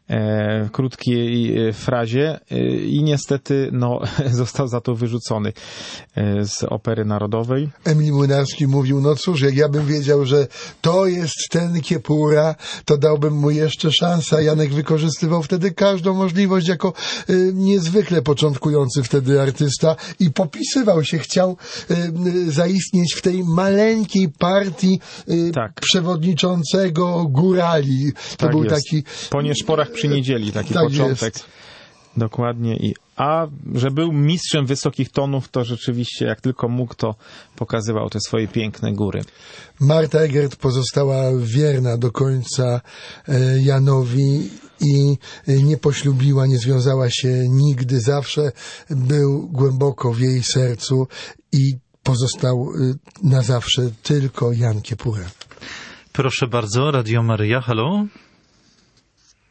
e, krótkiej e, frazie e, i niestety no, został za to wyrzucony e, z Opery Narodowej. Emil Młynarski mówił, no cóż, jak ja bym wiedział, że to jest ten Kiepura, to dałbym mu jeszcze szansę, a Janek wykorzystywał wtedy każdą możliwość jako e, niezwykle początkujący wtedy artysta i popisywał się, chciał e, zaistnieć w tej maleńkiej partii y, tak. przewodniczącego górali. To tak był jest. taki... Po nieszporach przy niedzieli, taki tak początek. Jest. Dokładnie. I, a że był mistrzem wysokich tonów, to rzeczywiście jak tylko mógł, to pokazywał te swoje piękne góry. Marta Egert pozostała wierna do końca e, Janowi i nie poślubiła, nie związała się nigdy. Zawsze był głęboko w jej sercu i pozostał na zawsze tylko Jan Kiepura. Proszę bardzo, Radio Maryja, halo?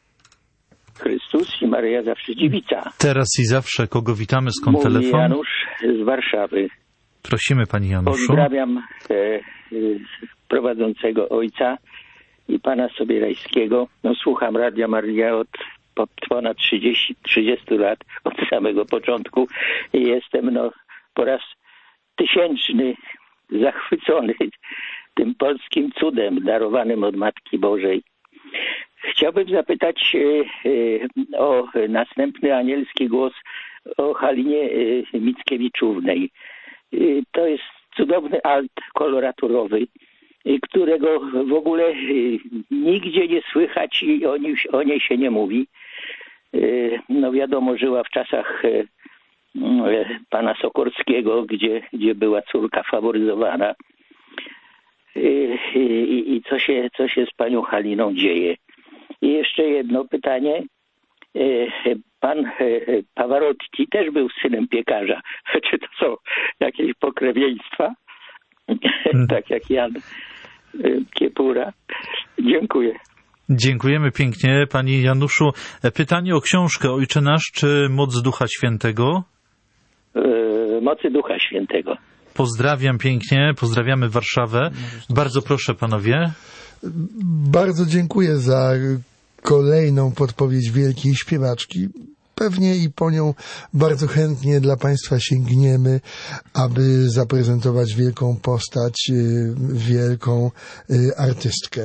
Chrystus i Maryja zawsze dziewica. Teraz i zawsze, kogo witamy, skąd Mówi telefon? Janusz z Warszawy. Prosimy, Panie Januszu. Pozdrawiam e, e, prowadzącego ojca i pana Sobierajskiego. No, słucham Radia Maryja od ponad trzydziestu, trzydziestu lat, od samego początku. I jestem no, po raz tysięczny zachwycony tym polskim cudem darowanym od Matki Bożej. Chciałbym zapytać e, e, o następny anielski głos o Halinie e, Mickiewiczównej. E, to jest cudowny alt koloraturowy, e, którego w ogóle e, nigdzie nie słychać i o, nim, o niej się nie mówi. E, no wiadomo, żyła w czasach e, e, pana Sokorskiego, gdzie, gdzie była córka faworyzowana. E, e, I co się, co się z panią Haliną dzieje? I jeszcze jedno pytanie. Pan Pavarotti też był synem piekarza. Czy to są jakieś pokrewieństwa? Tak jak Jan Kiepura. Dziękuję. Dziękujemy pięknie, Panie Januszu. Pytanie o książkę Ojcze Nasz czy Moc Ducha Świętego? Mocy Ducha Świętego. Pozdrawiam pięknie, pozdrawiamy Warszawę. Bardzo proszę, panowie. Bardzo dziękuję za kolejną podpowiedź wielkiej śpiewaczki. Pewnie i po nią bardzo chętnie dla Państwa sięgniemy, aby zaprezentować wielką postać, wielką artystkę.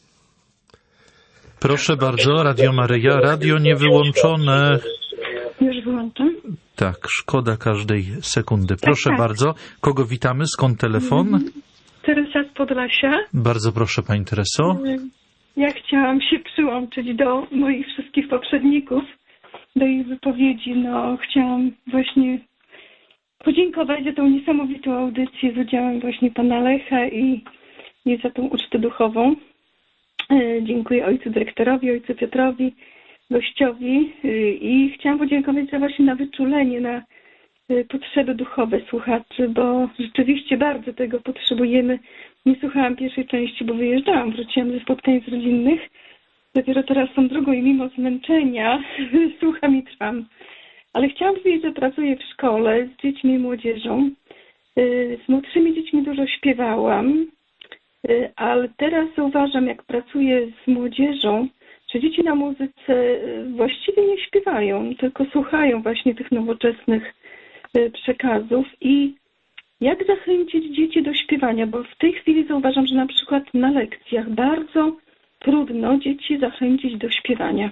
Proszę bardzo, Radio Maryja, radio niewyłączone. Już wyłączam. Tak, szkoda każdej sekundy. Proszę tak, tak. bardzo, kogo witamy? Skąd telefon? Teresa z Podlasia. Bardzo proszę, Pani Tereso. Ja chciałam się przyłączyć do moich wszystkich poprzedników, do ich wypowiedzi. No, chciałam właśnie podziękować za tą niesamowitą audycję z udziałem właśnie pana Lecha i, i za tą ucztę duchową. Dziękuję ojcu dyrektorowi, ojcu Piotrowi, gościowi i chciałam podziękować za właśnie na wyczulenie, na potrzeby duchowe słuchaczy, bo rzeczywiście bardzo tego potrzebujemy. Nie słuchałam pierwszej części, bo wyjeżdżałam, wróciłam ze spotkań z rodzinnych. Dopiero teraz są drugą i mimo zmęczenia słucham i trwam. Ale chciałam powiedzieć, że pracuję w szkole z dziećmi i młodzieżą. Z młodszymi dziećmi dużo śpiewałam, ale teraz zauważam, jak pracuję z młodzieżą, że dzieci na muzyce właściwie nie śpiewają, tylko słuchają właśnie tych nowoczesnych przekazów i jak zachęcić dzieci do śpiewania, bo w tej chwili zauważam, że na przykład na lekcjach bardzo trudno dzieci zachęcić do śpiewania.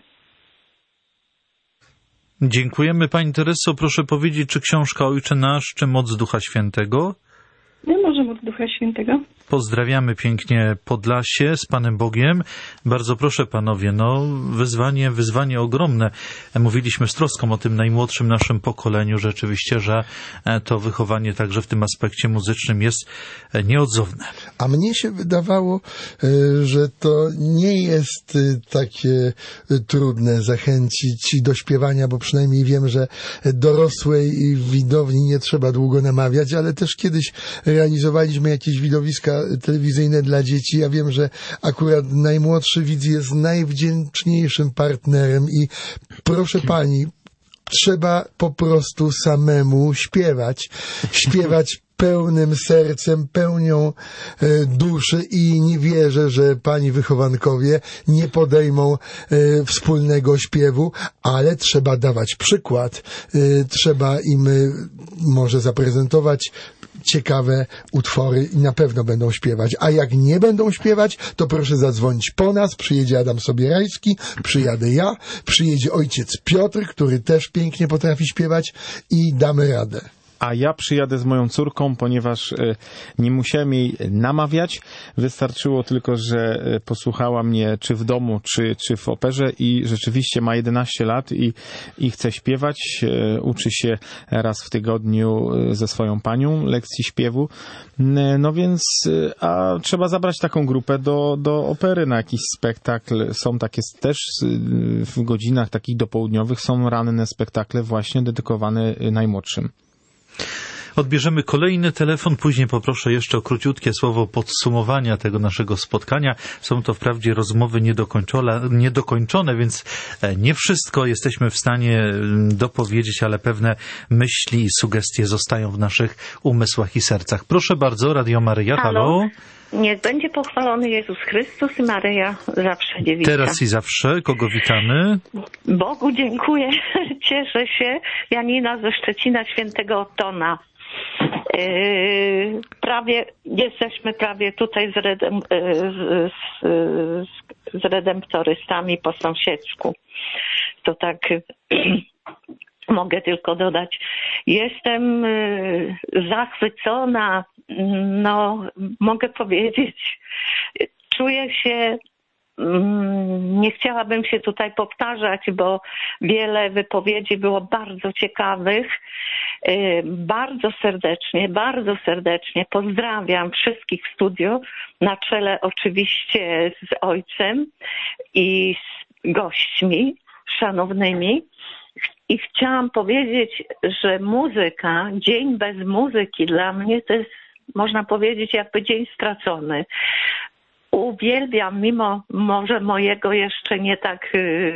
Dziękujemy Pani Tereso. Proszę powiedzieć, czy książka Ojcze Nasz, czy Moc Ducha Świętego? No może Moc Ducha Świętego. Pozdrawiamy pięknie Podlasie z Panem Bogiem. Bardzo proszę panowie, no wyzwanie, wyzwanie ogromne. Mówiliśmy z troską o tym najmłodszym naszym pokoleniu rzeczywiście, że to wychowanie także w tym aspekcie muzycznym jest nieodzowne. A mnie się wydawało, że to nie jest takie trudne zachęcić do śpiewania, bo przynajmniej wiem, że dorosłej widowni nie trzeba długo namawiać, ale też kiedyś realizowaliśmy jakieś widowiska telewizyjne dla dzieci. Ja wiem, że akurat najmłodszy widz jest najwdzięczniejszym partnerem i proszę pani, trzeba po prostu samemu śpiewać. Śpiewać pełnym sercem, pełnią e, duszy i nie wierzę, że pani wychowankowie nie podejmą e, wspólnego śpiewu, ale trzeba dawać przykład. E, trzeba im e, może zaprezentować ciekawe utwory i na pewno będą śpiewać. A jak nie będą śpiewać, to proszę zadzwonić po nas. Przyjedzie Adam Sobierajski, przyjadę ja, przyjedzie ojciec Piotr, który też pięknie potrafi śpiewać i damy radę. A ja przyjadę z moją córką, ponieważ y, nie musiałem jej namawiać. Wystarczyło tylko, że y, posłuchała mnie czy w domu, czy, czy w operze i rzeczywiście ma jedenaście lat i, i chce śpiewać. Y, uczy się raz w tygodniu y, ze swoją panią lekcji śpiewu. Y, no więc, y, a trzeba zabrać taką grupę do, do opery na jakiś spektakl. Są takie też y, w godzinach takich dopołudniowych są ranne spektakle właśnie dedykowane y, najmłodszym. Odbierzemy kolejny telefon, później poproszę jeszcze o króciutkie słowo podsumowania tego naszego spotkania. Są to wprawdzie rozmowy niedokończone, niedokończone, więc nie wszystko jesteśmy w stanie dopowiedzieć, ale pewne myśli i sugestie zostają w naszych umysłach i sercach. Proszę bardzo, Radio Maryja, halo. halo. Niech będzie pochwalony Jezus Chrystus i Maryja zawsze dziewica. Teraz i zawsze. Kogo witamy? Bogu dziękuję. Cieszę się. Janina ze Szczecina, świętego Otona. Yy, prawie, jesteśmy prawie tutaj z, redem, z, z, z redemptorystami po sąsiedzku. To tak mogę tylko dodać. Jestem yy, zachwycona. No, mogę powiedzieć, czuję się, nie chciałabym się tutaj powtarzać, bo wiele wypowiedzi było bardzo ciekawych. Bardzo serdecznie, bardzo serdecznie pozdrawiam wszystkich w studiu, na czele oczywiście z ojcem i z gośćmi szanownymi. I chciałam powiedzieć, że muzyka, dzień bez muzyki dla mnie to jest, można powiedzieć, jakby dzień stracony. Uwielbiam, mimo może mojego jeszcze nie tak,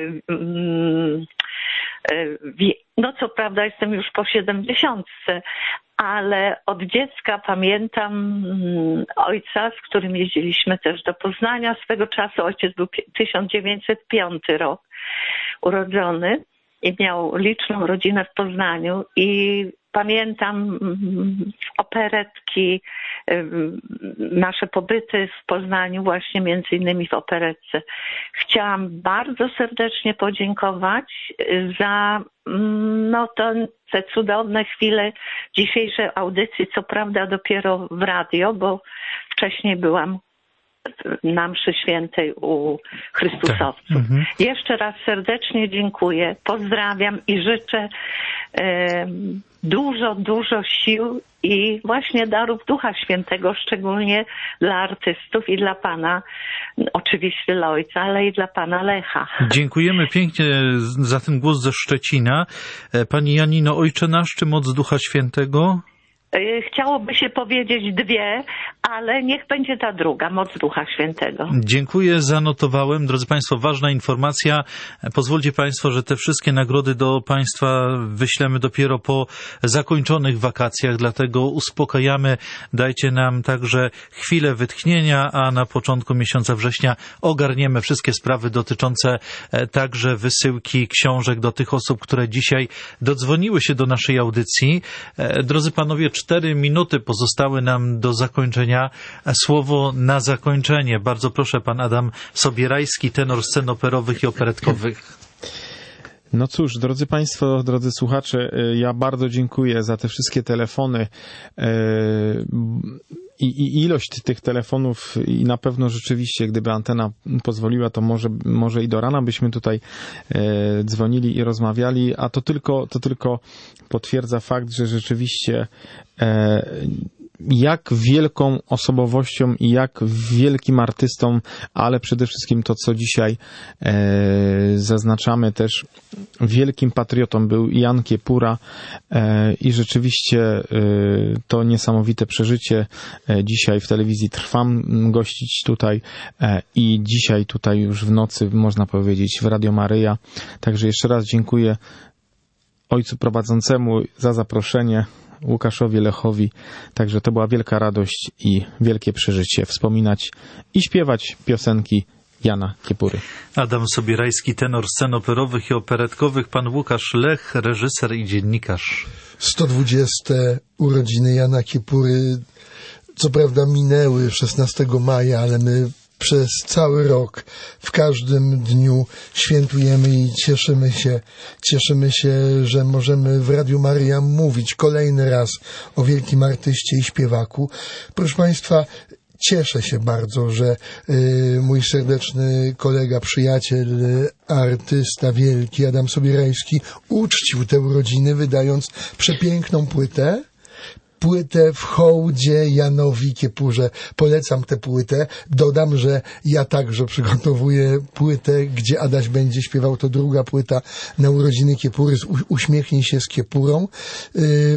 no co prawda jestem już po siedemdziesiątce, ale od dziecka pamiętam ojca, z którym jeździliśmy też do Poznania. Swego czasu ojciec był tysiąc dziewięćset piąty rok urodzony i miał liczną rodzinę w Poznaniu i pamiętam operetki, nasze pobyty w Poznaniu właśnie między innymi w operetce. Chciałam bardzo serdecznie podziękować za no, to, te cudowne chwile dzisiejszej audycji, co prawda dopiero w radio, bo wcześniej byłam na mszy świętej u Chrystusowców. Mhm. Jeszcze raz serdecznie dziękuję, pozdrawiam i życzę e, dużo, dużo sił i właśnie darów Ducha Świętego, szczególnie dla artystów i dla Pana, oczywiście dla Ojca, ale i dla Pana Lecha. Dziękujemy pięknie za ten głos ze Szczecina. Pani Janino, Ojcze nasz, czy moc Ducha Świętego? Chciałoby się powiedzieć dwie, ale niech będzie ta druga, moc Ducha Świętego. Dziękuję, zanotowałem. Drodzy Państwo, ważna informacja. Pozwólcie Państwo, że te wszystkie nagrody do Państwa wyślemy dopiero po zakończonych wakacjach, dlatego uspokajamy. Dajcie nam także chwilę wytchnienia, a na początku miesiąca września ogarniemy wszystkie sprawy dotyczące także wysyłki książek do tych osób, które dzisiaj dodzwoniły się do naszej audycji. Drodzy Panowie, cztery minuty pozostały nam do zakończenia. Słowo na zakończenie. Bardzo proszę, pan Adam Sobierajski, tenor scen operowych i operetkowych. No cóż, drodzy Państwo, drodzy słuchacze, ja bardzo dziękuję za te wszystkie telefony i, i ilość tych telefonów i na pewno rzeczywiście, gdyby antena pozwoliła, to może, może i do rana byśmy tutaj dzwonili i rozmawiali, a to tylko, to tylko potwierdza fakt, że rzeczywiście jak wielką osobowością i jak wielkim artystą, ale przede wszystkim to, co dzisiaj e, zaznaczamy też, wielkim patriotą był Jan Kiepura e, i rzeczywiście e, to niesamowite przeżycie. E, dzisiaj w telewizji Trwam gościć tutaj e, i dzisiaj tutaj już w nocy, można powiedzieć, w Radio Maryja. Także jeszcze raz dziękuję ojcu prowadzącemu za zaproszenie, Łukaszowi Lechowi. Także to była wielka radość i wielkie przeżycie wspominać i śpiewać piosenki Jana Kiepury. Adam Sobierajski, tenor scen operowych i operetkowych, pan Łukasz Lech, reżyser i dziennikarz. sto dwudzieste urodziny Jana Kiepury, co prawda minęły szesnastego maja, ale my przez cały rok, w każdym dniu świętujemy i cieszymy się, cieszymy się, że możemy w Radiu Maryja mówić kolejny raz o wielkim artyście i śpiewaku. Proszę Państwa, cieszę się bardzo, że y, mój serdeczny kolega, przyjaciel, y, artysta wielki Adam Sobierajski uczcił te urodziny, wydając przepiękną płytę. Płytę w hołdzie Janowi Kiepurze. Polecam tę płytę. Dodam, że ja także przygotowuję płytę, gdzie Adaś będzie śpiewał. To druga płyta na urodziny Kiepury. Uśmiechnij się z Kiepurą. Yy,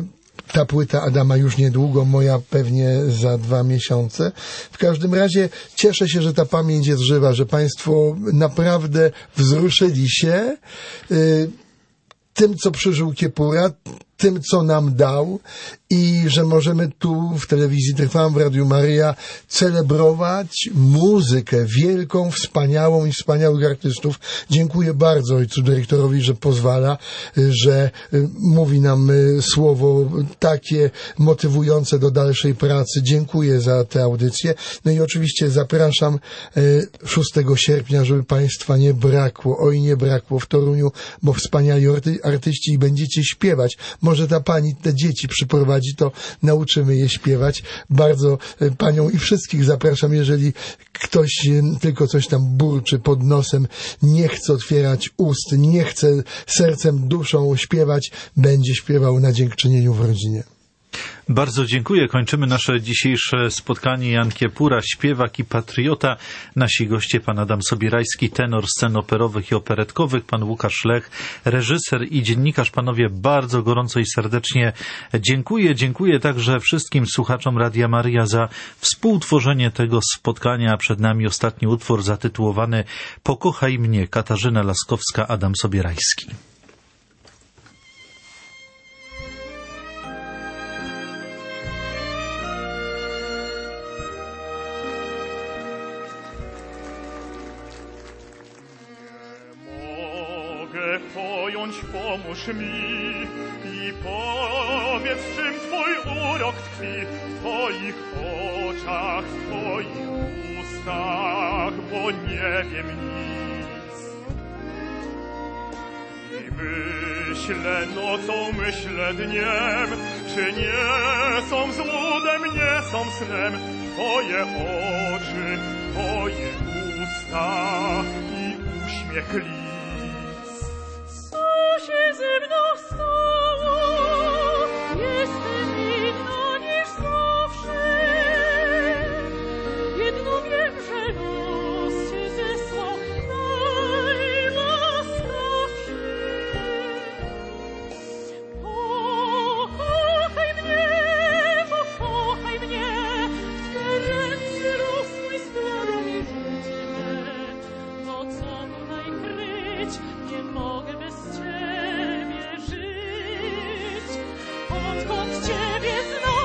ta płyta Adama już niedługo, moja pewnie za dwa miesiące. W każdym razie cieszę się, że ta pamięć jest żywa, że Państwo naprawdę wzruszyli się y, tym, co przeżył Kiepura, tym, co nam dał i że możemy tu w telewizji Trwam, w Radiu Maryja celebrować muzykę wielką, wspaniałą i wspaniałych artystów. Dziękuję bardzo ojcu dyrektorowi, że pozwala, że mówi nam słowo takie motywujące do dalszej pracy. Dziękuję za tę audycję. No i oczywiście zapraszam szóstego sierpnia, żeby Państwa nie brakło. Oj, nie brakło w Toruniu, bo wspaniali artyści i będziecie śpiewać. Może ta pani te dzieci przyprowadzi, to nauczymy je śpiewać. Bardzo panią i wszystkich zapraszam, jeżeli ktoś tylko coś tam burczy pod nosem, nie chce otwierać ust, nie chce sercem, duszą śpiewać, będzie śpiewał na dziękczynieniu w rodzinie. Bardzo dziękuję. Kończymy nasze dzisiejsze spotkanie. Jan Kiepura, śpiewak i patriota. Nasi goście, pan Adam Sobierajski, tenor scen operowych i operetkowych, pan Łukasz Lech, reżyser i dziennikarz. Panowie, bardzo gorąco i serdecznie dziękuję. Dziękuję także wszystkim słuchaczom Radia Maryja za współtworzenie tego spotkania. Przed nami ostatni utwór zatytułowany Pokochaj mnie. Katarzyna Laskowska, Adam Sobierajski. Pomóż mi i powiedz, czym Twój urok tkwi w Twoich oczach, w Twoich ustach, bo nie wiem nic. I myślę nocą, myślę dniem, czy nie są złudem, nie są snem Twoje oczy, Twoje usta i uśmiech lic. Co się ze mną stało? Jestem inna niż zawsze. Jedno wiem, że los Cię zesłał najłaskawszy. Pokochaj mnie, pokochaj mnie, w te ręce rosły zbiorą mi życie me. No co tutaj kryć, nie mogę bez Ciebie żyć. Odkąd Ciebie znam,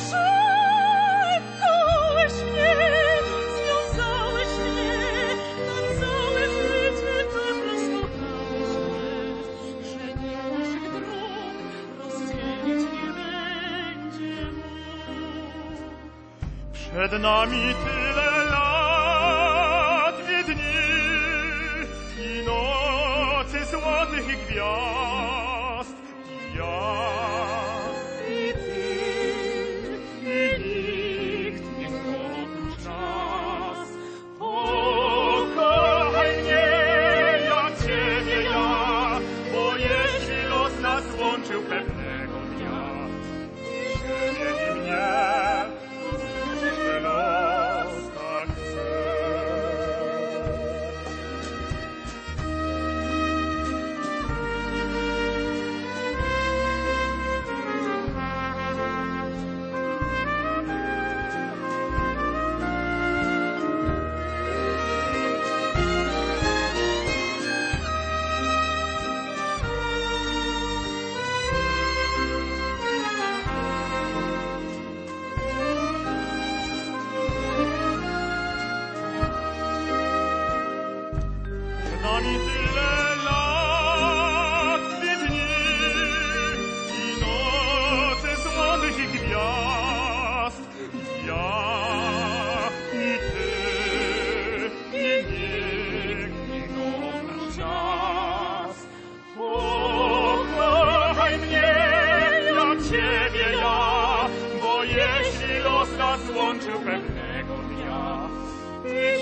przekołeś mnie, związałeś mnie, na całe życie tak rozkochałeś mnie, że nikt naszych dróg rozdzielić nie będzie mógł. Przed nami tyle lat, dwie dni i nocy złotych gwiazd. I ja, i Ty, i nikt nie oprócz nas. Pokochaj mnie, ja Ciebie, ja, bo jeśli los nas łączył pewnego dnia, Ciebie i mnie, że los tak chce. Przed nami tyle lat, dwie dni i nocy złotych i gwiazd. Ja i Ty, i nikt nie oprócz nas. Pokochaj mnie, ja Ciebie, ja, bo jeśli los nas łączył pewnego dnia, i